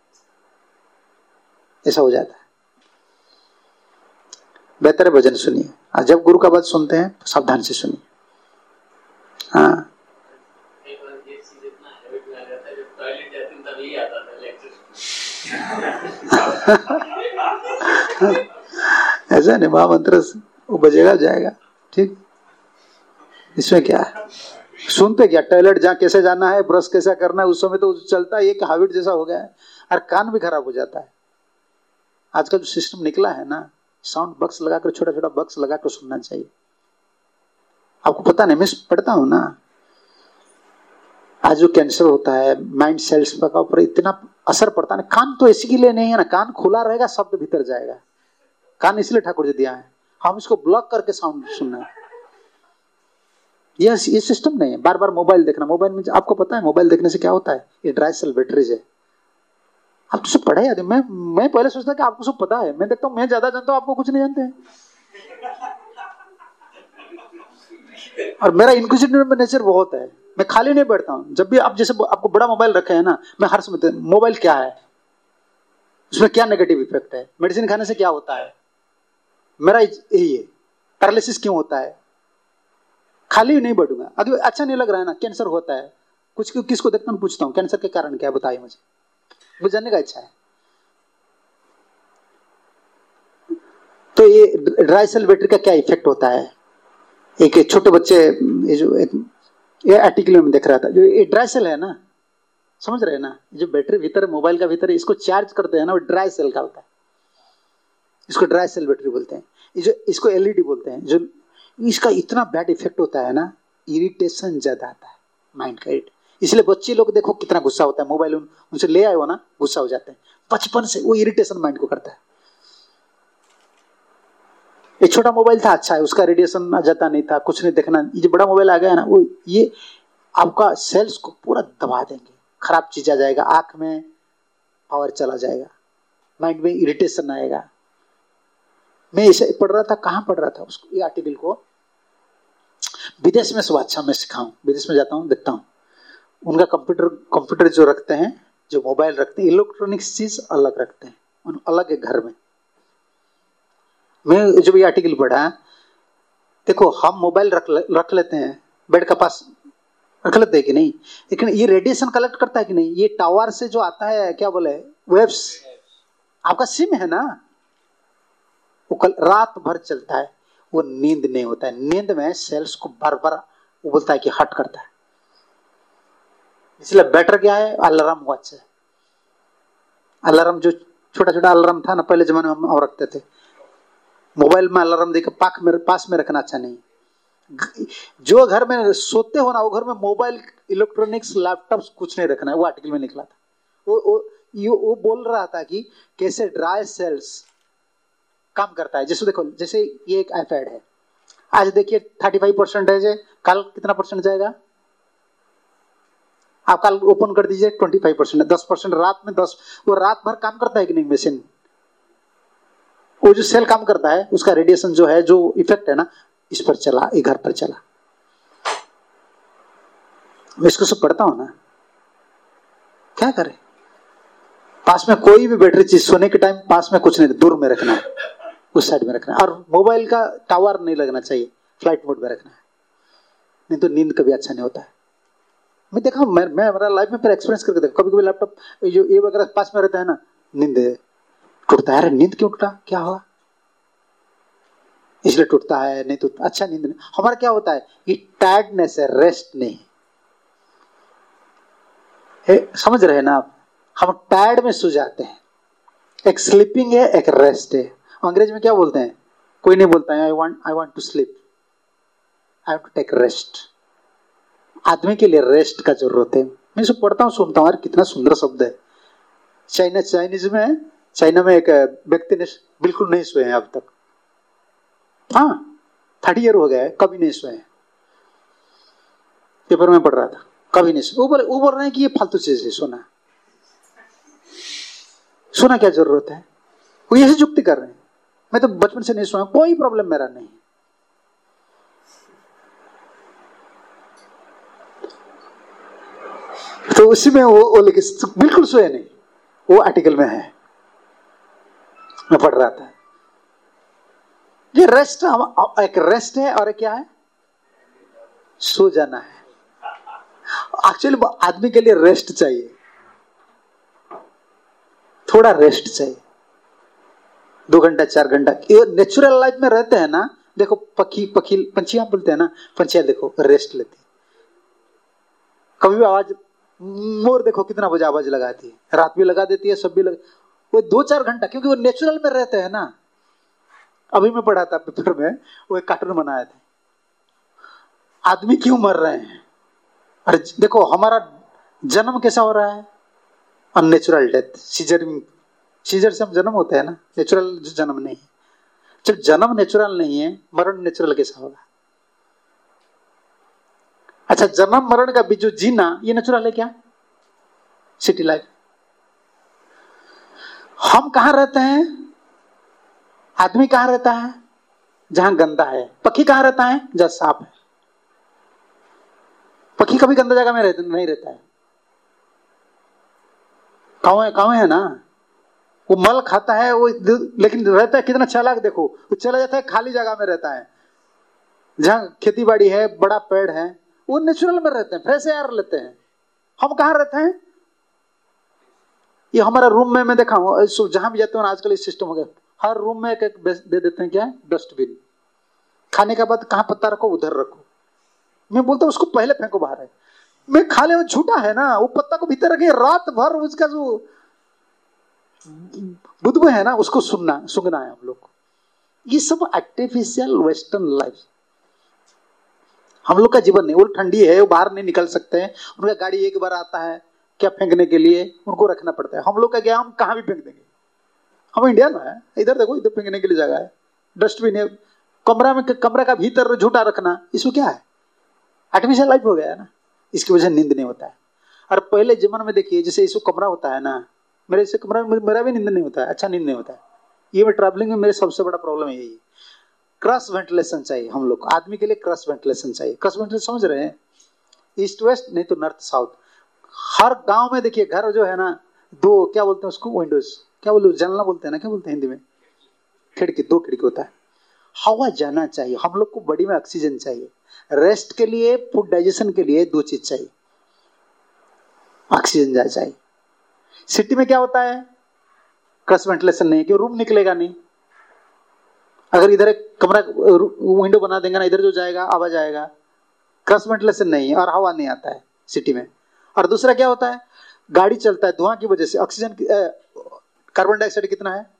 ऐसा हो जाता है। बेहतर है भजन सुनिए, और जब गुरु का बात सुनते हैं सावधान से सुनिए। हाँ ऐसा नहीं, महामंत्र वो बजेगा जाएगा, ठीक। इसमें क्या है, सुनते क्या, टॉयलेट जहाँ कैसे जाना है, ब्रश कैसा करना है, उस समय तो चलता है, एक हैबिट जैसा हो गया है, और कान भी खराब हो जाता है। आजकल जो सिस्टम निकला है ना, साउंड बक्स लगाकर, छोटा छोटा बक्स लगाकर सुनना चाहिए। आपको पता नहीं, मैं पढ़ता हूं ना, आज जो कैंसर होता है, माइंड सेल्स का ऊपर इतना असर पड़ता है। कान तो इसी के लिए नहीं है ना, कान खुला रहेगा, शब्द भीतर जाएगा। कान इसलिए ठाकुर जी दिया है, हम इसको ब्लॉक करके साउंड सुनना है। ये ये सिस्टम नहीं है। बार बार मोबाइल देखना, मोबाइल में आपको पता है मोबाइल देखने से क्या होता है? ये ड्राई सेल बैटरीज है। आप तो सब पढ़े याद है। मैं मैं पहले सोचता कि आपको सब पता है। मैं देखता हूँ मैं ज्यादा जानता हूँ, आपको कुछ नहीं जानते हैं। और मेरा इंक्विजिटिव नेचर बहुत है। मैं खाली नहीं बैठता हूँ। जब भी आप जैसे आपको बड़ा मोबाइल रखे है ना, मैं हर समय मोबाइल क्या है, उसमें क्या नेगेटिव इफेक्ट है, मेडिसिन खाने से क्या होता है, मेरा यही है, पैरालिसिस क्यों होता है, खाली नहीं बैठूंगा। अगर अच्छा नहीं लग रहा है ना, कैंसर होता है, कुछ किसको देखता हूँ पूछता हूँ कैंसर के कारण क्या है, बताइए मुझे, मुझे जानने का इच्छा है। तो ये ड्राई सेल बैटरी का क्या इफेक्ट होता है? एक छोटे बच्चे, ये जो एक ये आर्टिकल में देख रहा था, जो ये ड्राई सेल है ना, समझ रहे हैं ना, जो बैटरी भीतर मोबाइल का भीतर इसको चार्ज करते हैं ना, वो ड्राई सेल का होता है। इसको ड्राई सेल बैटरी बोलते हैं। ये जो इसको एलईडी बोलते हैं। जो इसका इतना बैड इफेक्ट होता है ना, इरिटेशन ज्यादा आता है माइंड का। इसलिए बच्चे लोग देखो कितना गुस्सा होता है, मोबाइल उन, उनसे ले आए हो ना, गुस्सा हो जाते हैं बचपन से। वो इरिटेशन माइंड को करता है। एक छोटा मोबाइल था, अच्छा है, उसका रेडिएशन जाता नहीं था, कुछ नहीं देखना। ये जो बड़ा मोबाइल आ गया ना, वो ये आपका सेल्स को पूरा दबा देंगे, खराब चीज आ जाएगा, आंख में पावर चला जाएगा, माइंड में इरिटेशन आएगा। मैं इसे पढ़ रहा था, कहाँ पढ़ रहा था उसको, ये आर्टिकल को विदेश में। सब अच्छा मैं सिखाऊं, विदेश में जाता हूँ, देखता हूँ उनका कंप्यूटर कंप्यूटर जो रखते हैं, जो मोबाइल रखते हैं, इलेक्ट्रॉनिक्स चीज अलग रखते हैं, उन अलग है घर में। मैं जब ये आर्टिकल पढ़ा, देखो हम मोबाइल रख ले, रख लेते हैं, बेड का पास रख लेते हैं कि नहीं, लेकिन ये रेडिएशन कलेक्ट करता है कि नहीं? ये टावर से जो आता है, क्या बोले, वेव्स, आपका सिम है ना, वो कल रात भर चलता है, वो नींद नहीं होता है। नींद में सेल्स को बार बार वो बोलता है कि हट करता है। इसलिए बेटर क्या है, अलार्म वॉच है। अलार्म जो छोटा छोटा अलार्म था ना पहले जमाने में, हम और रखते थे। मोबाइल में अलार्म देकर पाक में पास में रखना अच्छा नहीं। जो घर में सोते हो ना, वो घर में मोबाइल, इलेक्ट्रॉनिक्स, लैपटॉप कुछ नहीं रखना है। वो आर्टिकल में निकला था। वो वो ये वो बोल रहा था कि कैसे ड्राई सेल्स काम करता है। जैसे देखो, जैसे ये एक आईपैड है, आज देखिए थर्टी फाइव परसेंटेज है, कल कितना परसेंट जाएगा? आप कल ओपन कर दीजिए, ट्वेंटी फाइव परसेंट, दस परसेंट रात में, दस वो रात भर काम करता है कि नहीं मशीन? वो जो सेल काम करता है, उसका रेडिएशन जो है, जो इफेक्ट है ना, इस पर चला, ये घर पर चला। मैं इसको सब पढ़ता हूं ना, क्या करें? पास में कोई भी बैटरी चीज, सोने के टाइम पास में कुछ नहीं, दूर में रखना है, उस साइड में रखना है। और मोबाइल का टावर नहीं लगना चाहिए, फ्लाइट मोड में रखना है, नहीं तो नींद कभी अच्छा नहीं होता है। मैं देखा, मैं मैं मेरा लाइफ में फिर एक्सपीरियंस करके देखा, कभी कभी लैपटॉप जो ये वगैरह पास में रहता है ना, नींद टूटता है। अरे नींद क्यों टूटा, क्या हुआ? इसलिए टूटता है, नहीं तो अच्छा नींद नहीं। हमारा क्या होता है, ये टायर्डनेस है, रेस्ट नहीं है। समझ रहे हैं ना आप? हम टायर्ड में सो जाते हैं। एक स्लीपिंग है, एक रेस्ट है। अंग्रेज में क्या बोलते हैं? कोई नहीं बोलता है I want I want to sleep, I have to take rest. आदमी के लिए रेस्ट का जरूरत है। मैं इसे पढ़ता हूँ, सुनता हूँ, कितना सुंदर शब्द है। चाइना चाइनीज में चाइना में एक व्यक्ति ने बिल्कुल नहीं सोए हैं अब तक। हाँ, थर्टी ईयर हो गया, कभी नहीं सोए। पेपर में पढ़ रहा था, कभी नहीं सोए। वो बोल वो बोल रहे हैं कि ये फालतू चीज है, सोना सोना क्या जरूरत है? वो यही जुक्ति कर रहे हैं। मैं तो बचपन से नहीं सोया, कोई प्रॉब्लम मेरा नहीं। तो उसी में वो, वो लिखे बिल्कुल सोए नहीं, वो आर्टिकल में है, मैं पढ़ रहा था। ये रेस्ट, एक रेस्ट है और एक क्या है, सो जाना है। एक्चुअली आदमी के लिए रेस्ट चाहिए, थोड़ा रेस्ट चाहिए, दो घंटा चार घंटा। ये नेचुरल लाइफ में रहते हैं ना, देखो पक्षी पक्षी पंछियां बोलते हैं ना, पंछियां देखो रेस्ट लेती है। कभी भी आवाज, मोर देखो कितना बजे आवाज लगाती है, रात भी लगा देती है, सब भी लगा, वो दो चार घंटा, क्योंकि वो नेचुरल में रहते हैं ना। अभी मैं पढ़ा था पेपर में, वो एक कार्टून बनाया था, आदमी क्यों मर रहे हैं। अरे देखो, हमारा जन्म कैसा हो रहा है, अननेचुरल डेथ, सीजर सीजर से हम जन्म होते हैं ना, नेचुरल जन्म नहीं। जब जन्म नेचुरल नहीं है, मरण नेचुरल कैसा होगा? अच्छा, जन्म मरण का बीच जो जीना ये नेचुरल है क्या? City life. हम कहां रहते हैं? आदमी कहां रहता है? जहां गंदा है। पक्षी कहां रहता है? जहां साफ है। पक्षी कभी गंदा जगह में रहता, नहीं रहता है। कावे कावे है ना, वो मल खाता है वो, लेकिन रहता है कितना चालाक देखो, वो चला जाता है खाली जगह में रहता है, जहां खेती बाड़ी है, बड़ा पेड़ है, वो नेचुरल में रहते हैं, फ्रेश एयर लेते हैं। हम कहां रहते हैं? ये हमारा रूम में मैं देखा हूं, जहां भी जाते हो आजकल इस सिस्टम हो गया, हर रूम में एक एक दे देते हैं, क्या है? डस्टबिन। खाने के बाद कहां पत्ता रखो, उधर रखो। मैं बोलता हूं उसको पहले फेंको बाहर है। मैं खा ले, झूठा है ना, वो पत्ता को भीतर रखे, रात भर उसका जो बुदबू है ना उसको सुनना सुनना है हम लोग को। ये सब आर्टिफिशियल वेस्टर्न लाइफ। हम लोग का जीवन नहीं, वो ठंडी है, वो बाहर नहीं निकल सकते हैं, उनका गाड़ी एक बार आता है क्या फेंकने के लिए, उनको रखना पड़ता है। हम लोग का क्या, हम कहां भी फेंक देंगे। हम इंडिया में है, इधर देखो, इधर फेंकने के लिए जगह है, डस्टबिन है। कमरा में, कमरा का भीतर झूठा रखना, इसको क्या है? आर्टिफिशियल लाइफ हो गया है ना। इसकी वजह से नींद नहीं होता है। और पहले जमाने में देखिए, जैसे इसको कमरा होता है ना, मेरे इसे कमरा में मेरा भी नींद नहीं होता है, अच्छा नींद नहीं होता है। ये मैं ट्रैवलिंग में मेरे सबसे बड़ा प्रॉब्लम यही है। क्रॉस वेंटिलेशन चाहिए हम लोग, आदमी के लिए क्रॉस वेंटिलेशन चाहिए। क्रॉस वेंटिलेशन समझ रहे हैं? ईस्ट वेस्ट नहीं तो नॉर्थ साउथ। हर गांव में देखिए घर जो है ना, दो क्या बोलते हैं उसको, विंडोज, क्या बोलते हैं, जलना बोलते हैं ना, क्या बोलते हैं हिंदी में? खिड़की, दो खिड़की होता है। हवा जाना चाहिए हम लोग को, बॉडी में ऑक्सीजन चाहिए। रेस्ट के लिए, फूड डाइजेशन के लिए दो चीज चाहिए, ऑक्सीजन जाए चाहिए। सिटी में क्या होता है? क्रॉस वेंटिलेशन नहीं है, क्यों? रूम निकलेगा नहीं। अगर इधर एक कमरा विंडो बना देंगे ना, इधर जो जाएगा आवाज आएगा। क्रॉस वेंटिलेशन नहीं है और हवा नहीं आता है सिटी में। और दूसरा क्या होता है? गाड़ी चलता है, धुआं की वजह से ऑक्सीजन, कार्बन डाइऑक्साइड कितना है?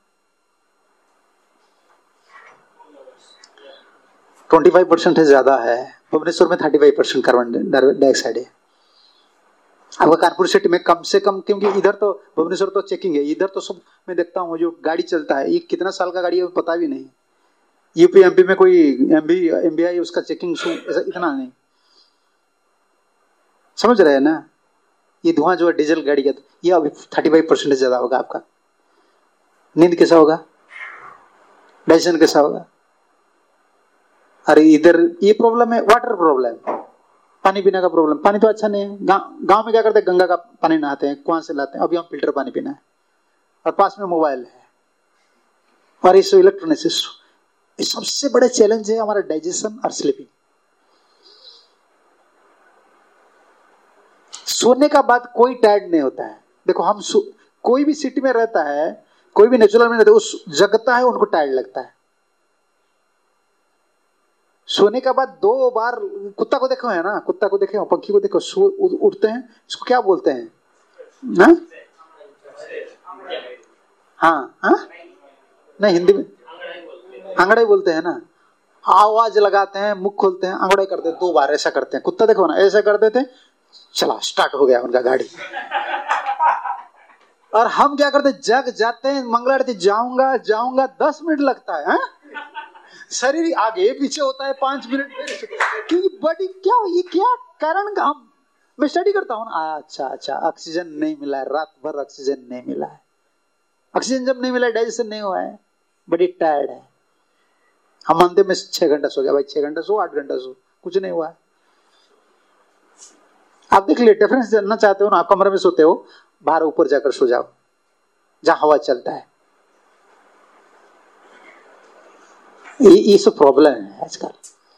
पच्चीस परसेंट है, ज्यादा है। भुवनेश्वर में पैंतीस परसेंट कार्बन डाइऑक्साइड है। अब कानपुर सिटी में कम से कम, क्योंकि इधर तो भुवनेश्वर तो चेकिंग है, इधर तो सब मैं देखता हूँ जो गाड़ी चलता है, ये कितना साल का गाड़ी है पता भी नहीं। यूपी एमपी में कोई एमबी एमबीआई उसका चेकिंग इतना नहीं, समझ रहे हैं ना? ये धुआं जो है डीजल गाड़ी का, ये अभी थर्टी फाइव परसेंट ज्यादा होगा आपका। नींद कैसा होगा? डाइजेशन कैसा होगा? अरे इधर ये प्रॉब्लम है, वाटर प्रॉब्लम, पानी पीने का प्रॉब्लम। पानी तो अच्छा नहीं है। गांव में क्या करते हैं? गंगा का पानी नहाते हैं, कुआं से लाते हैं। अभी हम फिल्टर पानी पीना है, और पास में मोबाइल है और इस इलेक्ट्रॉनिक्स। सबसे बड़े चैलेंज है हमारा डाइजेशन और स्लीपिंग। सोने का बाद कोई टायर्ड नहीं होता है। देखो हम कोई भी सिटी में रहता है, कोई भी नेचुरल में रहता है, उस जगता है उनको टायर्ड लगता है। सोने के बाद दो बार, कुत्ता को देखो है ना, कुत्ता को देखे, पक्षी को देखो, सो उठते हैं, इसको क्या बोलते हैं? ना? हाँ हाँ नहीं, हिंदी में आंगड़ाई बोलते हैं ना। आवाज लगाते हैं, मुख खोलते हैं, आंगड़ाई करते हैं, दो बार ऐसा करते हैं। कुत्ता देखो ना, ऐसा करते थे, चला स्टार्ट हो गया उनका गाड़ी। और हम क्या करते, जग जाते हैं, मंगला आरती जाऊंगा जाऊंगा, दस मिनट लगता है, है? शरीर आगे पीछे होता है, पांच मिनट, क्योंकि बॉडी क्या, ये क्या कारण का? हम मैं स्टडी करता हूँ ना, अच्छा अच्छा ऑक्सीजन नहीं मिला है, रात भर ऑक्सीजन नहीं मिला है। ऑक्सीजन जब नहीं मिला है, डाइजेशन नहीं हुआ है, बड़ी टायर्ड है। हम मानते में छह घंटा सो गया, भाई छह घंटा सो, आठ घंटा सो, कुछ नहीं हुआ है। आप देख लिए डिफरेंस जानना चाहते हो ना, आप कमरे में सोते हो, बाहर ऊपर जाकर सो जाओ जहां हवा चलता है। ये ये सब प्रॉब्लम है आजकल,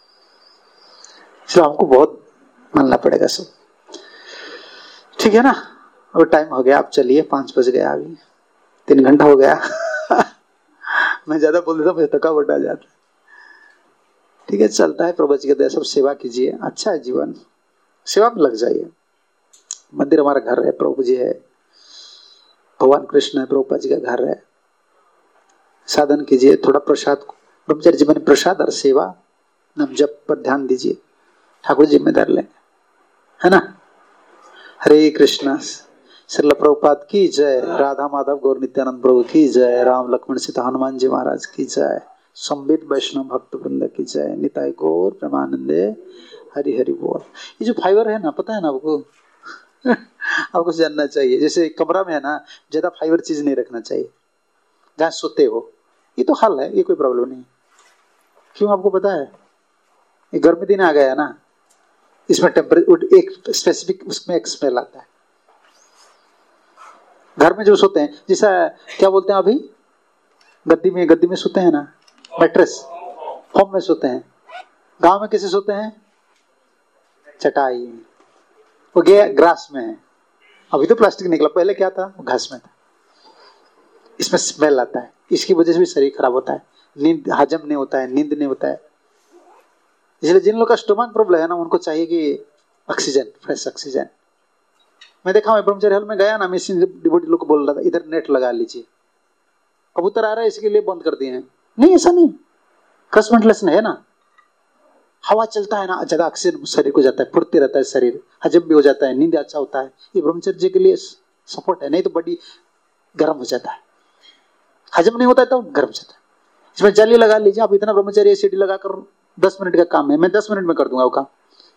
इसलिए हमको बहुत मानना पड़ेगा सब। ठीक है ना? अब टाइम हो गया, आप चलिए, पांच बज गया, अभी तीन घंटा हो गया। मैं ज्यादा बोल देता, मुझे थकावट आ जाता। ठीक है, चलता है, प्रभु जी के दया, सब सेवा कीजिए, अच्छा है जीवन, सेवा में लग जाइए। मंदिर हमारा घर है, प्रभु जी है, भगवान कृष्ण है, प्रभुपा जी का घर है। साधन कीजिए, थोड़ा प्रसाद, ब्रह्मचर्य जीवन में प्रसाद और सेवा, नाम जप पर ध्यान दीजिए, ठाकुर जिम्मेदार लेंगे, है ना? हरे कृष्णा। श्रील प्रभुपाद की जय, राधा माधव गौर नित्यानंद प्रभु की जय, राम लक्ष्मण सीता हनुमान जी महाराज की जय। संबित वैष्णव भक्त वृंद की जय, निताय गौर प्रेमानंदे, हरि हरि बोल। ये जो फाइबर है ना, पता है ना आपको आपको जानना चाहिए। जैसे कमरा में है ना, ज्यादा फाइबर चीज नहीं रखना चाहिए जहाँ सोते हो। ये तो हल है, ये कोई प्रॉब्लम नहीं। क्यों आपको पता है? ये गर्मी दिन आ गया है ना, इसमें टेम्परेचर एक स्पेसिफिक उसमें एक स्मेल आता है। घर में जो सोते हैं, जैसा क्या बोलते हैं अभी, गद्दी में गद्दी में सोते हैं ना, मैट्रेस फोम में सोते हैं। गांव में कैसे सोते हैं? चटाई, वो गया ग्रास में है। अभी तो प्लास्टिक निकला, पहले क्या था? वो घास में था। इसमें स्मेल आता है, इसकी वजह से भी शरीर खराब होता है, नींद हजम नहीं होता है, नींद नहीं होता है। इसलिए जिन लोग का स्टोमक प्रॉब्लम है ना, उनको चाहिए कि ऑक्सीजन, फ्रेश ऑक्सीजन। मैं देखा, मैं ब्रह्मचर्य हॉल में गया ना, मैं डिवोटी लोग को बोल रहा था इधर नेट लगा लीजिए, कबूतर आ रहा है इसके लिए बंद कर दिए हैं। नहीं, ऐसा नहीं, क्रॉस वेंटिलेशन है ना, हवा चलता है ना, ज्यादा ऑक्सीजन शरीर को जाता है, फुर्ती रहता है शरीर, हजम भी हो जाता है, नींद अच्छा होता है। ये ब्रह्मचर्य के लिए सपोर्ट है, नहीं तो बॉडी गर्म हो जाता है, हजम नहीं होता है तो गर्म हो जाता है। इसमें जाली लगा लीजिए आप, इतना ब्रह्मचर्य सीढ़ी लगाकर दस मिनट का काम है, मैं दस मिनट में कर दूंगा वो काम।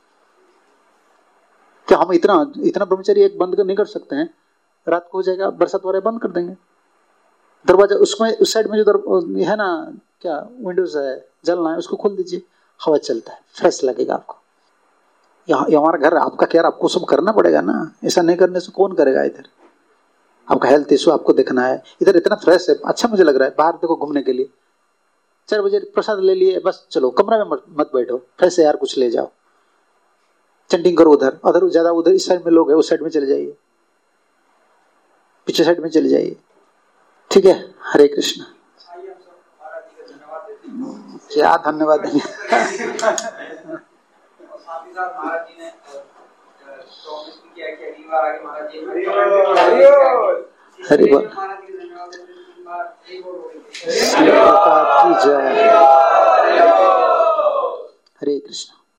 क्या हम इतना इतना ब्रह्मचर्य एक बंद नहीं कर सकते हैं? रात को हो जाएगा, बरसात हो रहा है, बंद कर देंगे दरवाजा। उसमें उस साइड में जो दर, है ना, क्या विंडोज है, जलना है, उसको खोल दीजिए, हवा चलता है, फ्रेश लगेगा आपको। यहाँ हमारा घर आपका क्या, आपको सब करना पड़ेगा ना, ऐसा नहीं करने से कौन करेगा? इधर आपका हेल्थ इशू आपको देखना है, इधर इतना फ्रेश है, अच्छा मुझे लग रहा है। बाहर देखो घूमने के लिए, चार बजे प्रसाद ले लिए, बस चलो कमरा में मत बैठो, फ्रेश है यार, कुछ ले जाओ, चैंटिंग करो उधर, अधर ज्यादा उधर इस साइड में लोग है, उस साइड में चले जाइए, पीछे साइड में चले जाइए, ठीक है। हरे कृष्ण। क्या धन्यवाद देंगे। साथ ही साथ महाराज जी ने प्रॉमिस भी किया कि अगली बार आगे महाराज जी हरि बोल की जय। हरे कृष्ण।